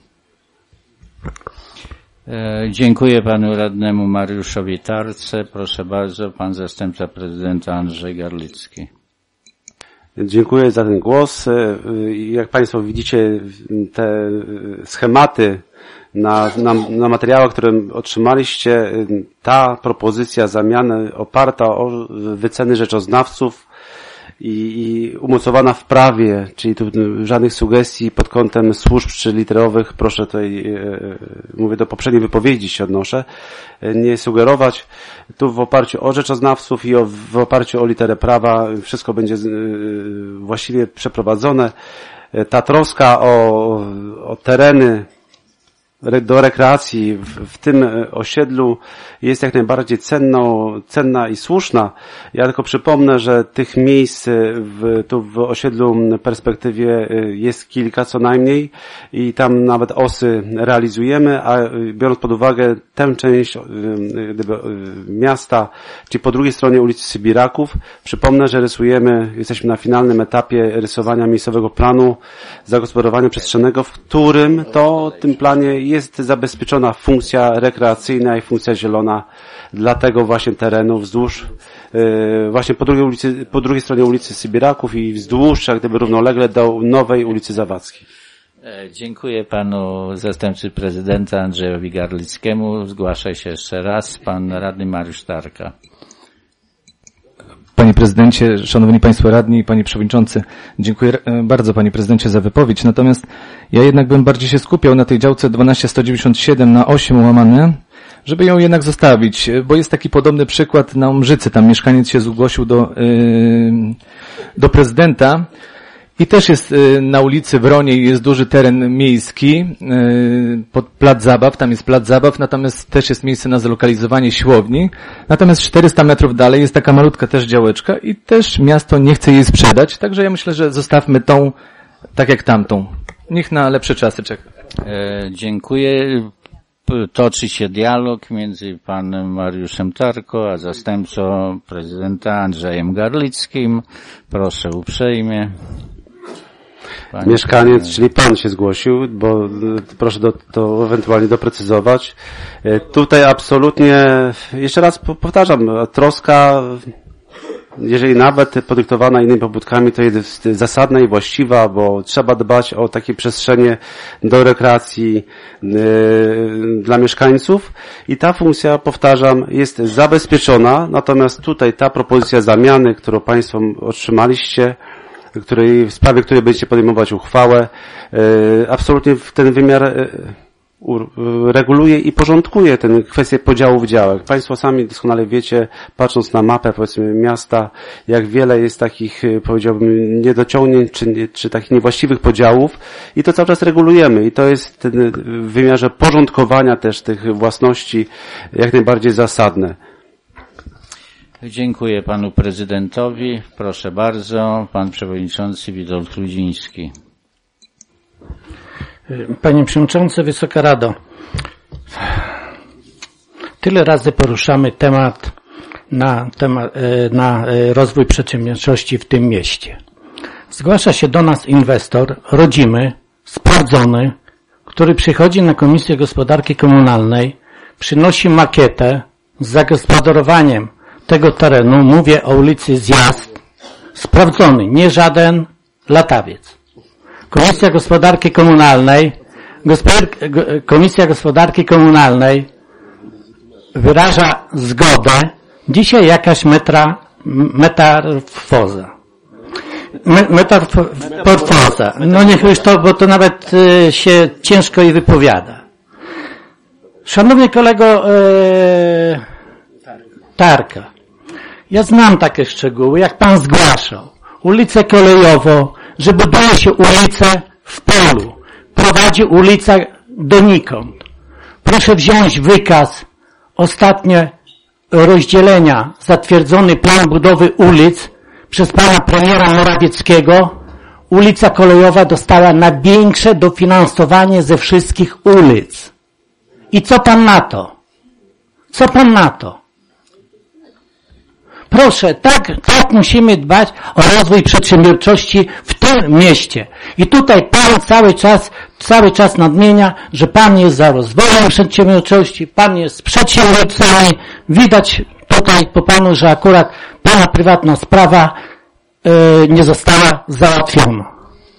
Dziękuję panu radnemu Mariuszowi Tarce. Proszę bardzo, pan zastępca prezydenta Andrzej Garlicki. Dziękuję za ten głos. Jak państwo widzicie, te schematy na, na, na materiałach, które otrzymaliście, ta propozycja zamiany oparta o wyceny rzeczoznawców i, i umocowana w prawie, czyli tu żadnych sugestii pod kątem służb czy literowych, proszę tutaj, e, mówię do poprzedniej wypowiedzi się odnoszę, e, nie sugerować. Tu w oparciu o rzeczoznawców i o, w oparciu o literę prawa wszystko będzie e, właściwie przeprowadzone. E, ta troska o, o tereny do rekreacji w, w tym osiedlu jest jak najbardziej cenną, cenna i słuszna. Ja tylko przypomnę, że tych miejsc w, tu w osiedlu Perspektywie jest kilka co najmniej i tam nawet osy realizujemy, a biorąc pod uwagę tę część gdyby, miasta, czyli po drugiej stronie ulicy Sybiraków, przypomnę, że rysujemy, jesteśmy na finalnym etapie rysowania miejscowego planu zagospodarowania przestrzennego, w którym to w tym planie jest zabezpieczona funkcja rekreacyjna i funkcja zielona dla tego właśnie terenu wzdłuż yy, właśnie po drugiej ulicy, po drugiej stronie ulicy Sybiraków i wzdłuż jak gdyby równolegle do nowej ulicy Zawadzkiej. Dziękuję panu zastępcy prezydenta Andrzejowi Garlickiemu. Zgłasza się jeszcze raz pan radny Mariusz Tarka. Panie prezydencie, szanowni państwo radni, panie przewodniczący, dziękuję bardzo panie prezydencie za wypowiedź. Natomiast ja jednak bym bardziej się skupiał na tej działce dwanaście sto dziewięćdziesiąt siedem na osiem łamane, żeby ją jednak zostawić, bo jest taki podobny przykład na Umrzycy. Tam mieszkaniec się zgłosił do, yy, do prezydenta i też jest na ulicy Wroniej, jest duży teren miejski pod plac zabaw, tam jest plac zabaw, natomiast też jest miejsce na zlokalizowanie siłowni. Natomiast czterysta metrów dalej jest taka malutka też działeczka i też miasto nie chce jej sprzedać, także ja myślę, że zostawmy tą tak jak tamtą. Niech na lepsze czasy czeka. E, dziękuję. Toczy się dialog między panem Mariuszem Tarko a zastępcą prezydenta Andrzejem Garlickim. Proszę uprzejmie. Panie Mieszkaniec, czyli pan się zgłosił, bo proszę do, to ewentualnie doprecyzować. Tutaj absolutnie, jeszcze raz powtarzam, troska, jeżeli nawet podyktowana innymi pobudkami, to jest zasadna i właściwa, bo trzeba dbać o takie przestrzenie do rekreacji yy, dla mieszkańców i ta funkcja, powtarzam, jest zabezpieczona, natomiast tutaj ta propozycja zamiany, którą państwo otrzymaliście, której, w sprawie której będziecie podejmować uchwałę, yy, absolutnie w ten wymiar yy, reguluje i porządkuje tę kwestię podziałów działek. Państwo sami doskonale wiecie, patrząc na mapę, powiedzmy, miasta, jak wiele jest takich, powiedziałbym, niedociągnięć, czy, czy takich niewłaściwych podziałów i to cały czas regulujemy i to jest ten w wymiarze porządkowania też tych własności jak najbardziej zasadne. Dziękuję panu prezydentowi. Proszę bardzo, pan przewodniczący Witold Chrudziński. Panie Przewodniczący, Wysoka Rado, tyle razy poruszamy temat na, temat na rozwój przedsiębiorczości w tym mieście. Zgłasza się do nas inwestor, rodzimy, sprawdzony, który przychodzi na Komisję Gospodarki Komunalnej, przynosi makietę z zagospodarowaniem tego terenu, mówię o ulicy Zjazd, sprawdzony, nie żaden latawiec. Komisja Gospodarki Komunalnej, gospodar, Komisja Gospodarki Komunalnej wyraża zgodę, dzisiaj jakaś metra, metamorfoza. Metamorfoza. No niech już to, bo to nawet y, się ciężko jej wypowiada. Szanowny kolego y, Tarka, ja znam takie szczegóły, jak pan zgłaszał. Ulicę kolejową, że buduje się ulicę w polu. Prowadzi ulica donikąd. Proszę wziąć wykaz ostatnie rozdzielenia, zatwierdzony plan budowy ulic przez pana premiera Morawieckiego. Ulica kolejowa dostała największe dofinansowanie ze wszystkich ulic. I co pan na to? Co pan na to? Proszę, tak, tak musimy dbać o rozwój przedsiębiorczości w tym mieście. I tutaj pan cały czas, cały czas nadmienia, że pan jest za rozwojem przedsiębiorczości, pan jest z przedsiębiorcami. Widać tutaj po panu, że akurat pana prywatna sprawa yy, nie została załatwiona.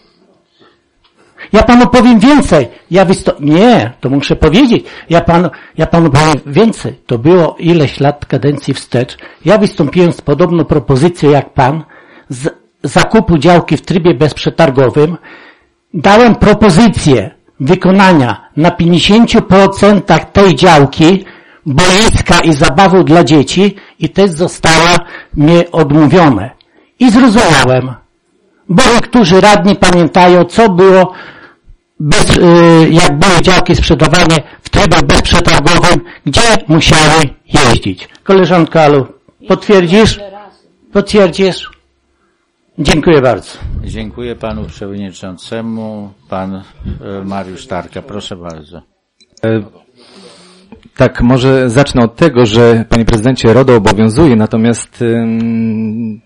Ja panu powiem więcej. Ja wysto- Nie, to muszę powiedzieć. Ja panu, ja panu powiem więcej. To było ileś lat kadencji wstecz. Ja wystąpiłem z podobną propozycją jak pan z zakupu działki w trybie bezprzetargowym. Dałem propozycję wykonania na pięćdziesiąt procent tej działki boiska i zabawy dla dzieci i też została mi odmówione. I zrozumiałem, bo niektórzy radni pamiętają, co było bez, jak były działki sprzedawane w trybie bezprzetargowym, gdzie musiały jeździć. Koleżanka Alu, potwierdzisz? Potwierdzisz? Dziękuję bardzo. Dziękuję panu przewodniczącemu. Pan Mariusz Tarka, proszę bardzo. Tak, może zacznę od tego, że panie prezydencie RODO obowiązuje, natomiast ym,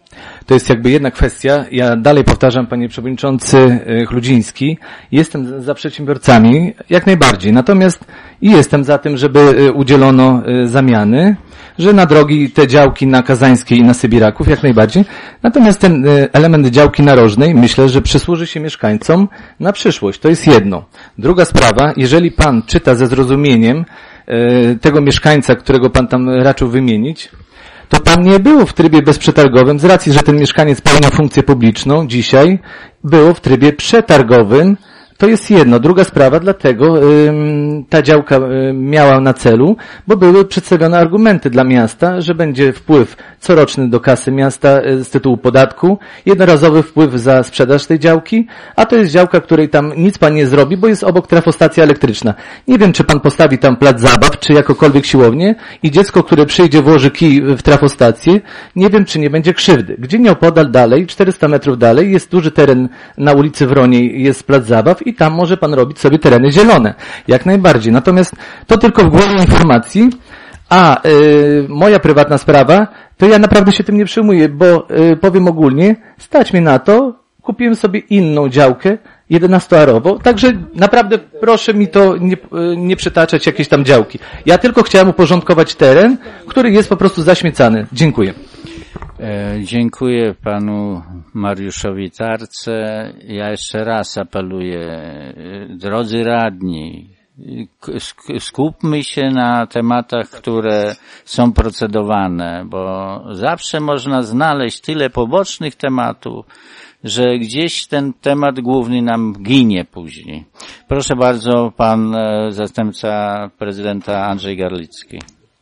to jest jakby jedna kwestia. Ja dalej powtarzam, panie przewodniczący Chludziński, jestem za przedsiębiorcami jak najbardziej. Natomiast i jestem za tym, żeby udzielono zamiany, że na drogi te działki na Kazańskiej i na Sybiraków jak najbardziej. Natomiast ten element działki narożnej myślę, że przysłuży się mieszkańcom na przyszłość. To jest jedno. Druga sprawa, jeżeli pan czyta ze zrozumieniem tego mieszkańca, którego pan tam raczył wymienić, to tam nie było w trybie bezprzetargowym, z racji, że ten mieszkaniec pełnia funkcję publiczną, dzisiaj było w trybie przetargowym. To jest jedno. Druga sprawa, dlatego ym, ta działka y, miała na celu, bo były przedstawione argumenty dla miasta, że będzie wpływ coroczny do kasy miasta y, z tytułu podatku, jednorazowy wpływ za sprzedaż tej działki, a to jest działka, której tam nic pan nie zrobi, bo jest obok trafostacja elektryczna. Nie wiem, czy pan postawi tam plac zabaw, czy jakokolwiek siłownię i dziecko, które przyjdzie, włoży kij w trafostację, nie wiem, czy nie będzie krzywdy. Gdzie nieopodal dalej, czterysta metrów dalej, jest duży teren na ulicy Wroniej, jest plac zabaw, i tam może pan robić sobie tereny zielone. Jak najbardziej. Natomiast to tylko w głowie informacji, a y, moja prywatna sprawa, to ja naprawdę się tym nie przejmuję, bo y, powiem ogólnie, stać mnie na to, kupiłem sobie inną działkę, jedenastoarową, także naprawdę proszę mi to nie, nie przytaczać jakieś tam działki. Ja tylko chciałem uporządkować teren, który jest po prostu zaśmiecany. Dziękuję. E, dziękuję panu Mariuszowi Tarce. Ja jeszcze raz apeluję, drodzy radni, skupmy się na tematach, które są procedowane, bo zawsze można znaleźć tyle pobocznych tematów, że gdzieś ten temat główny nam ginie później. Proszę bardzo, pan zastępca prezydenta Andrzej Garlicki.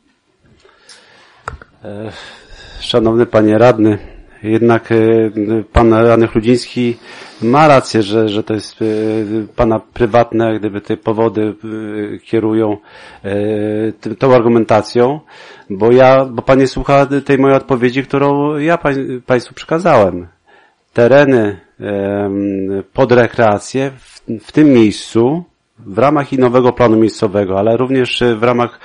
Szanowny panie radny, jednak pan radny Chludziński ma rację, że, że to jest pana prywatne, jak gdyby te powody kierują tą argumentacją, bo ja, bo pan nie słucha tej mojej odpowiedzi, którą ja pań, państwu przekazałem. Tereny pod rekreację w, w tym miejscu, w ramach i nowego planu miejscowego, ale również w ramach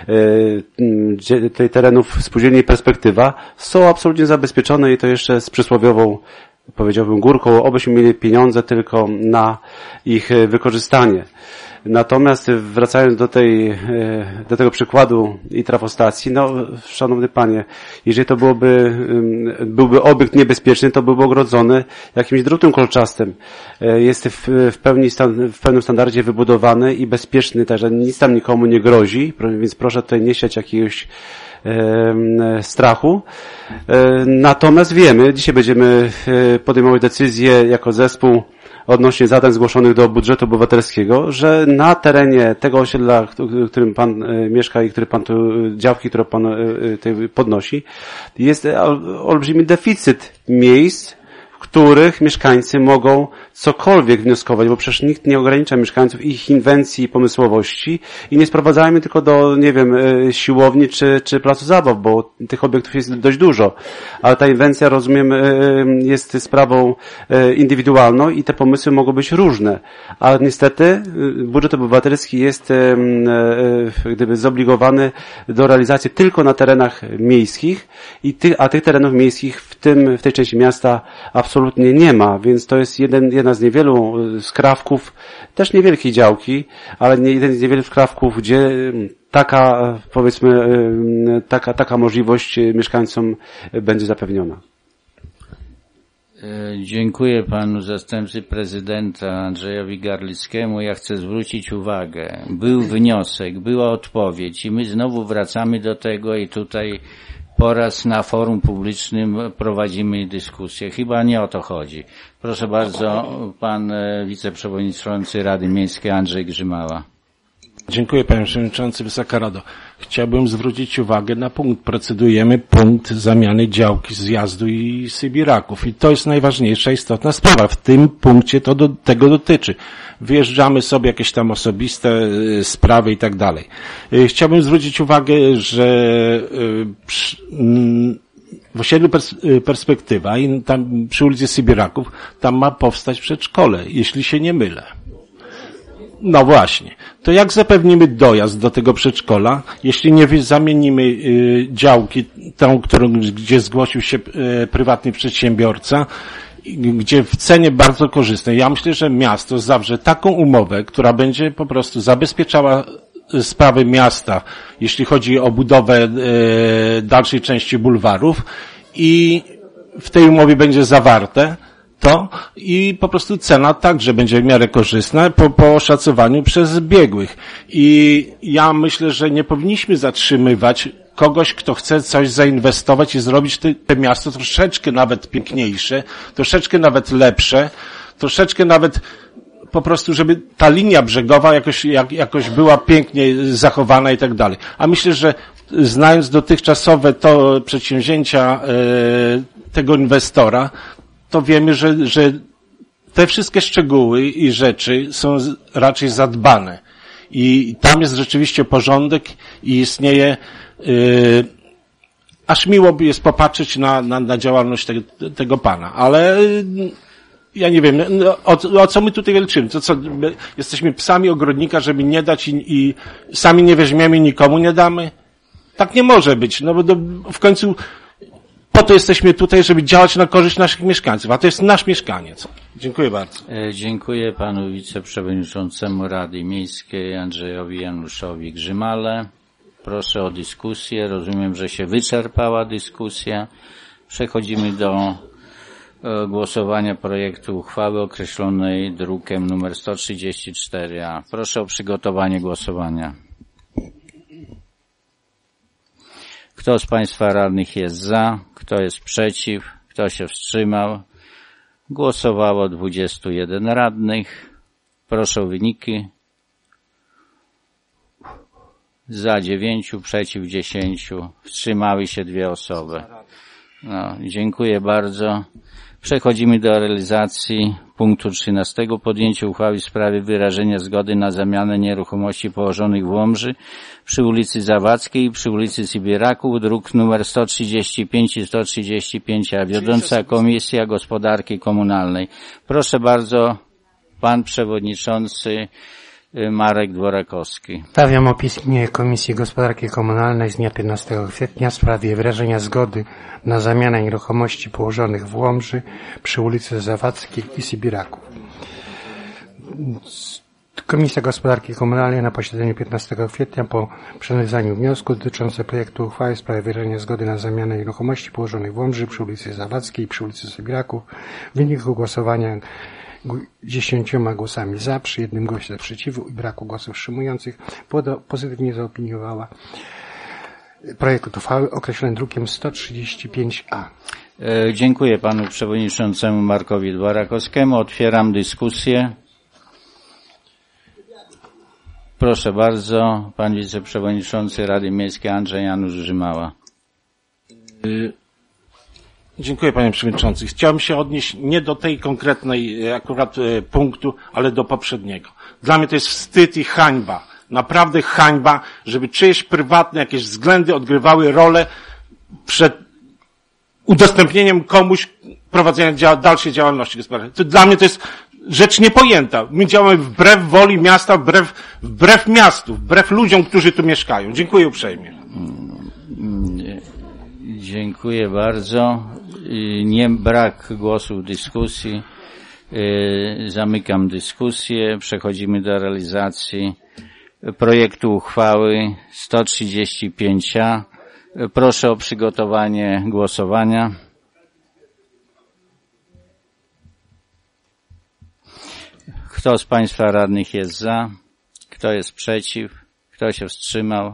e, tej terenów spółdzielni Perspektywa są absolutnie zabezpieczone i to jeszcze z przysłowiową, powiedziałbym, górką, obyśmy mieli pieniądze tylko na ich wykorzystanie. Natomiast wracając do tej, do tego przykładu i trafostacji, no, szanowny panie, jeżeli to byłoby, byłby obiekt niebezpieczny, to byłby ogrodzony jakimś drutem kolczastym. Jest w, w pełni, w pełnym standardzie wybudowany i bezpieczny, także nic tam nikomu nie grozi, więc proszę tutaj nie siać jakiegoś strachu. Natomiast wiemy, dzisiaj będziemy podejmować decyzję jako zespół odnośnie zadań zgłoszonych do budżetu obywatelskiego, że na terenie tego osiedla, w którym pan mieszka i który pan tu, działki, które pan podnosi, jest olbrzymi deficyt miejsc, w których mieszkańcy mogą cokolwiek wnioskować, bo przecież nikt nie ogranicza mieszkańców ich inwencji i pomysłowości i nie sprowadzajmy tylko do, nie wiem, siłowni czy, czy placu zabaw, bo tych obiektów jest dość dużo, ale ta inwencja, rozumiem, jest sprawą indywidualną i te pomysły mogą być różne, ale niestety budżet obywatelski jest gdyby zobligowany do realizacji tylko na terenach miejskich, i ty, a tych terenów miejskich w tym, w tej części miasta absolutnie nie ma, więc to jest jeden, jedna z niewielu skrawków, też niewielkiej działki, ale nie, jeden z niewielu skrawków, gdzie taka, powiedzmy, taka, taka możliwość mieszkańcom będzie zapewniona. Dziękuję panu zastępcy prezydenta Andrzejowi Garlickiemu. Ja chcę zwrócić uwagę. Był wniosek, była odpowiedź i my znowu wracamy do tego i tutaj po raz na forum publicznym prowadzimy dyskusję. Chyba nie o to chodzi. Proszę bardzo, pan wiceprzewodniczący Rady Miejskiej Andrzej Grzymała. Dziękuję panie przewodniczący, Wysoka Rado. Chciałbym zwrócić uwagę na punkt. Procedujemy punkt zamiany działki zjazdu i Sybiraków. I to jest najważniejsza, istotna sprawa. W tym punkcie to do tego dotyczy. Wyjeżdżamy sobie jakieś tam osobiste y, sprawy i tak dalej. Y, chciałbym zwrócić uwagę, że y, przy, y, w osiedlu pers Perspektywa i tam przy ulicy Sybiraków, tam ma powstać przedszkole, jeśli się nie mylę. No właśnie. To jak zapewnimy dojazd do tego przedszkola, jeśli nie zamienimy y, działki, tą, którą, gdzie zgłosił się y, prywatny przedsiębiorca, gdzie w cenie bardzo korzystnej. Ja myślę, że miasto zawrze taką umowę, która będzie po prostu zabezpieczała sprawy miasta, jeśli chodzi o budowę y, dalszej części bulwarów i w tej umowie będzie zawarte to i po prostu cena także będzie w miarę korzystna po, po oszacowaniu przez biegłych. I ja myślę, że nie powinniśmy zatrzymywać kogoś, kto chce coś zainwestować i zrobić te, te miasto troszeczkę nawet piękniejsze, troszeczkę nawet lepsze, troszeczkę nawet po prostu, żeby ta linia brzegowa jakoś, jak, jakoś była pięknie zachowana i tak dalej. A myślę, że znając dotychczasowe to przedsięwzięcia e, tego inwestora, to wiemy, że, że te wszystkie szczegóły i rzeczy są raczej zadbane. I tam jest rzeczywiście porządek i istnieje, yy, aż miło jest popatrzeć na, na, na działalność te, tego pana. Ale yy, ja nie wiem, no, o, o co my tutaj walczymy? To co, my jesteśmy psami ogrodnika, żeby nie dać i, i sami nie weźmiemy i nikomu nie damy? Tak nie może być, no bo do, w końcu po to jesteśmy tutaj, żeby działać na korzyść naszych mieszkańców, a to jest nasz mieszkaniec. Dziękuję bardzo. Dziękuję panu wiceprzewodniczącemu Rady Miejskiej Andrzejowi Januszowi Grzymale. Proszę o dyskusję. Rozumiem, że się wyczerpała dyskusja. Przechodzimy do głosowania projektu uchwały określonej drukiem numer sto trzydzieści cztery a. Proszę o przygotowanie głosowania. Kto z państwa radnych jest za? Kto jest przeciw? Kto się wstrzymał? Głosowało dwudziestu jeden radnych. Proszę o wyniki. Za dziewięciu, przeciw dziesięciu. Wstrzymały się dwie osoby. No, dziękuję bardzo. Przechodzimy do realizacji punktu trzynastego. Podjęcie uchwały w sprawie wyrażenia zgody na zamianę nieruchomości położonych w Łomży przy ulicy Zawadzkiej i przy ulicy Sybiraków, druk numer sto trzydzieści pięć i sto trzydzieści pięć a. Wiodąca Komisja Gospodarki Komunalnej. Proszę bardzo, pan przewodniczący Marek Dworakowski. Stawiam opinię Komisji Gospodarki Komunalnej z dnia piętnastego kwietnia w sprawie wyrażenia zgody na zamianę nieruchomości położonych w Łomży przy ulicy Zawadzkiej i Sybiraków. Komisja Gospodarki Komunalnej na posiedzeniu piętnastego kwietnia po przekazaniu wniosku dotyczącego projektu uchwały w sprawie wyrażenia zgody na zamianę nieruchomości położonych w Łomży przy ulicy Zawadzkiej i przy ulicy Sybiraków w wyniku głosowania dziesięcioma głosami za, przy jednym głosie sprzeciwu i braku głosów wstrzymujących pozytywnie zaopiniowała projekt uchwały określony drukiem sto trzydzieści pięć a. E, dziękuję panu przewodniczącemu Markowi Dworakowskiemu. Otwieram dyskusję. Proszę bardzo, pan wiceprzewodniczący Rady Miejskiej Andrzej Janusz Grzymała. Dziękuję panie przewodniczący. Chciałbym się odnieść nie do tej konkretnej akurat punktu, ale do poprzedniego. Dla mnie to jest wstyd i hańba. Naprawdę hańba, żeby czyjeś prywatne jakieś względy odgrywały rolę przed udostępnieniem komuś prowadzenia dzia- dalszej działalności gospodarczej. To dla mnie to jest rzecz niepojęta. My działamy wbrew woli miasta, wbrew, wbrew miastu, wbrew ludziom, którzy tu mieszkają. Dziękuję uprzejmie. Dziękuję bardzo. Nie brak głosów w dyskusji. Zamykam dyskusję. Przechodzimy do realizacji projektu uchwały sto trzydzieści pięć a. Proszę o przygotowanie głosowania. Kto z państwa radnych jest za? Kto jest przeciw? Kto się wstrzymał?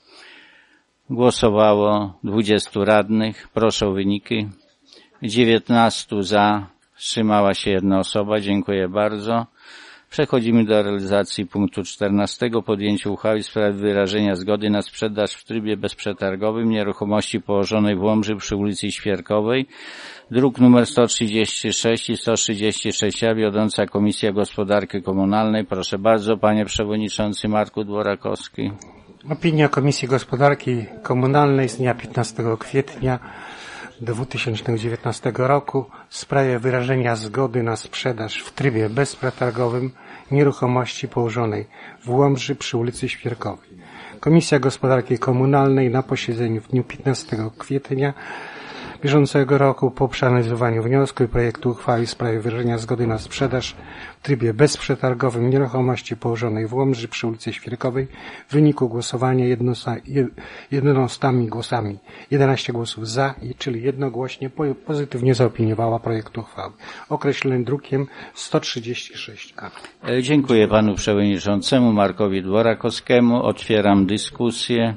Głosowało dwudziestu radnych. Proszę o wyniki. dziewiętnastu za. Wstrzymała się jedna osoba. Dziękuję bardzo. Przechodzimy do realizacji punktu czternastego. Podjęcie uchwały w sprawie wyrażenia zgody na sprzedaż w trybie bezprzetargowym nieruchomości położonej w Łomży przy ulicy Świerkowej. Druk numer sto trzydzieści sześć i sto trzydzieści sześć a. Wiodąca Komisja Gospodarki Komunalnej. Proszę bardzo, panie przewodniczący Marku Dworakowski. Opinia Komisji Gospodarki Komunalnej z dnia piętnastego kwietnia dwa tysiące dziewiętnastego roku w sprawie wyrażenia zgody na sprzedaż w trybie bezprzetargowym nieruchomości położonej w Łomży przy ulicy Świerkowej. Komisja Gospodarki Komunalnej na posiedzeniu w dniu piętnastego kwietnia bieżącego roku po przeanalizowaniu wniosku i projektu uchwały w sprawie wyrażenia zgody na sprzedaż w trybie bezprzetargowym nieruchomości położonej w Łomży przy ulicy Świerkowej w wyniku głosowania jedenastoma głosami, jedenaście głosów za, czyli jednogłośnie pozytywnie zaopiniowała projekt uchwały określony drukiem sto trzydzieści sześć A. Dziękuję panu przewodniczącemu Markowi Dworakowskiemu. Otwieram dyskusję.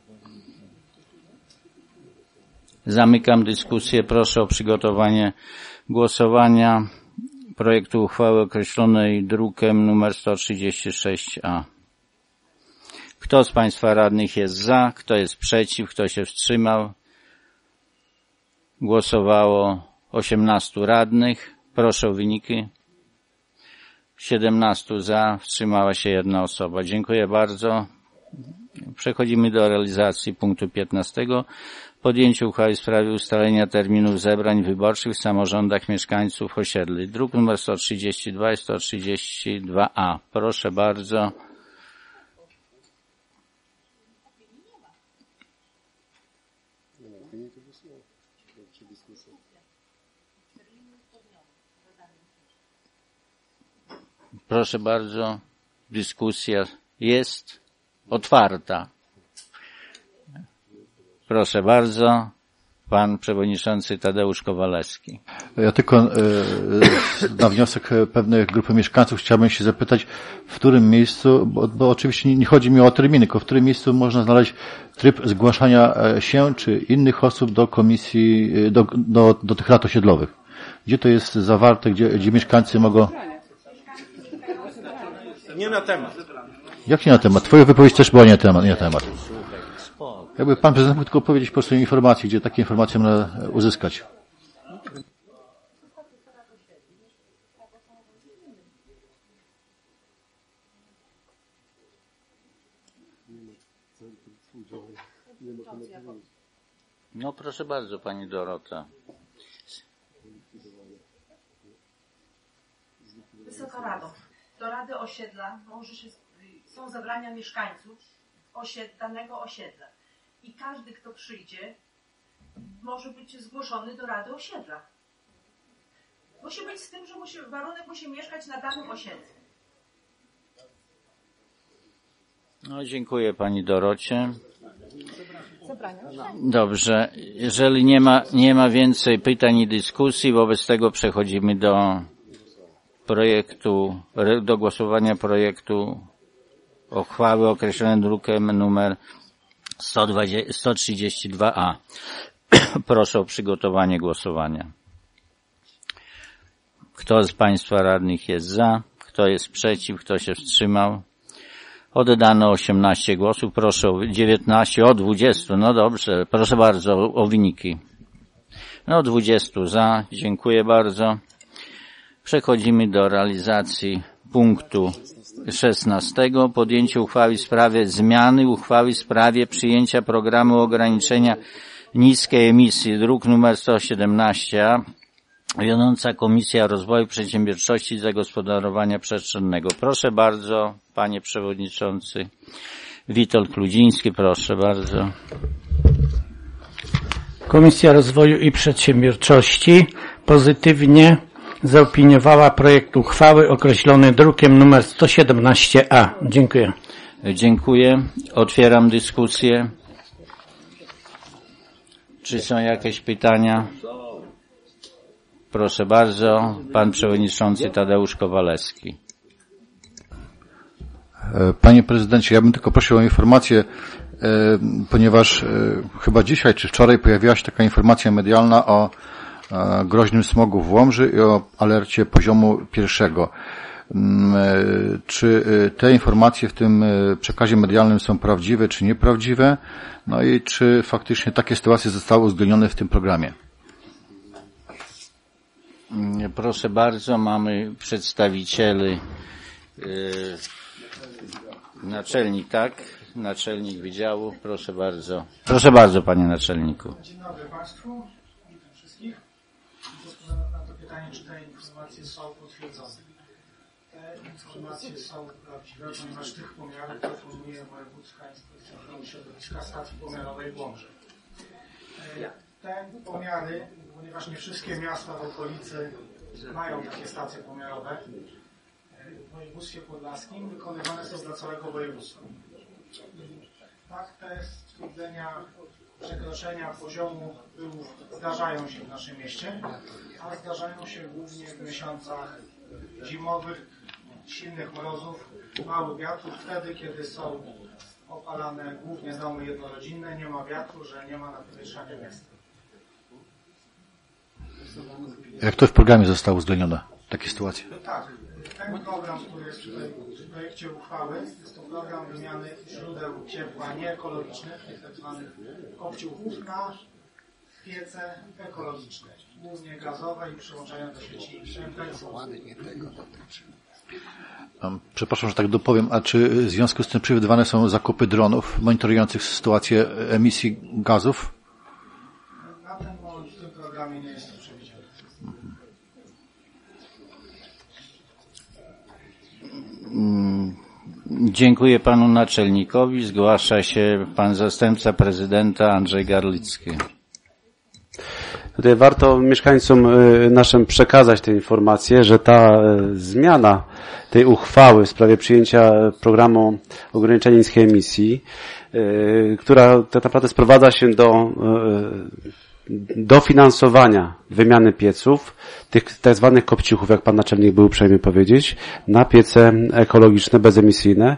Zamykam dyskusję. Proszę o przygotowanie głosowania projektu uchwały określonej drukiem numer sto trzydzieści sześć A. Kto z państwa radnych jest za? Kto jest przeciw? Kto się wstrzymał? Głosowało osiemnastu radnych. Proszę o wyniki. siedemnastu za, wstrzymała się jedna osoba. Dziękuję bardzo. Przechodzimy do realizacji punktu piętnastego. Podjęcie uchwały w sprawie ustalenia terminów zebrań wyborczych w samorządach mieszkańców osiedli. Druk nr sto trzydzieści dwa i sto trzydzieści dwa A. Proszę bardzo. Proszę bardzo. Dyskusja jest otwarta. Proszę bardzo, pan przewodniczący Tadeusz Kowalewski. Ja tylko e, na wniosek pewnej grupy mieszkańców chciałbym się zapytać, w którym miejscu, bo, bo oczywiście nie, nie chodzi mi o terminy, tylko w którym miejscu można znaleźć tryb zgłaszania się czy innych osób do komisji, do, do, do tych rad osiedlowych. Gdzie to jest zawarte, gdzie, gdzie mieszkańcy mogą... Nie na temat. Jak nie na temat? Twoja wypowiedź też była nie na temat. Nie na temat. Jakby pan prezydent mógł tylko powiedzieć po prostu informacji, gdzie takie informacje można uzyskać. No proszę bardzo, pani Dorota. Wysoka Rado, do Rady Osiedla może się, są zebrania mieszkańców osied, danego osiedla. I każdy, kto przyjdzie, może być zgłoszony do Rady Osiedla. Musi być z tym, że musi, warunek musi mieszkać na danym osiedlu. No, dziękuję pani Dorocie. Dobrze. Jeżeli nie ma, nie ma więcej pytań i dyskusji, wobec tego przechodzimy do projektu, do głosowania projektu uchwały określonej drukiem numer sto trzydzieści dwa A. Proszę o przygotowanie głosowania. Kto z państwa radnych jest za? Kto jest przeciw? Kto się wstrzymał? Oddano osiemnaście głosów. Proszę o dziewiętnaście, o dwudziestu. No dobrze. Proszę bardzo o, o wyniki. No dwudziestu za. Dziękuję bardzo. Przechodzimy do realizacji punktu szesnastego. Podjęcie uchwały w sprawie zmiany uchwały w sprawie przyjęcia programu ograniczenia niskiej emisji, druk numer sto siedemnaście A. Wiodąca Komisja Rozwoju Przedsiębiorczości i Zagospodarowania Przestrzennego. Proszę bardzo, panie przewodniczący Witold Kludziński, proszę bardzo. Komisja Rozwoju i Przedsiębiorczości pozytywnie zaopiniowała projekt uchwały określony drukiem numer sto siedemnaście A. Dziękuję. Dziękuję. Otwieram dyskusję. Czy są jakieś pytania? Proszę bardzo, pan przewodniczący Tadeusz Kowalewski. Panie prezydencie, ja bym tylko prosił o informację, ponieważ chyba dzisiaj czy wczoraj pojawiła się taka informacja medialna o groźnym smogu w Łomży i o alercie poziomu pierwszego. Czy te informacje w tym przekazie medialnym są prawdziwe czy nieprawdziwe? No i czy faktycznie takie sytuacje zostały uwzględnione w tym programie? Proszę bardzo, mamy przedstawicieli, yy, naczelnik, tak? Naczelnik wydziału, proszę bardzo. Proszę bardzo, panie naczelniku. Dzień dobry państwu. wojewódzkich. Rozpoczynam na to pytanie, czy te informacje są potwierdzone. Te informacje są prawdziwe, ponieważ tych pomiarów dokonuje Wojewódzka Inspekcja Ochrony Środowiska Stacji Pomiarowej w Łomży. Te pomiary, ponieważ nie wszystkie miasta w okolicy mają takie stacje pomiarowe, w województwie podlaskim wykonywane są dla całego województwa. Fakty stwierdzenia przekroczenia poziomu pyłów zdarzają się w naszym mieście, a zdarzają się głównie w miesiącach zimowych, silnych mrozów, małych wiatrów, wtedy kiedy są opalane głównie domy jednorodzinne, nie ma wiatru, że nie ma napowietrzania miasta. Jak to w programie zostało uwzględnione, takie sytuacje? Tak, ten program, który jest tutaj w projekcie uchwały, jest to program wymiany źródeł ciepła nieekologicznych, tych tak zwanych kopciuchów na piece ekologiczne, głównie gazowe i przyłączania do sieci M P C. Przepraszam, że tak dopowiem, a czy w związku z tym przewidywane są zakupy dronów monitorujących sytuację emisji gazów? Na ten moment w tym programie nie jest to przewidziane. Dziękuję panu naczelnikowi. Zgłasza się pan zastępca prezydenta Andrzej Garlicki. Tutaj warto mieszkańcom naszym przekazać tę informację, że ta zmiana tej uchwały w sprawie przyjęcia programu ograniczenia niskiej emisji, która tak naprawdę sprowadza się do dofinansowania wymiany pieców, tych tak zwanych kopciuchów, jak pan naczelnik był uprzejmy powiedzieć, na piece ekologiczne, bezemisyjne.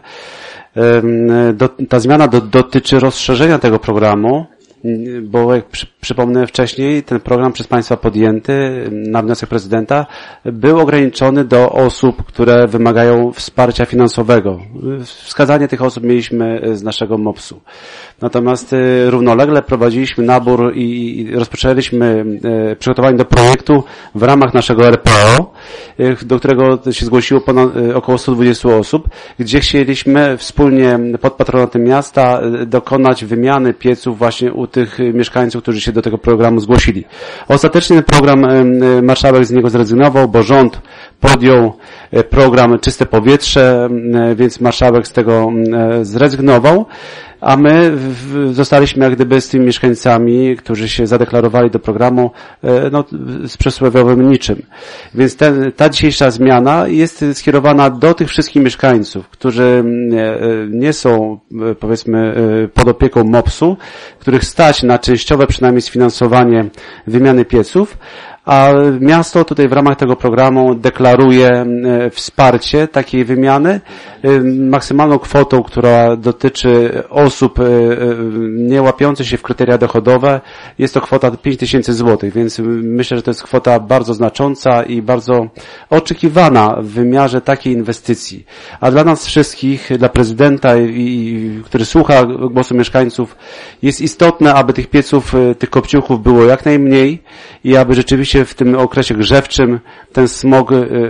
Ta zmiana do, dotyczy rozszerzenia tego programu, bo jak przy, przypomnę wcześniej, ten program przez państwa podjęty na wniosek prezydenta był ograniczony do osób, które wymagają wsparcia finansowego. Wskazanie tych osób mieliśmy z naszego mopsu. Natomiast równolegle prowadziliśmy nabór i rozpoczęliśmy przygotowanie do projektu w ramach naszego R P O, do którego się zgłosiło ponad, około sto dwadzieścia osób, gdzie chcieliśmy wspólnie pod patronatem miasta dokonać wymiany pieców właśnie u tych mieszkańców, którzy się do tego programu zgłosili. Ostatecznie ten program marszałek z niego zrezygnował, bo rząd podjął program Czyste Powietrze, więc marszałek z tego zrezygnował, a my zostaliśmy jak gdyby z tymi mieszkańcami, którzy się zadeklarowali do programu, no, z przysłowiowym niczym. Więc ten, ta dzisiejsza zmiana jest skierowana do tych wszystkich mieszkańców, którzy nie są, powiedzmy, pod opieką mopsu, których stać na częściowe przynajmniej sfinansowanie wymiany pieców, a miasto tutaj w ramach tego programu deklaruje wsparcie takiej wymiany maksymalną kwotą, która dotyczy osób nie łapiących się w kryteria dochodowe. Jest to kwota pięć tysięcy złotych, więc myślę, że to jest kwota bardzo znacząca i bardzo oczekiwana w wymiarze takiej inwestycji. A dla nas wszystkich, dla prezydenta, i, który słucha głosu mieszkańców, jest istotne, aby tych pieców, tych kopciuchów było jak najmniej i aby rzeczywiście w tym okresie grzewczym ten smog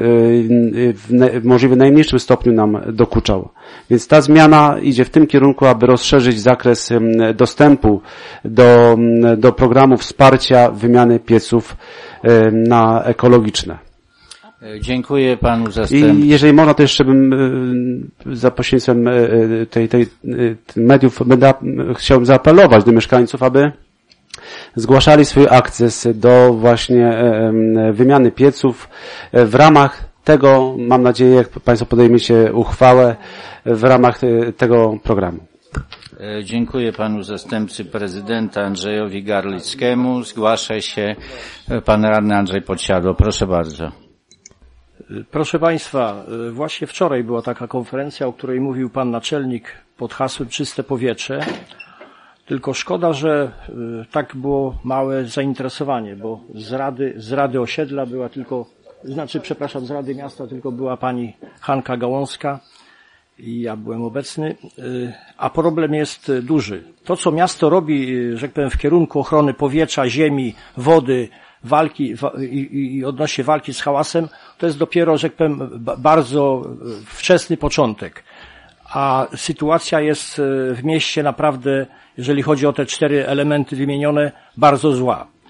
w możliwie najmniejszym stopniu nam dokuczał. Więc ta zmiana idzie w tym kierunku, aby rozszerzyć zakres dostępu do, do programu wsparcia wymiany pieców na ekologiczne. Dziękuję panu zastępcy. I jeżeli można, to jeszcze bym za pośrednictwem tej, tej, mediów będę, chciałbym zaapelować do mieszkańców, aby zgłaszali swój akces do właśnie wymiany pieców w ramach tego, mam nadzieję, jak państwo podejmiecie uchwałę, w ramach tego programu. Dziękuję panu zastępcy prezydenta Andrzejowi Garlickiemu. Zgłasza się pan radny Andrzej Podsiadło. Proszę bardzo. Proszę państwa, właśnie wczoraj była taka konferencja, o której mówił pan naczelnik pod hasłem Czyste Powietrze. Tylko szkoda, że tak było małe zainteresowanie, bo z Rady, z Rady Osiedla była tylko, znaczy przepraszam, z Rady Miasta tylko była pani Hanka Gałązka i ja byłem obecny, a problem jest duży. To, co miasto robi, że tak powiem, w kierunku ochrony powietrza, ziemi, wody, walki i, i odnośnie walki z hałasem, to jest dopiero, że tak powiem, bardzo wczesny początek. A sytuacja jest w mieście naprawdę, jeżeli chodzi o te cztery elementy wymienione, bardzo zła.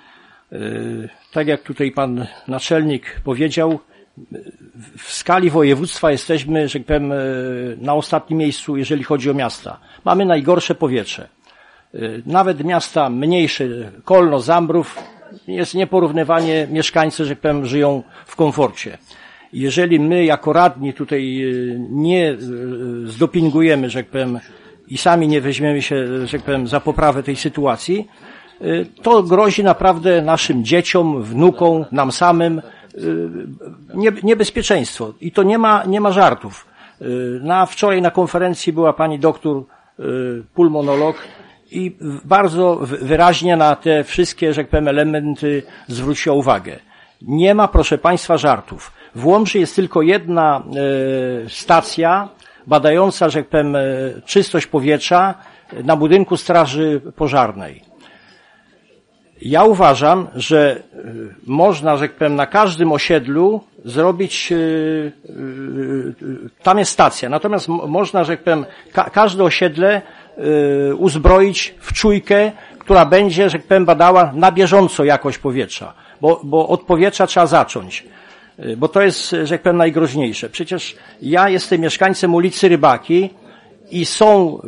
Tak jak tutaj pan naczelnik powiedział, w skali województwa jesteśmy, że tak powiem, na ostatnim miejscu, jeżeli chodzi o miasta. Mamy najgorsze powietrze. Nawet miasta mniejsze, Kolno, Zambrów, jest nieporównywanie, mieszkańcy, że tak powiem, żyją w komforcie. Jeżeli my jako radni tutaj nie zdopingujemy, że tak powiem, i sami nie weźmiemy się, że tak powiem, za poprawę tej sytuacji, to grozi naprawdę naszym dzieciom, wnukom, nam samym niebezpieczeństwo. I to nie ma, nie ma żartów. Na, wczoraj na konferencji była pani doktor, pulmonolog, i bardzo wyraźnie na te wszystkie, że tak powiem, elementy zwróciła uwagę. Nie ma, proszę państwa, żartów. W Łomży jest tylko jedna e, stacja badająca, że tak powiem, czystość powietrza na budynku Straży Pożarnej. Ja uważam, że można, że tak powiem, na każdym osiedlu zrobić, e, e, tam jest stacja, natomiast można, że tak powiem, ka każde osiedle e, uzbroić w czujkę, która będzie, że tak powiem, badała na bieżąco jakość powietrza, bo, bo od powietrza trzeba zacząć. Bo to jest, że tak powiem, najgroźniejsze. Przecież ja jestem mieszkańcem ulicy Rybaki i są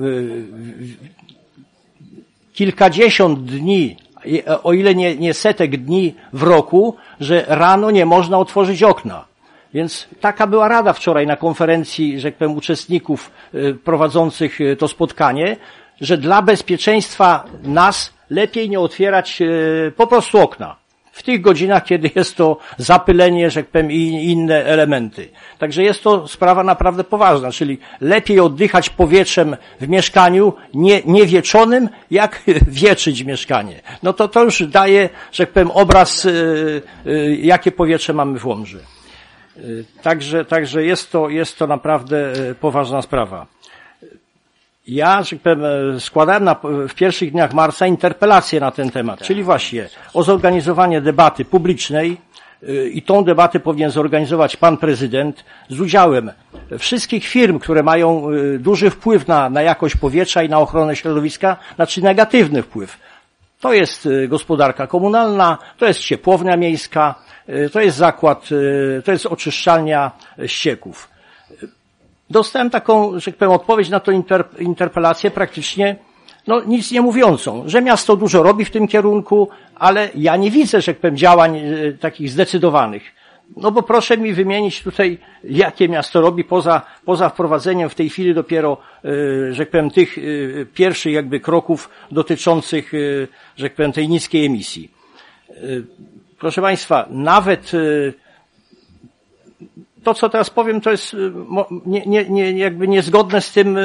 kilkadziesiąt dni, o ile nie, nie setek dni w roku, że rano nie można otworzyć okna. Więc taka była rada wczoraj na konferencji, że tak powiem, uczestników prowadzących to spotkanie, że dla bezpieczeństwa nas lepiej nie otwierać po prostu okna. W tych godzinach, kiedy jest to zapylenie, że tak powiem, i inne elementy. Także jest to sprawa naprawdę poważna, czyli lepiej oddychać powietrzem w mieszkaniu nie, niewieczonym, jak wieczyć mieszkanie. No to to już daje, że tak powiem, obraz, yy, yy, jakie powietrze mamy w Łomży. Yy, także, także jest to, jest to naprawdę poważna sprawa. Ja, że tak powiem, składałem na, w pierwszych dniach marca interpelację na ten temat, czyli właśnie o zorganizowanie debaty publicznej yy, i tą debatę powinien zorganizować pan prezydent z udziałem wszystkich firm, które mają yy, duży wpływ na, na jakość powietrza i na ochronę środowiska, znaczy negatywny wpływ. To jest yy, gospodarka komunalna, to jest ciepłownia miejska, yy, to jest zakład, yy, to jest oczyszczalnia ścieków. Dostałem taką, że tak powiem, odpowiedź na tę interp- interpelację praktycznie, no nic nie mówiącą, że miasto dużo robi w tym kierunku, ale ja nie widzę, że tak powiem, działań e, takich zdecydowanych. No bo proszę mi wymienić tutaj, jakie miasto robi poza, poza wprowadzeniem w tej chwili dopiero, e, że tak powiem, tych e, pierwszych jakby kroków dotyczących, e, że tak powiem, tej niskiej emisji. E, proszę państwa, nawet e, to, co teraz powiem, to jest nie, nie, nie, jakby niezgodne z tym,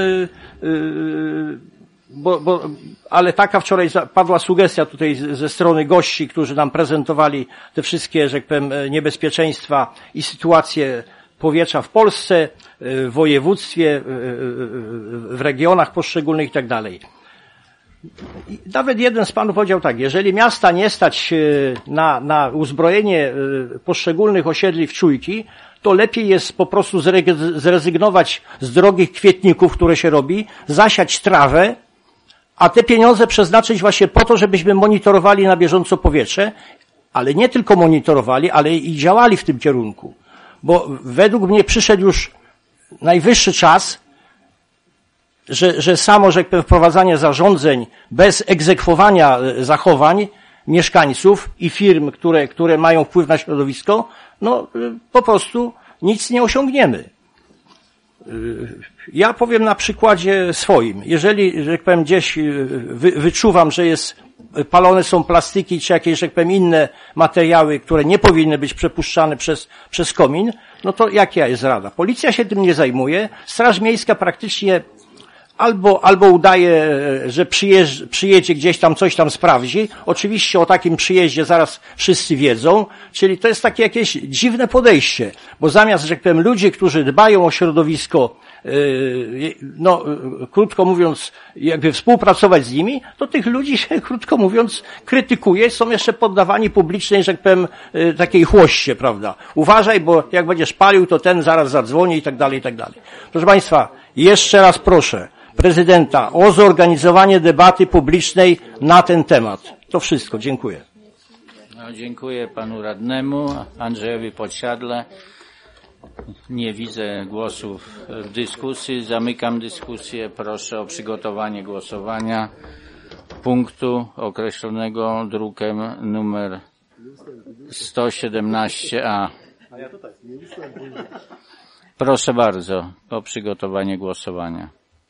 bo, bo, ale taka wczoraj padła sugestia tutaj ze strony gości, którzy nam prezentowali te wszystkie, że tak powiem, niebezpieczeństwa i sytuacje powietrza w Polsce, w województwie, w regionach poszczególnych i tak dalej. Nawet jeden z panów powiedział tak, jeżeli miasta nie stać na, na uzbrojenie poszczególnych osiedli w czujki, to lepiej jest po prostu zrezygnować z drogich kwietników, które się robi, zasiać trawę, a te pieniądze przeznaczyć właśnie po to, żebyśmy monitorowali na bieżąco powietrze, ale nie tylko monitorowali, ale i działali w tym kierunku. Bo według mnie przyszedł już najwyższy czas, że, że samo, że wprowadzanie zarządzeń bez egzekwowania zachowań mieszkańców i firm, które, które mają wpływ na środowisko, no po prostu nic nie osiągniemy. Ja powiem na przykładzie swoim. Jeżeli, że tak powiem, gdzieś wy, wyczuwam, że jest, palone są plastiki czy jakieś, że tak powiem, inne materiały, które nie powinny być przepuszczane przez, przez komin, no to jaka jest rada? Policja się tym nie zajmuje, Straż Miejska praktycznie Albo, albo udaje, że przyjeżdż, przyjedzie gdzieś tam, coś tam sprawdzi. Oczywiście o takim przyjeździe zaraz wszyscy wiedzą, czyli to jest takie jakieś dziwne podejście, bo zamiast, że tak powiem, ludzie, którzy dbają o środowisko, yy, no, krótko mówiąc, jakby współpracować z nimi, to tych ludzi się, krótko mówiąc, krytykuje, są jeszcze poddawani publicznej, że tak powiem, yy, takiej chłoście, prawda. Uważaj, bo jak będziesz palił, to ten zaraz zadzwoni i tak dalej, i tak dalej. Proszę państwa, jeszcze raz proszę prezydenta o zorganizowanie debaty publicznej na ten temat. To wszystko. Dziękuję. No, dziękuję panu radnemu Andrzejowi Podsiadle. Nie widzę głosów w dyskusji. Zamykam dyskusję. Proszę o przygotowanie głosowania punktu określonego drukiem numer sto siedemnaście A. Proszę bardzo o przygotowanie głosowania.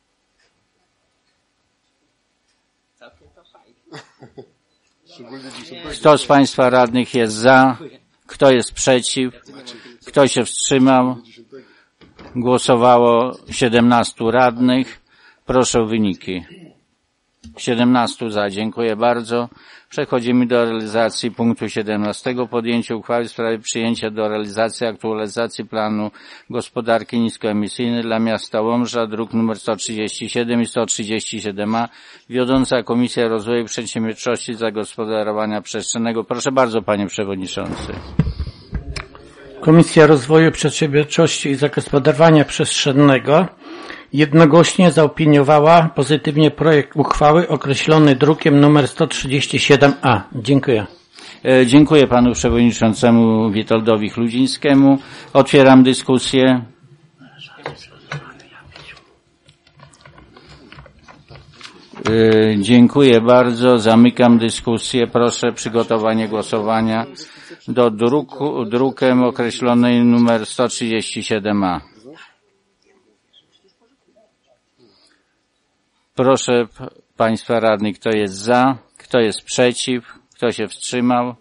Kto z Państwa radnych jest za? Kto jest przeciw? Kto się wstrzymał? Głosowało siedemnastu radnych. Proszę o wyniki. siedemnastu za. Dziękuję bardzo. Przechodzimy do realizacji punktu siedemnastego. Podjęcie uchwały w sprawie przyjęcia do realizacji aktualizacji planu gospodarki niskoemisyjnej dla miasta Łomża, druk nr sto trzydzieści siedem i sto trzydzieści siedem A. Wiodąca Komisja Rozwoju i Przedsiębiorczości i Zagospodarowania Przestrzennego. Proszę bardzo, panie przewodniczący. Komisja Rozwoju, Przedsiębiorczości i Zagospodarowania Przestrzennego jednogłośnie zaopiniowała pozytywnie projekt uchwały określony drukiem nr sto trzydzieści siedem A. Dziękuję. E, dziękuję panu przewodniczącemu Witoldowi Chludzińskiemu. Otwieram dyskusję. E, dziękuję bardzo. Zamykam dyskusję. Proszę przygotowanie głosowania do druku, drukiem określonej numer sto trzydzieści siedem A. Proszę państwa radnych, kto jest za, kto jest przeciw, kto się wstrzymał.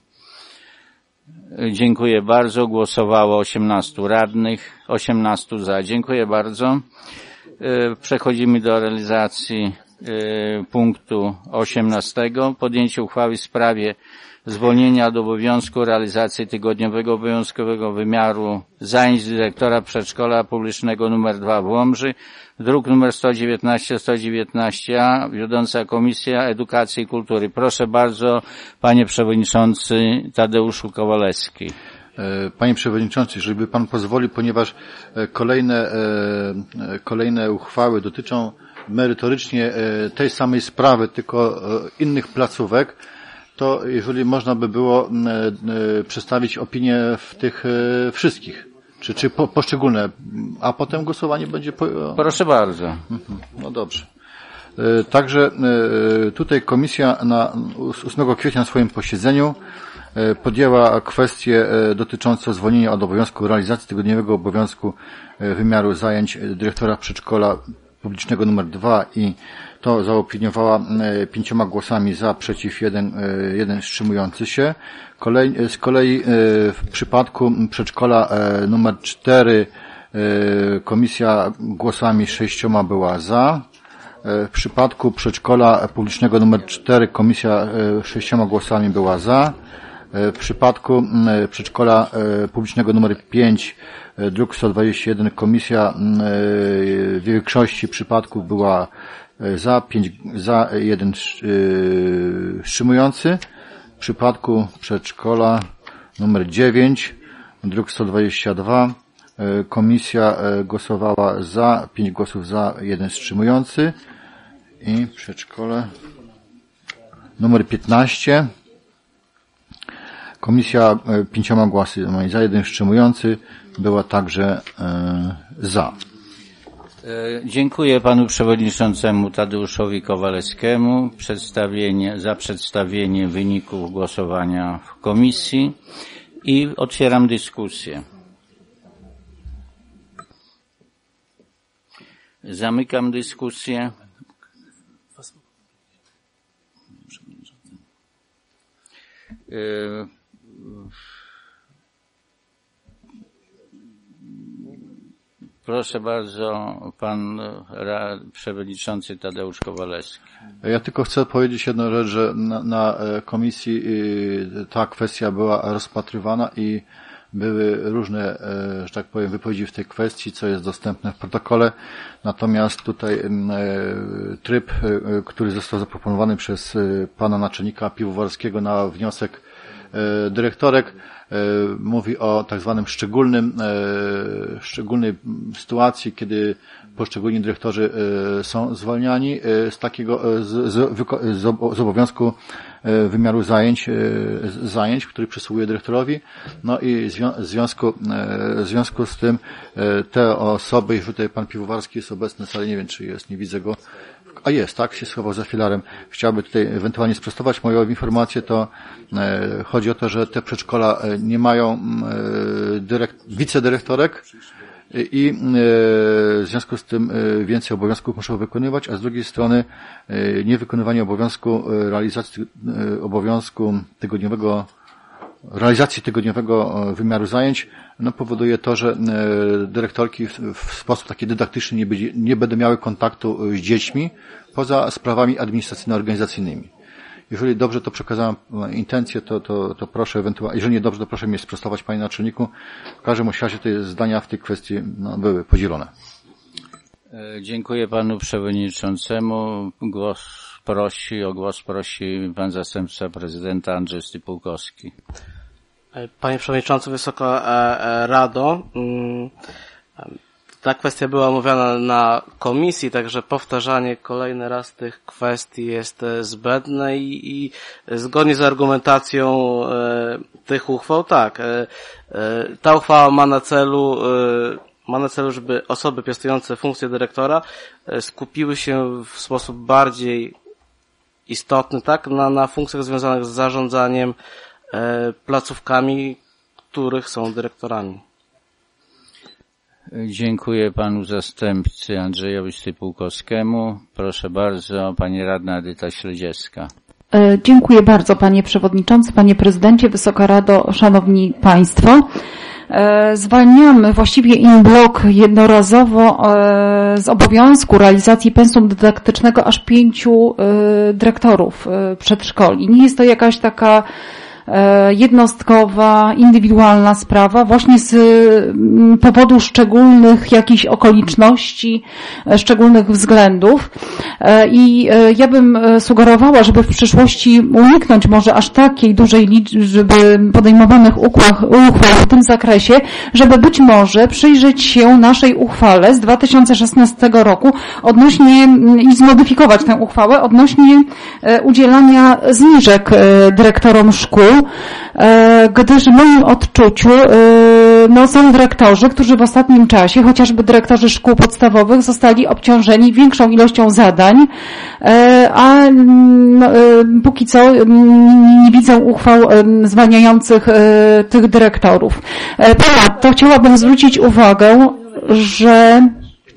Dziękuję bardzo. Głosowało osiemnastu radnych, osiemnastu za. Dziękuję bardzo. Przechodzimy do realizacji punktu osiemnastego. Podjęcie uchwały w sprawie zwolnienia od obowiązku realizacji tygodniowego obowiązkowego wymiaru zajęć dyrektora przedszkola publicznego nr dwa w Łomży, druk nr sto dziewiętnaście sto dziewiętnaście A, wiodąca Komisja Edukacji i Kultury. Proszę bardzo, panie przewodniczący Tadeuszu Kowalewski. Panie przewodniczący, żeby pan pozwolił, ponieważ kolejne, kolejne uchwały dotyczą merytorycznie tej samej sprawy, tylko innych placówek, to jeżeli można by było przedstawić opinię w tych wszystkich, czy, czy po, poszczególne, a potem głosowanie będzie... Po... Proszę bardzo. No dobrze. Także tutaj komisja na ósmego kwietnia na swoim posiedzeniu podjęła kwestię dotyczącą zwolnienia od obowiązku realizacji tygodniowego obowiązku wymiaru zajęć dyrektora przedszkola publicznego numer dwa i to zaopiniowała pięcioma głosami za, przeciw, jeden, jeden wstrzymujący się. Kolej, z kolei w przypadku przedszkola numer cztery komisja głosami sześcioma była za. W przypadku przedszkola publicznego numer cztery komisja sześcioma głosami była za. W przypadku przedszkola publicznego numer pięć, druk sto dwadzieścia jeden, komisja w większości przypadków była za, pięć za, jeden wstrzymujący. W przypadku przedszkola numer dziewięć, druk sto dwadzieścia dwa, komisja głosowała za, pięć głosów za, jeden wstrzymujący. I przedszkole numer piętnaście, komisja pięcioma głosami za, jeden wstrzymujący, była także e, za. Dziękuję panu przewodniczącemu Tadeuszowi Kowalewskiemu przedstawienie, za przedstawienie wyników głosowania w komisji i otwieram dyskusję. Zamykam dyskusję. Proszę bardzo, pan przewodniczący Tadeusz Kowalewski. Ja tylko chcę powiedzieć jedną rzecz, że na, na komisji ta kwestia była rozpatrywana i były różne, że tak powiem, wypowiedzi w tej kwestii, co jest dostępne w protokole. Natomiast tutaj tryb, który został zaproponowany przez pana naczelnika piwowarskiego na wniosek dyrektorek, mówi o tak zwanym szczególnym, szczególnej sytuacji, kiedy poszczególni dyrektorzy są zwalniani z takiego, z, z, z obowiązku wymiaru zajęć, zajęć, który przysługuje dyrektorowi. No i w związku, w związku z tym te osoby, jeżeli tutaj pan Piwowarski jest obecny, ale nie wiem, czy jest, nie widzę go. A jest, tak, się schował za filarem. Chciałby tutaj ewentualnie sprostować moją informację, to e, chodzi o to, że te przedszkola nie mają e, dyrekt, wicedyrektorek i e, w związku z tym e, więcej obowiązków muszą wykonywać, a z drugiej strony e, niewykonywanie obowiązku e, realizacji e, obowiązku tygodniowego realizacji tygodniowego wymiaru zajęć no, powoduje to, że e, dyrektorki w, w sposób taki dydaktyczny nie, będzie, nie będą miały kontaktu z dziećmi poza sprawami administracyjno-organizacyjnymi. Jeżeli dobrze to przekazałem intencję, to, to, to proszę ewentualnie, jeżeli nie dobrze, to proszę mnie sprostować, panie naczelniku. W każdym razie te zdania w tej kwestii no, były podzielone. Dziękuję panu przewodniczącemu. Głos prosi, o głos prosi pan zastępca prezydenta Andrzej Stypułkowski. Panie Przewodniczący, Wysoka Rado, ta kwestia była omawiana na komisji, także powtarzanie kolejny raz tych kwestii jest zbędne i, i zgodnie z argumentacją tych uchwał, tak, ta uchwała ma na celu ma na celu, żeby osoby piastujące funkcję dyrektora skupiły się w sposób bardziej istotny, tak, na, na funkcjach związanych z zarządzaniem placówkami, których są dyrektorami. Dziękuję panu zastępcy Andrzejowi Stypułkowskiemu. Proszę bardzo, pani radna Edyta Śledziewska. Dziękuję bardzo panie przewodniczący, panie prezydencie, Wysoka Rado, szanowni państwo. Zwalniamy właściwie in bloc jednorazowo z obowiązku realizacji pensum dydaktycznego aż pięciu dyrektorów przedszkoli. Nie jest to jakaś taka jednostkowa, indywidualna sprawa, właśnie z powodu szczególnych jakichś okoliczności, szczególnych względów. I ja bym sugerowała, żeby w przyszłości uniknąć może aż takiej dużej liczby podejmowanych uchwał, uchwał w tym zakresie, żeby być może przyjrzeć się naszej uchwale z dwa tysiące szesnastego roku odnośnie i zmodyfikować tę uchwałę odnośnie udzielania zniżek dyrektorom szkół, gdyż w moim odczuciu no, są dyrektorzy, którzy w ostatnim czasie, chociażby dyrektorzy szkół podstawowych, zostali obciążeni większą ilością zadań, a no, póki co nie widzę uchwał zwalniających tych dyrektorów. Ponadto chciałabym zwrócić uwagę, że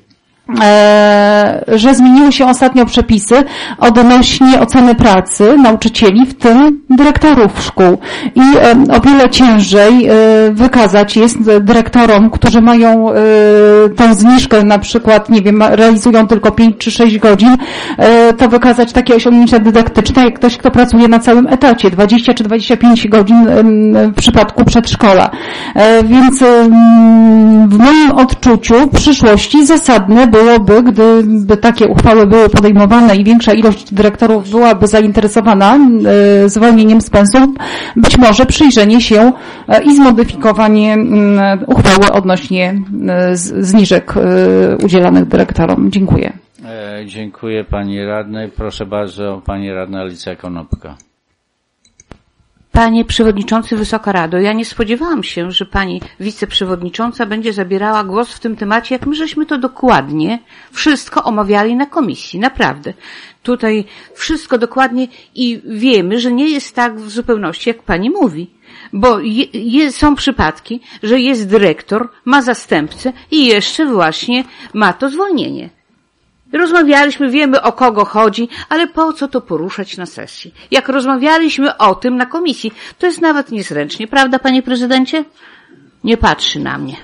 że zmieniły się ostatnio przepisy odnośnie oceny pracy nauczycieli, w tym dyrektorów szkół. I o wiele ciężej wykazać jest dyrektorom, którzy mają tę zniżkę, na przykład, nie wiem, realizują tylko pięć czy sześć godzin, to wykazać takie osiągnięcia dydaktyczne, jak ktoś, kto pracuje na całym etacie, dwadzieścia czy dwadzieścia pięć godzin w przypadku przedszkola. Więc w moim odczuciu w przyszłości zasadne byłoby, gdyby takie uchwały były podejmowane i większa ilość dyrektorów byłaby zainteresowana zwolnieniem z pensum, być może przyjrzenie się i zmodyfikowanie uchwały odnośnie zniżek udzielanych dyrektorom. Dziękuję. Dziękuję pani radnej. Proszę bardzo, pani radna Alicja Konopka. Panie Przewodniczący, Wysoka Rado, ja nie spodziewałam się, że Pani Wiceprzewodnicząca będzie zabierała głos w tym temacie, jak my żeśmy to dokładnie wszystko omawiali na komisji, naprawdę. Tutaj wszystko dokładnie i wiemy, że nie jest tak w zupełności, jak Pani mówi. Bo je, je, są przypadki, że jest dyrektor, ma zastępcę i jeszcze właśnie ma to zwolnienie. Rozmawialiśmy, wiemy o kogo chodzi, ale po co to poruszać na sesji? Jak rozmawialiśmy o tym na komisji, to jest nawet niezręcznie, prawda, panie prezydencie? Nie patrzy na mnie.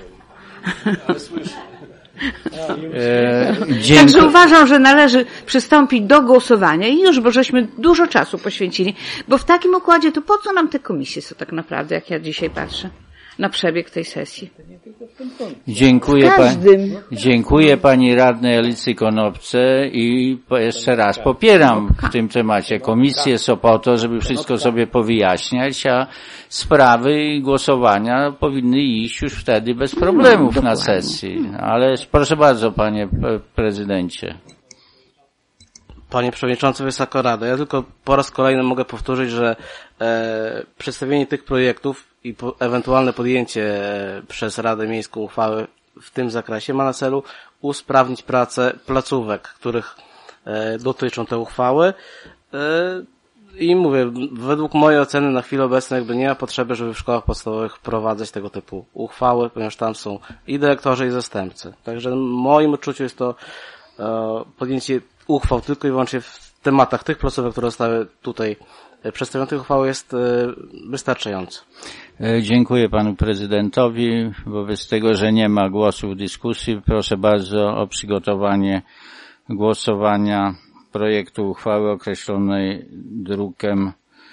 E, Także uważam, że należy przystąpić do głosowania i już, bo żeśmy dużo czasu poświęcili, bo w takim układzie to po co nam te komisje są tak naprawdę, jak ja dzisiaj patrzę na przebieg tej sesji. Dziękuję, pa, dziękuję pani radnej Alicji Konopce i jeszcze raz popieram w tym temacie. Komisje są po to, żeby wszystko sobie powyjaśniać, a sprawy i głosowania powinny iść już wtedy bez problemów na sesji. Ale proszę bardzo, panie prezydencie. Panie Przewodniczący, Wysoka Rado, ja tylko po raz kolejny mogę powtórzyć, że e, przedstawienie tych projektów i po, ewentualne podjęcie e, przez Radę Miejską uchwały w tym zakresie ma na celu usprawnić pracę placówek, których e, dotyczą te uchwały. E, I mówię, według mojej oceny na chwilę obecną jakby nie ma potrzeby, żeby w szkołach podstawowych wprowadzać tego typu uchwały, ponieważ tam są i dyrektorzy, i zastępcy. Także w moim odczuciu jest to e, podjęcie uchwał tylko i wyłącznie w tematach tych placówek, które zostały tutaj przedstawione, tych uchwał jest e, wystarczające. Dziękuję panu prezydentowi. Wobec tego, że nie ma głosu w dyskusji, proszę bardzo o przygotowanie głosowania projektu uchwały określonej drukiem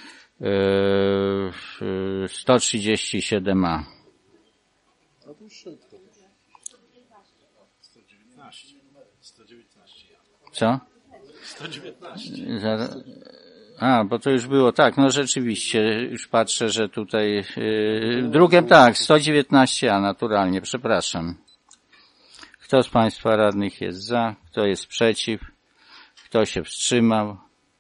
sto trzydzieści siedem a. Co? sto dziewiętnaście. A, bo to już było tak, no rzeczywiście, już patrzę, że tutaj yy, drukiem tak, sto dziewiętnaście a naturalnie, przepraszam. Kto z państwa radnych jest za, kto jest przeciw? Kto się wstrzymał?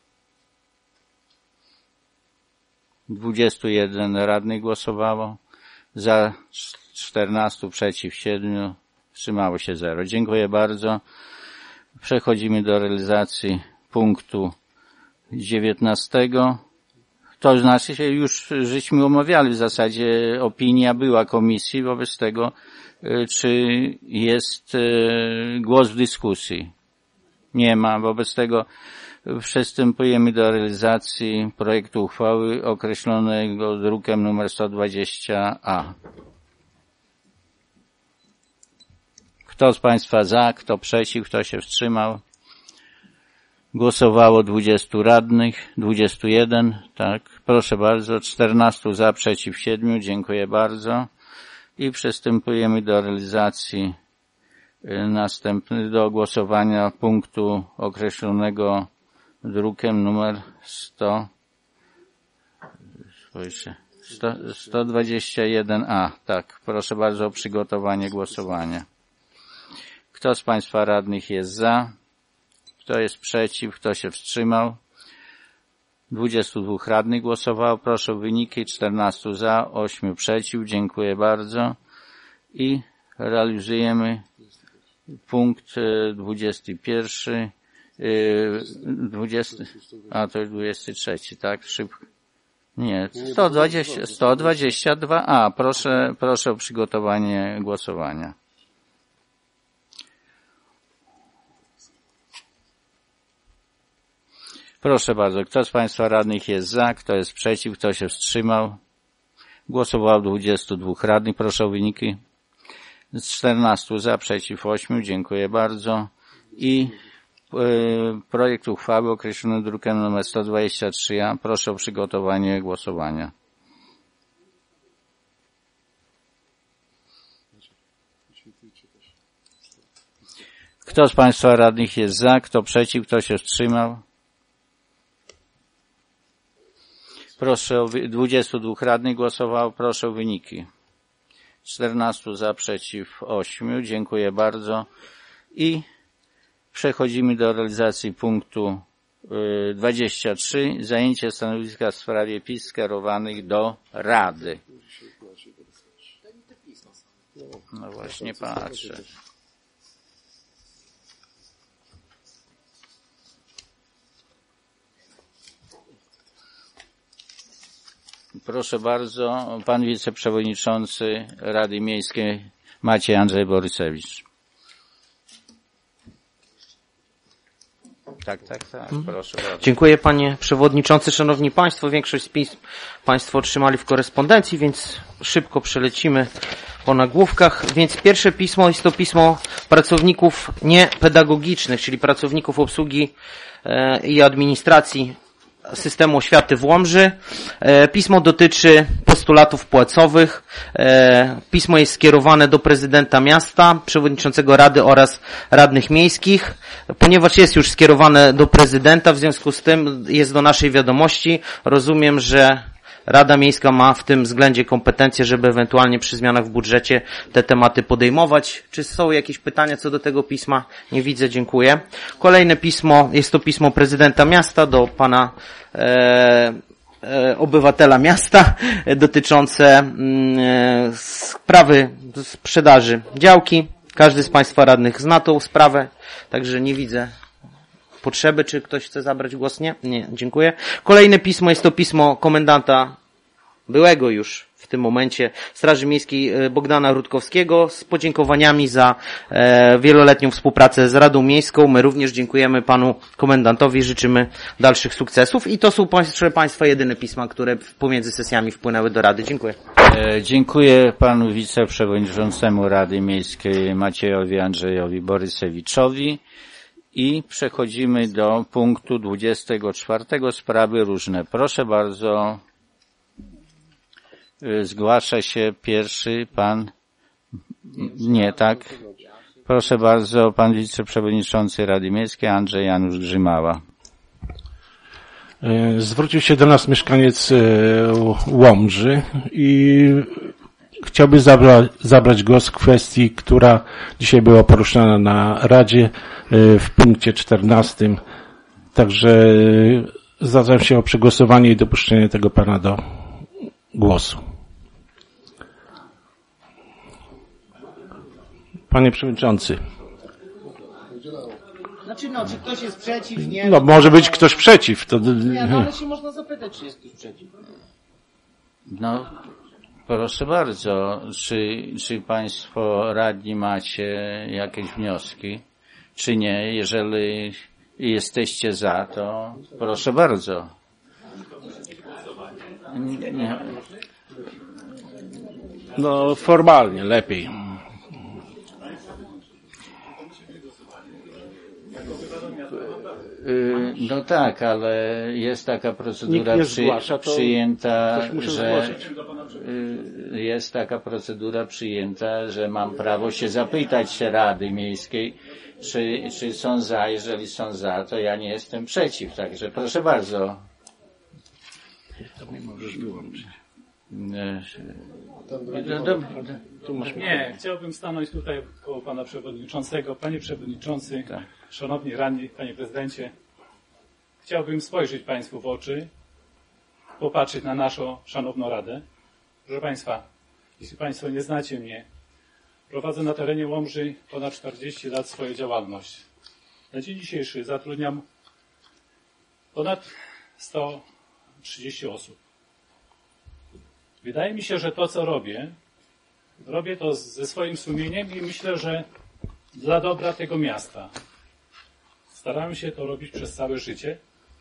dwudziestu jeden radnych głosowało. Za czternastu, przeciw siedmiu. Wstrzymało się zero. Dziękuję bardzo. Przechodzimy do realizacji punktu dziewiętnastego. To znaczy się już żeśmy omawiali w zasadzie, opinia była komisji, wobec tego czy jest głos w dyskusji? Nie ma. Wobec tego przystępujemy do realizacji projektu uchwały określonego drukiem numer sto dwadzieścia a. Kto z państwa za, kto przeciw, kto się wstrzymał? Głosowało dwudziestu radnych, dwudziestu jeden, tak. Proszę bardzo, czternastu za, przeciw siedmiu. Dziękuję bardzo. I przystępujemy do realizacji następny do głosowania punktu określonego drukiem numer sto, sto dwadzieścia jeden a. Tak, proszę bardzo o przygotowanie głosowania. Kto z państwa radnych jest za? Kto jest przeciw? Kto się wstrzymał? dwudziestu dwóch radnych głosowało. Proszę o wyniki. czternastu za, ośmiu przeciw. Dziękuję bardzo. I realizujemy punkt dwudziesty pierwszy, dwudziesty, a to jest dwudziesty trzeci, tak? Szybko. Nie, sto dwadzieścia, sto dwadzieścia dwa a. Proszę, proszę o przygotowanie głosowania. Proszę bardzo, kto z państwa radnych jest za, kto jest przeciw, kto się wstrzymał? Głosowało dwudziestu dwóch radnych. Proszę o wyniki. Z czternastu za, przeciw ośmiu. Dziękuję bardzo. I y, projekt uchwały określony drukiem nr sto dwadzieścia trzy a. Proszę o przygotowanie głosowania. Kto z państwa radnych jest za, kto przeciw, kto się wstrzymał? Proszę o dwudziestu dwóch radnych głosowało. Proszę o wyniki. czternastu za, przeciw ośmiu. Dziękuję bardzo. I przechodzimy do realizacji punktu dwudziestego trzeciego. Zajęcie stanowiska w sprawie pism skierowanych do Rady. No właśnie patrzę. Proszę bardzo, pan wiceprzewodniczący Rady Miejskiej Maciej Andrzej Borysewicz. Tak, tak, tak, proszę bardzo. Dziękuję panie przewodniczący, szanowni państwo. Większość z pism państwo otrzymali w korespondencji, więc szybko przelecimy po nagłówkach. Więc pierwsze pismo jest to pismo pracowników niepedagogicznych, czyli pracowników obsługi i administracji systemu oświaty w Łomży. Pismo dotyczy postulatów płacowych. Pismo jest skierowane do prezydenta miasta, przewodniczącego rady oraz radnych miejskich. Ponieważ jest już skierowane do prezydenta, w związku z tym jest do naszej wiadomości. Rozumiem, że Rada Miejska ma w tym względzie kompetencje, żeby ewentualnie przy zmianach w budżecie te tematy podejmować. Czy są jakieś pytania co do tego pisma? Nie widzę, dziękuję. Kolejne pismo, jest to pismo prezydenta miasta do pana e, e, obywatela miasta dotyczące e, sprawy sprzedaży działki. Każdy z państwa radnych zna tą sprawę, także nie widzę potrzeby. Czy ktoś chce zabrać głos? Nie? Nie, dziękuję. Kolejne pismo jest to pismo komendanta, byłego już w tym momencie, Straży Miejskiej Bogdana Rutkowskiego z podziękowaniami za e, wieloletnią współpracę z Radą Miejską. My również dziękujemy panu komendantowi, życzymy dalszych sukcesów i to są, proszę państwa, jedyne pisma, które pomiędzy sesjami wpłynęły do Rady. Dziękuję. E, dziękuję panu wiceprzewodniczącemu Rady Miejskiej Maciejowi Andrzejowi Borysewiczowi. I przechodzimy do punktu dwudziestego czwartego, sprawy różne. Proszę bardzo, zgłasza się pierwszy pan, nie, tak? Proszę bardzo, pan wiceprzewodniczący Rady Miejskiej Andrzej Janusz Grzymała. Zwrócił się do nas mieszkaniec Łomży i chciałby zabra, zabrać głos w kwestii, która dzisiaj była poruszana na Radzie w punkcie czternastym. Także zwracam się o przegłosowanie i dopuszczenie tego pana do głosu. Panie Przewodniczący. Znaczy no, czy ktoś jest przeciw? Nie. No może być ktoś przeciw. To... Nie, no ale się można zapytać, czy jest ktoś przeciw. No, proszę bardzo, czy, czy państwo radni macie jakieś wnioski, czy nie? Jeżeli jesteście za, to proszę bardzo. Nie. No formalnie, lepiej. No tak, ale jest taka procedura przy, zgłasza, przyjęta, że jest taka procedura przyjęta, że mam prawo się zapytać Rady Miejskiej, czy, czy są za. Jeżeli są za, to ja nie jestem przeciw. Także proszę bardzo. To mnie możesz wyłączyć. Nie, chciałbym stanąć tutaj koło pana przewodniczącego. Panie przewodniczący, tak. Szanowni radni, panie prezydencie, chciałbym spojrzeć państwu w oczy, popatrzeć na naszą szanowną radę. Proszę państwa, jeśli państwo nie znacie mnie, prowadzę na terenie Łomży ponad czterdzieści lat swoją działalność. Na dzień dzisiejszy zatrudniam ponad sto trzydzieści osób. Wydaje mi się, że to, co robię, robię to ze swoim sumieniem i myślę, że dla dobra tego miasta. Starałem się to robić przez całe życie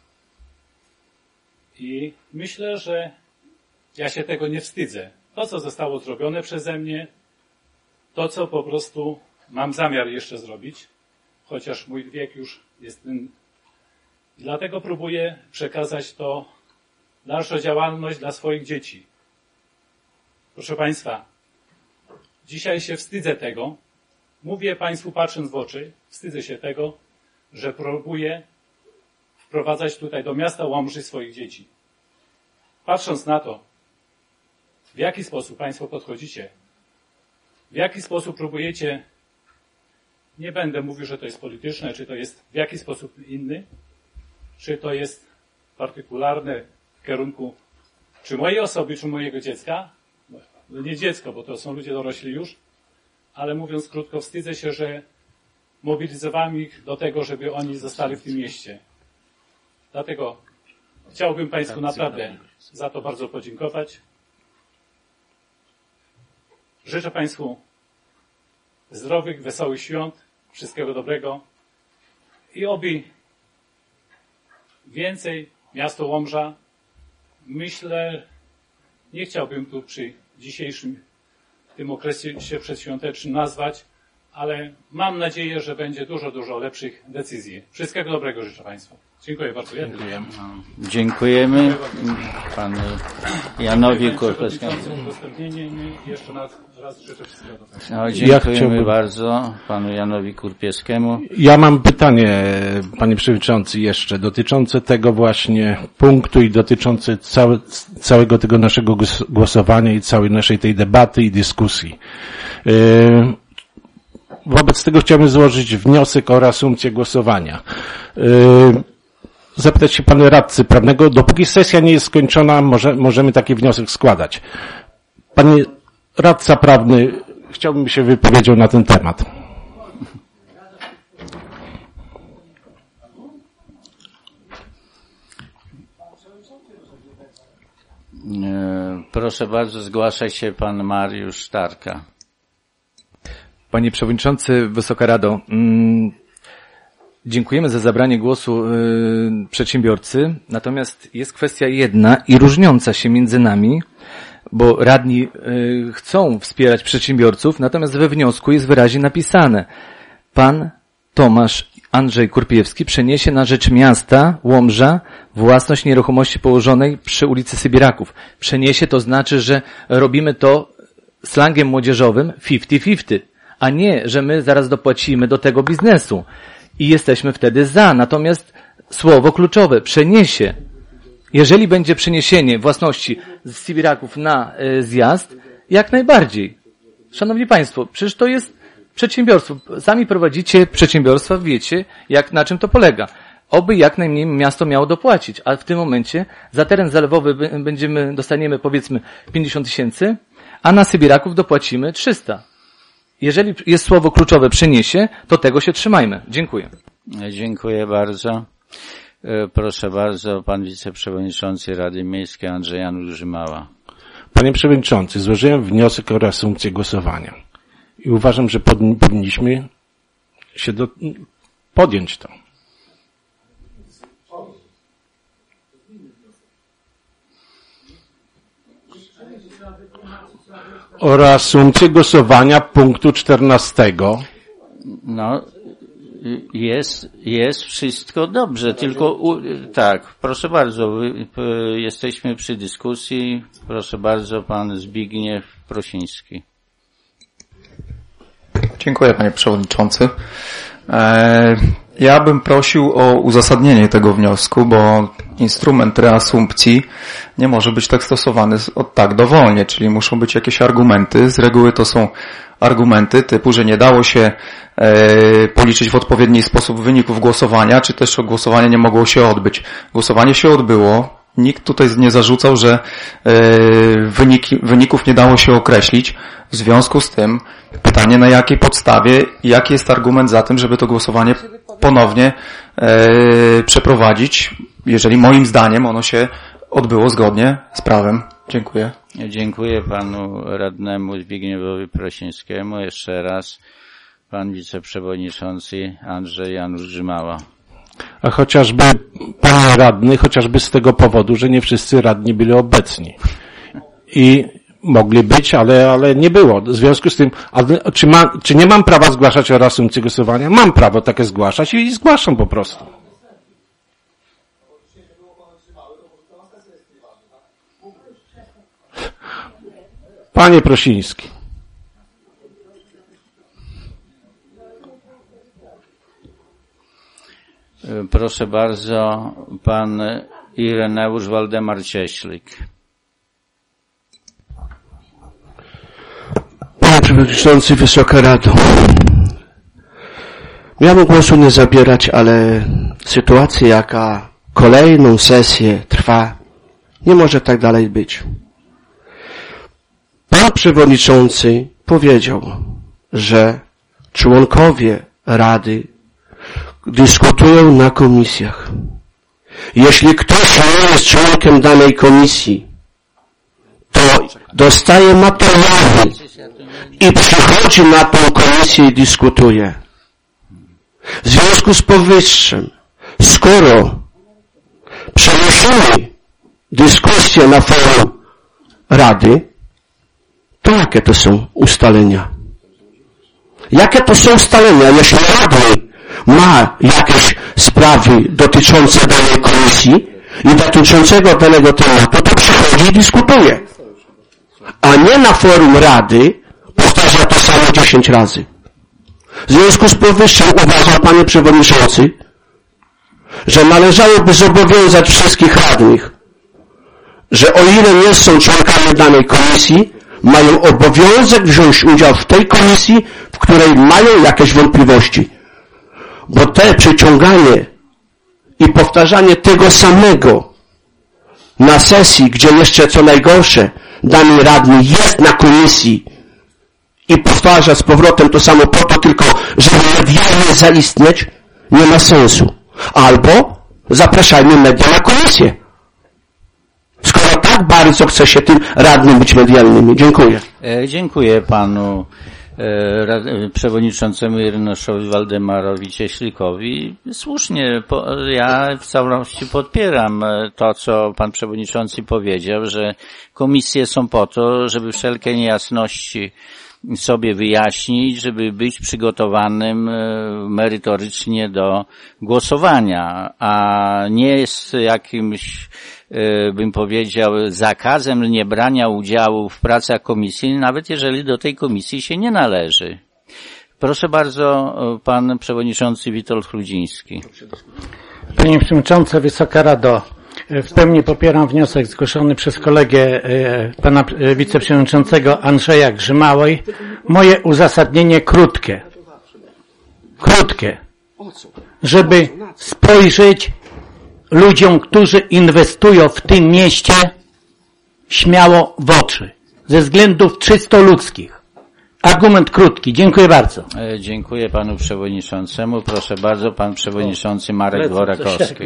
i myślę, że ja się tego nie wstydzę. To, co zostało zrobione przeze mnie, to, co po prostu mam zamiar jeszcze zrobić, chociaż mój wiek już jest ten. Dlatego próbuję przekazać to, dalszą działalność dla swoich dzieci. Proszę państwa, dzisiaj się wstydzę tego, mówię państwu patrząc w oczy, wstydzę się tego, że próbuję wprowadzać tutaj do miasta Łomży swoich dzieci. Patrząc na to, w jaki sposób państwo podchodzicie, w jaki sposób próbujecie, nie będę mówił, że to jest polityczne, czy to jest w jaki sposób inny, czy to jest partykularne w kierunku czy mojej osoby, czy mojego dziecka. No nie dziecko, bo to są ludzie dorośli już, ale mówiąc krótko, wstydzę się, że mobilizowałem ich do tego, żeby oni zostali w tym mieście. Dlatego chciałbym państwu naprawdę za to bardzo podziękować. Życzę państwu zdrowych, wesołych świąt, wszystkiego dobrego i oby więcej miasto Łomża, myślę, nie chciałbym tu przy dzisiejszym, w tym okresie przedświątecznym nazwać, ale mam nadzieję, że będzie dużo, dużo lepszych decyzji. Wszystkiego dobrego życzę Państwu. Dziękuję bardzo. Dziękujemy. Dziękujemy panu Janowi Kurpiewskiemu. Jeszcze raz życzę wszystkiego dobrego. No, dziękujemy ja bardzo panu Janowi Kurpiewskiemu. Ja mam pytanie, panie przewodniczący, jeszcze dotyczące tego właśnie punktu i dotyczące całe, całego tego naszego głosowania i całej naszej tej debaty i dyskusji. Yy, wobec tego chciałbym złożyć wniosek o reasumpcję głosowania. Yy, zapytać się pana radcy prawnego, dopóki sesja nie jest skończona, może, możemy taki wniosek składać. Panie radca prawny, chciałbym się wypowiedział na ten temat. Proszę bardzo, zgłasza się pan Mariusz Sztarka. Panie Przewodniczący, Wysoka Rado, mm, dziękujemy za zabranie głosu y, przedsiębiorcy, natomiast jest kwestia jedna i różniąca się między nami, bo radni y, chcą wspierać przedsiębiorców, natomiast we wniosku jest wyraźnie napisane: pan Tomasz Andrzej Kurpiewski przeniesie na rzecz miasta Łomża własność nieruchomości położonej przy ulicy Sybiraków. Przeniesie to znaczy, że robimy to slangiem młodzieżowym fifty fifty, a nie, że my zaraz dopłacimy do tego biznesu i jesteśmy wtedy za. Natomiast słowo kluczowe, przeniesie. Jeżeli będzie przeniesienie własności z Sybiraków na y, zjazd, jak najbardziej. Szanowni Państwo, przecież to jest przedsiębiorstwo. Sami prowadzicie przedsiębiorstwa, wiecie, jak, na czym to polega. Oby jak najmniej miasto miało dopłacić, a w tym momencie za teren zalewowy będziemy, dostaniemy powiedzmy pięćdziesiąt tysięcy, a na Sybiraków dopłacimy trzysta. Jeżeli jest słowo kluczowe przeniesie, to tego się trzymajmy. Dziękuję. Dziękuję bardzo. Proszę bardzo, pan wiceprzewodniczący Rady Miejskiej Andrzej Janusz Grzymała. Panie Przewodniczący, złożyłem wniosek o reasumpcję głosowania i uważam, że powinniśmy się do, podjąć to. O reasumpcję głosowania punktu czternastego. No, jest, jest wszystko dobrze, tylko u, tak, proszę bardzo, wy, p, jesteśmy przy dyskusji. Proszę bardzo, pan Zbigniew Prosiński. Dziękuję, panie przewodniczący. E, ja bym prosił o uzasadnienie tego wniosku, bo instrument reasumpcji nie może być tak stosowany od tak dowolnie, czyli muszą być jakieś argumenty. Z reguły to są argumenty typu, że nie dało się e, policzyć w odpowiedni sposób wyników głosowania, czy też głosowanie nie mogło się odbyć. Głosowanie się odbyło. Nikt tutaj nie zarzucał, że e, wyniki, wyników nie dało się określić. W związku z tym pytanie, na jakiej podstawie, jaki jest argument za tym, żeby to głosowanie ponownie e, przeprowadzić, jeżeli moim zdaniem ono się odbyło zgodnie z prawem. Dziękuję. Dziękuję panu radnemu Zbigniewowi Prosińskiemu. Jeszcze raz pan wiceprzewodniczący Andrzej Janusz Grzymała. A chociażby pan radny, chociażby z tego powodu, że nie wszyscy radni byli obecni. I mogli być, ale, ale nie było. W związku z tym, ale, czy, ma, czy nie mam prawa zgłaszać o reasumpcji głosowania? Mam prawo takie zgłaszać i zgłaszam po prostu. Panie Prosiński. Proszę bardzo, pan Ireneusz Waldemar Cieślik. Panie Przewodniczący, Wysoka Rado. Miałem głosu nie zabierać, ale sytuacja, jaka kolejną sesję trwa, nie może tak dalej być. Pan Przewodniczący powiedział, że członkowie Rady dyskutują na komisjach. Jeśli ktoś nie jest członkiem danej komisji, to dostaje materiały i przychodzi na tą komisję i dyskutuje. W związku z powyższym, skoro przenosimy dyskusję na forum Rady, to jakie to są ustalenia? Jakie to są ustalenia? Jeśli radny ma jakieś sprawy dotyczące danej komisji i dotyczącego danego tematu, to przychodzi i dyskutuje. A nie na forum rady powtarza to samo dziesięć razy. W związku z powyższym uważam, panie przewodniczący, że należałoby zobowiązać wszystkich radnych, że o ile nie są członkami danej komisji, mają obowiązek wziąć udział w tej komisji, w której mają jakieś wątpliwości. Bo te przeciąganie i powtarzanie tego samego na sesji, gdzie jeszcze co najgorsze, dany radny jest na komisji i powtarza z powrotem to samo po to tylko, żeby medialnie zaistnieć, nie ma sensu. Albo zapraszajmy media na komisję. Skoro tak bardzo chce się tym radnym być medialnymi. Dziękuję. E, dziękuję panu e, rad, przewodniczącemu Ireneuszowi Waldemarowi Cieślikowi. Słusznie, po, ja w całości podpieram to, co pan przewodniczący powiedział, że komisje są po to, żeby wszelkie niejasności sobie wyjaśnić, żeby być przygotowanym merytorycznie do głosowania, a nie jest jakimś, bym powiedział, zakazem niebrania udziału w pracach komisji, nawet jeżeli do tej komisji się nie należy. Proszę bardzo, pan przewodniczący Witold Chrudziński. Panie Przewodniczący, Wysoka Rado, w pełni popieram wniosek zgłoszony przez kolegę pana wiceprzewodniczącego Andrzeja Grzymałej. Moje uzasadnienie krótkie. Krótkie. Żeby spojrzeć ludziom, którzy inwestują w tym mieście, śmiało w oczy. Ze względów czysto ludzkich. Argument krótki. Dziękuję bardzo. Dziękuję panu przewodniczącemu. Proszę bardzo, pan przewodniczący Marek Dworakowski.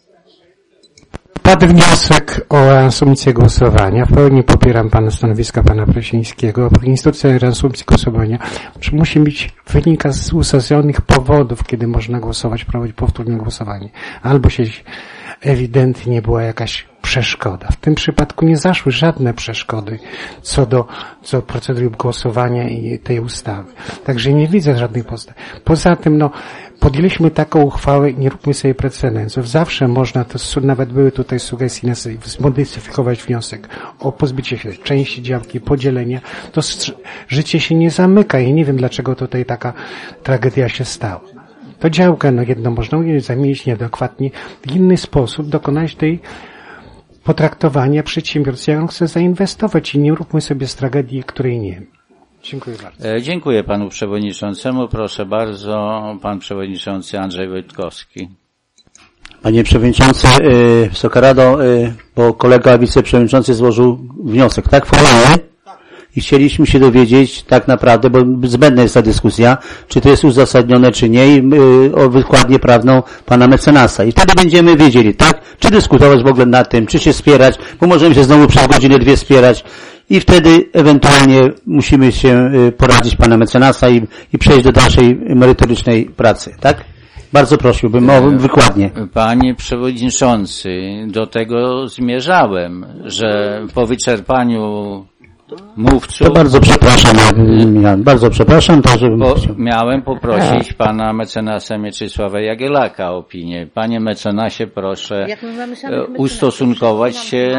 Padł wniosek o reasumpcję głosowania. W pełni popieram pana stanowiska pana Prosińskiego. Instytucja reasumpcji głosowania musi być, wynika z uzasadnionych powodów, kiedy można głosować, prowadzić powtórne głosowanie. Albo się ewidentnie była jakaś przeszkoda. W tym przypadku nie zaszły żadne przeszkody co do co procedury głosowania i tej ustawy. Także nie widzę żadnych podstaw. Poza tym, no, podjęliśmy taką uchwałę i nie róbmy sobie precedensów. Zawsze można, to nawet były tutaj sugestie, zmodyfikować wniosek o pozbycie się części działki, podzielenia. To życie się nie zamyka i nie wiem, dlaczego tutaj taka tragedia się stała. To działkę, no jedno można zamienić nieadekwatnie, w inny sposób dokonać tej potraktowania przedsiębiorcy, jak on chce zainwestować i nie róbmy sobie z tragedii, której nie ma. Dziękuję bardzo. E, dziękuję panu przewodniczącemu. Proszę bardzo, pan przewodniczący Andrzej Wojtkowski. Panie przewodniczący, yy, Wysoka Rado, yy, bo kolega wiceprzewodniczący złożył wniosek, tak? Formalny? I chcieliśmy się dowiedzieć tak naprawdę, bo zbędna jest ta dyskusja, czy to jest uzasadnione, czy nie, i, yy, o wykładnię prawną pana mecenasa. I wtedy będziemy wiedzieli, tak? Czy dyskutować w ogóle nad tym, czy się spierać, bo możemy się znowu przez godzinę, dwie spierać. I wtedy ewentualnie musimy się poradzić pana mecenasa i, i przejść do dalszej merytorycznej pracy, tak? Bardzo prosiłbym o wykładnię. Panie przewodniczący, do tego zmierzałem, że po wyczerpaniu mówców... To bardzo przepraszam, Michał, bardzo przepraszam. To, żeby... po, miałem poprosić pana mecenasa Mieczysława Jagiellaka o opinię. Panie mecenasie, proszę ustosunkować się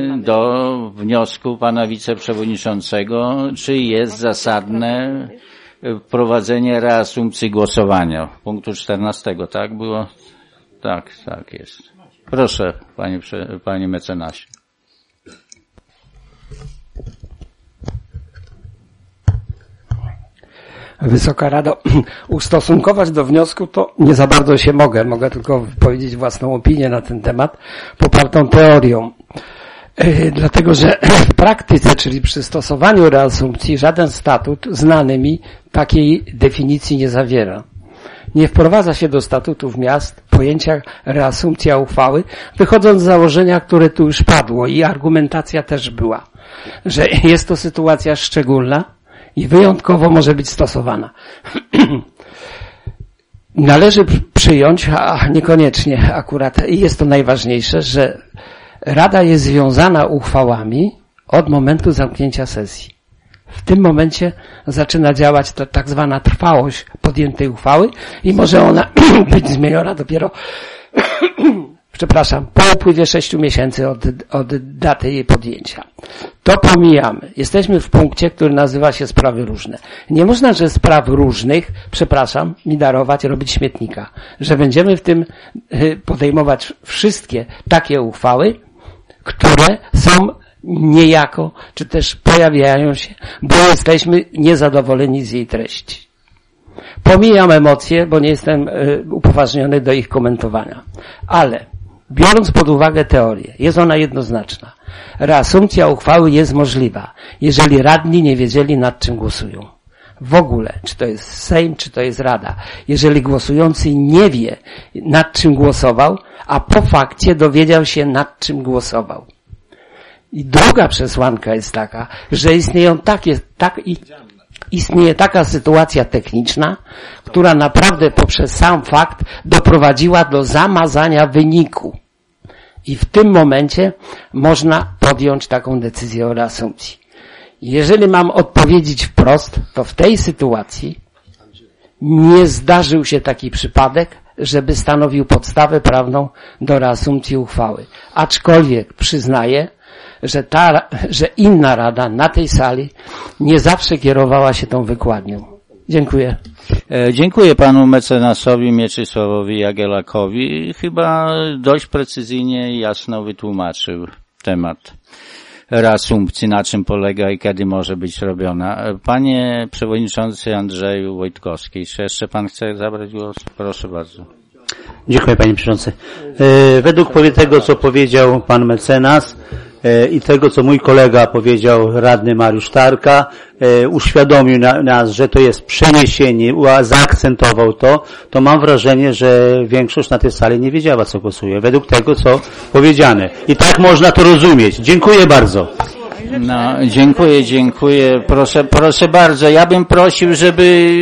do wniosku pana wiceprzewodniczącego, czy jest zasadne wprowadzenie reasumpcji głosowania. Punktu czternastego, tak było? Tak, tak jest. Proszę, panie, panie mecenasie. Wysoka Rado, ustosunkować do wniosku to nie za bardzo się mogę. Mogę tylko powiedzieć własną opinię na ten temat, popartą teorią. Yy, dlatego, że w praktyce, czyli przy stosowaniu reasumpcji, żaden statut znany mi takiej definicji nie zawiera. Nie wprowadza się do statutów miast pojęcia reasumpcja uchwały, wychodząc z założenia, które tu już padło i argumentacja też była, że jest to sytuacja szczególna i wyjątkowo może być stosowana. Należy przyjąć, a niekoniecznie akurat, i jest to najważniejsze, że Rada jest związana uchwałami od momentu zamknięcia sesji. W tym momencie zaczyna działać ta tak zwana trwałość podjętej uchwały i może ona być zmieniona dopiero przepraszam, po upływie sześciu miesięcy od, od daty jej podjęcia. To pomijamy. Jesteśmy w punkcie, który nazywa się sprawy różne. Nie można, że spraw różnych, przepraszam, mi darować, robić śmietnika. Że będziemy w tym podejmować wszystkie takie uchwały, które są niejako, czy też pojawiają się, bo jesteśmy niezadowoleni z jej treści. Pomijam emocje, bo nie jestem upoważniony do ich komentowania. Ale biorąc pod uwagę teorię, jest ona jednoznaczna. Reasumpcja uchwały jest możliwa, jeżeli radni nie wiedzieli, nad czym głosują. W ogóle, czy to jest Sejm, czy to jest Rada. Jeżeli głosujący nie wie, nad czym głosował, a po fakcie dowiedział się, nad czym głosował. I druga przesłanka jest taka, że istnieją takie, tak i istnieje taka sytuacja techniczna, która naprawdę poprzez sam fakt doprowadziła do zamazania wyniku. I w tym momencie można podjąć taką decyzję o reasumpcji. Jeżeli mam odpowiedzieć wprost, to w tej sytuacji nie zdarzył się taki przypadek, żeby stanowił podstawę prawną do reasumpcji uchwały. Aczkolwiek przyznaję, że ta, że inna rada na tej sali nie zawsze kierowała się tą wykładnią. Dziękuję. E, dziękuję panu mecenasowi Mieczysławowi Jagielakowi. Chyba dość precyzyjnie i jasno wytłumaczył temat reasumpcji, na czym polega i kiedy może być robiona. Panie przewodniczący Andrzeju Wojtkowski, czy jeszcze pan chce zabrać głos? Proszę bardzo. Dziękuję panie przewodniczący. E, według tego, co powiedział pan mecenas, i tego, co mój kolega powiedział, radny Mariusz Tarka, e, uświadomił na, nas, że to jest przeniesienie, zaakcentował to, to mam wrażenie, że większość na tej sali nie wiedziała, co głosuje, według tego, co powiedziane. I tak można to rozumieć. Dziękuję bardzo. No, dziękuję, dziękuję. Proszę, proszę bardzo. Ja bym prosił, żeby,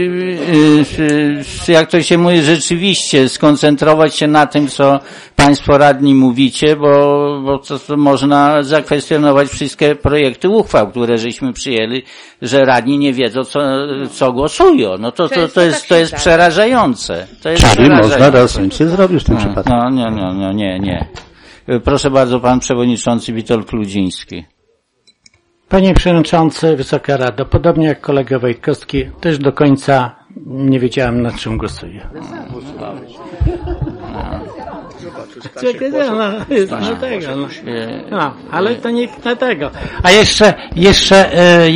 jak to się mówi, rzeczywiście skoncentrować się na tym, co państwo radni mówicie, bo, bo to, to można zakwestionować wszystkie projekty uchwał, które żeśmy przyjęli, że radni nie wiedzą, co, co głosują. No to, to, to jest, to jest przerażające. To jest Czyli można reasumpcję zrobić w tym no, przypadku. No, nie, nie, nie, nie, nie. Proszę bardzo, pan przewodniczący Witold Kludziński. Panie Przewodniczący, Wysoka Rado, podobnie jak kolega Wojtkowski, też do końca nie wiedziałem, nad czym głosuję. No, tego, no. No, ale to nie na tego. A jeszcze, jeszcze, e,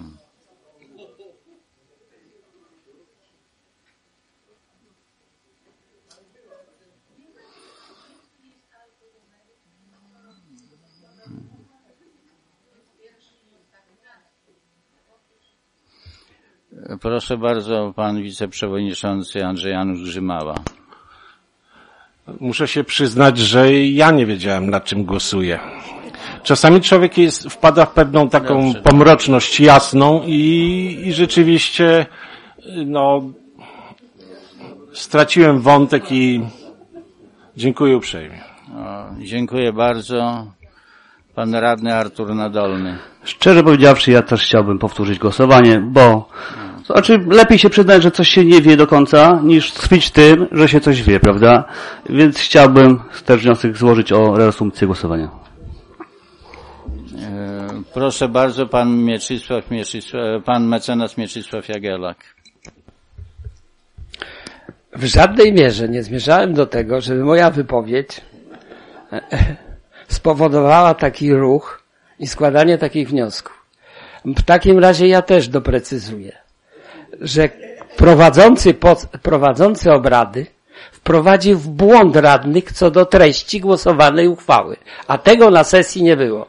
Proszę bardzo, pan wiceprzewodniczący Andrzej Janusz Grzymała. Muszę się przyznać, że ja nie wiedziałem, nad czym głosuję. Czasami człowiek jest, wpada w pewną taką Dobrze. pomroczność jasną i, i rzeczywiście no, straciłem wątek i dziękuję uprzejmie. O, dziękuję bardzo. Pan radny Artur Nadolny. Szczerze powiedziawszy, ja też chciałbym powtórzyć głosowanie, bo to znaczy lepiej się przyznać, że coś się nie wie do końca, niż tkwić tym, że się coś wie, prawda? Więc chciałbym też wniosek złożyć o reasumpcję głosowania. E, proszę bardzo, pan Mieczysław, Mieczysław, pan mecenas Mieczysław Jagielak. W żadnej mierze nie zmierzałem do tego, żeby moja wypowiedź spowodowała taki ruch i składanie takich wniosków. W takim razie ja też doprecyzuję, że prowadzący, pod, prowadzący obrady wprowadził w błąd radnych co do treści głosowanej uchwały, a tego na sesji nie było.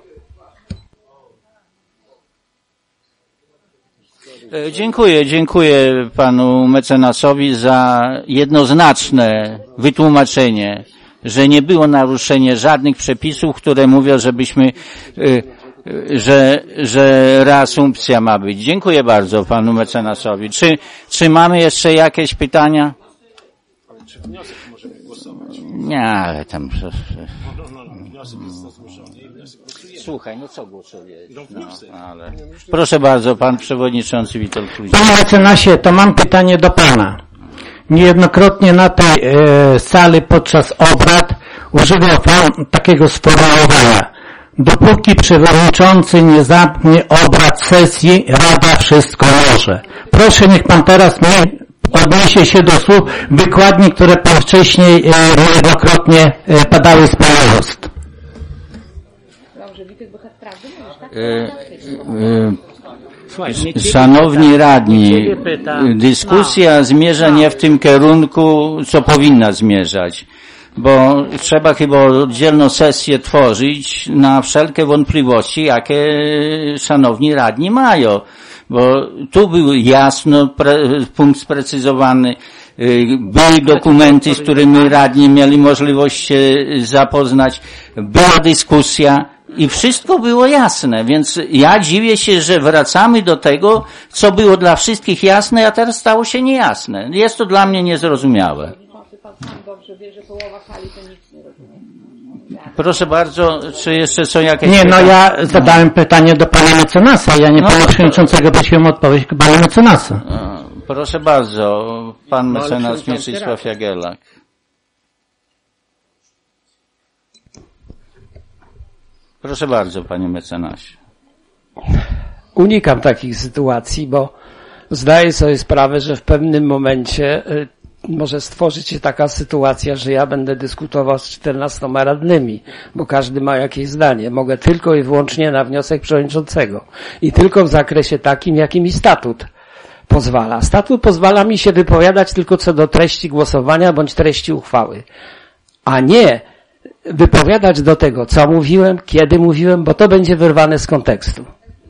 Dziękuję, dziękuję panu mecenasowi za jednoznaczne wytłumaczenie, że nie było naruszenia żadnych przepisów, które mówią, żebyśmy, że, że reasumpcja ma być. Dziękuję bardzo panu mecenasowi. Czy, czy mamy jeszcze jakieś pytania? Ale czy wniosek możemy głosować? Nie, ale tam... słuchaj, no co głosujesz? No, ale... Proszę bardzo, pan przewodniczący Witold Chrudziński. Panie mecenasie, to mam pytanie do pana. Niejednokrotnie na tej e, sali podczas obrad używał pan takiego sformułowania. Dopóki przewodniczący nie zamknie obrad sesji, Rada wszystko może. Proszę, niech pan teraz mnie odniesie się do słów wykładni, które pan wcześniej e, niejednokrotnie e, padały z pana ust. Szanowni radni, dyskusja zmierza nie w tym kierunku, co powinna zmierzać, bo trzeba chyba oddzielną sesję tworzyć na wszelkie wątpliwości, jakie szanowni radni mają, bo tu był jasno pre, punkt sprecyzowany, były dokumenty, z którymi radni mieli możliwość się zapoznać, była dyskusja, i wszystko było jasne, więc ja dziwię się, że wracamy do tego, co było dla wszystkich jasne, a teraz stało się niejasne. Jest to dla mnie niezrozumiałe. Proszę bardzo, czy jeszcze są jakieś... Nie, no ja zadałem pytanie do pana mecenasa, ja nie no, pana przewodniczącego prosiłem o odpowiedź pana mecenasa. Proszę bardzo, pan mecenas Mieczysław Jagiellak. Proszę bardzo, panie mecenasie. Unikam takich sytuacji, bo zdaję sobie sprawę, że w pewnym momencie y, może stworzyć się taka sytuacja, że ja będę dyskutował z czternastoma radnymi, bo każdy ma jakieś zdanie. Mogę tylko i wyłącznie na wniosek przewodniczącego i tylko w zakresie takim, jaki mi statut pozwala. Statut pozwala mi się wypowiadać tylko co do treści głosowania bądź treści uchwały, a nie wypowiadać do tego, co mówiłem, kiedy mówiłem, bo to będzie wyrwane z kontekstu.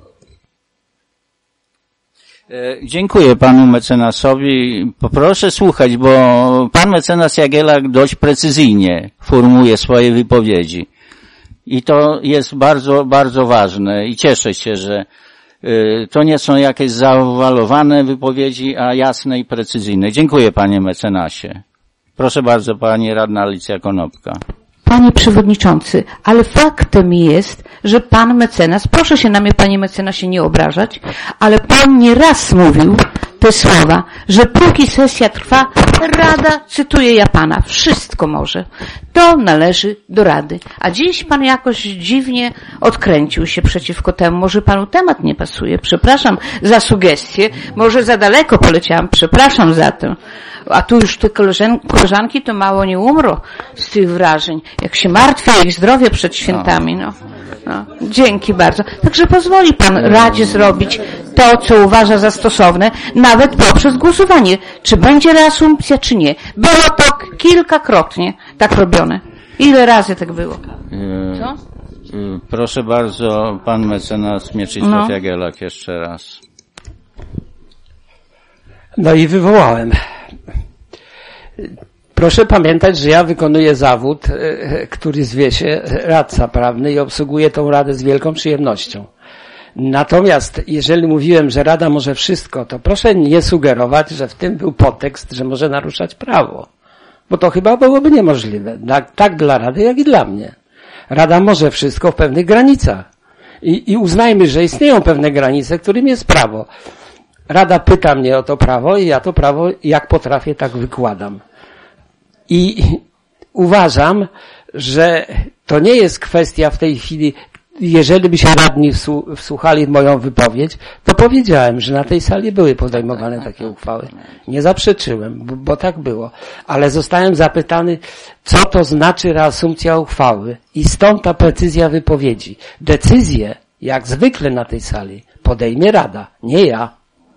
Dziękuję panu mecenasowi. Poproszę słuchać, bo pan mecenas Jagiellak dość precyzyjnie formułuje swoje wypowiedzi. I to jest bardzo, bardzo ważne i cieszę się, że to nie są jakieś zawalowane wypowiedzi, a jasne i precyzyjne. Dziękuję panie mecenasie. Proszę bardzo, pani radna Alicja Konopka. Panie przewodniczący, ale faktem jest, że pan mecenas, proszę się na mnie, panie mecenasie, nie obrażać, ale pan nieraz mówił te słowa, że póki sesja trwa, Rada, cytuję ja pana, wszystko może. To należy do Rady. A dziś pan jakoś dziwnie odkręcił się przeciwko temu. Może panu temat nie pasuje. Przepraszam za sugestię. Może za daleko poleciałam. Przepraszam za to. A tu już te koleżanki to mało nie umrą z tych wrażeń. Jak się martwię ich zdrowie przed świętami. No. No. Dzięki bardzo. Także pozwoli pan Radzie zrobić to, co uważa za stosowne, nawet poprzez głosowanie. Czy będzie reasumpcja, czy nie. Było to kilkakrotnie tak robione. Ile razy tak było? Co? Proszę bardzo, pan mecenas Mieczysław no. Jagiellak jeszcze raz. No i wywołałem. Proszę pamiętać, że ja wykonuję zawód, który zwie się radca prawny i obsługuję tą radę z wielką przyjemnością. Natomiast jeżeli mówiłem, że Rada może wszystko, to proszę nie sugerować, że w tym był podtekst, że może naruszać prawo. Bo to chyba byłoby niemożliwe. Tak, tak dla Rady, jak i dla mnie. Rada może wszystko w pewnych granicach. I, i uznajmy, że istnieją pewne granice, którym jest prawo. Rada pyta mnie o to prawo i ja to prawo jak potrafię, tak wykładam. I uważam, że to nie jest kwestia w tej chwili, jeżeli by się radni wsłuchali w moją wypowiedź, to powiedziałem, że na tej sali były podejmowane takie uchwały. Nie zaprzeczyłem, bo, bo tak było. Ale zostałem zapytany, co to znaczy reasumpcja uchwały. I stąd ta precyzja wypowiedzi. Decyzję, jak zwykle na tej sali, podejmie Rada, nie ja.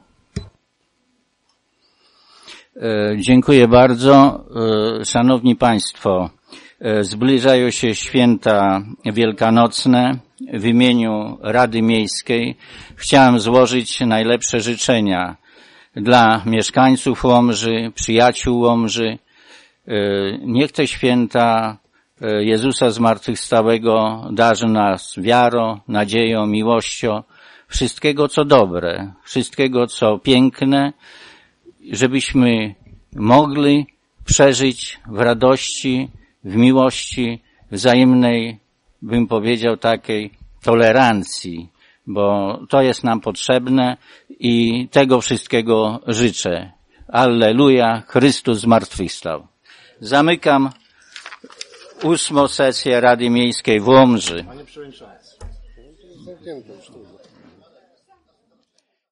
Dziękuję bardzo. Szanowni Państwo, zbliżają się święta wielkanocne. W imieniu Rady Miejskiej chciałem złożyć najlepsze życzenia dla mieszkańców Łomży, przyjaciół Łomży. Niech te święta Jezusa Zmartwychwstałego darzy nas wiarą, nadzieją, miłością, wszystkiego co dobre, wszystkiego co piękne, żebyśmy mogli przeżyć w radości, w miłości wzajemnej, bym powiedział takiej, tolerancji, bo to jest nam potrzebne i tego wszystkiego życzę. Alleluja, Chrystus zmartwychwstał. Zamykam ósmą sesję Rady Miejskiej w Łomży. Panie Przewodniczący.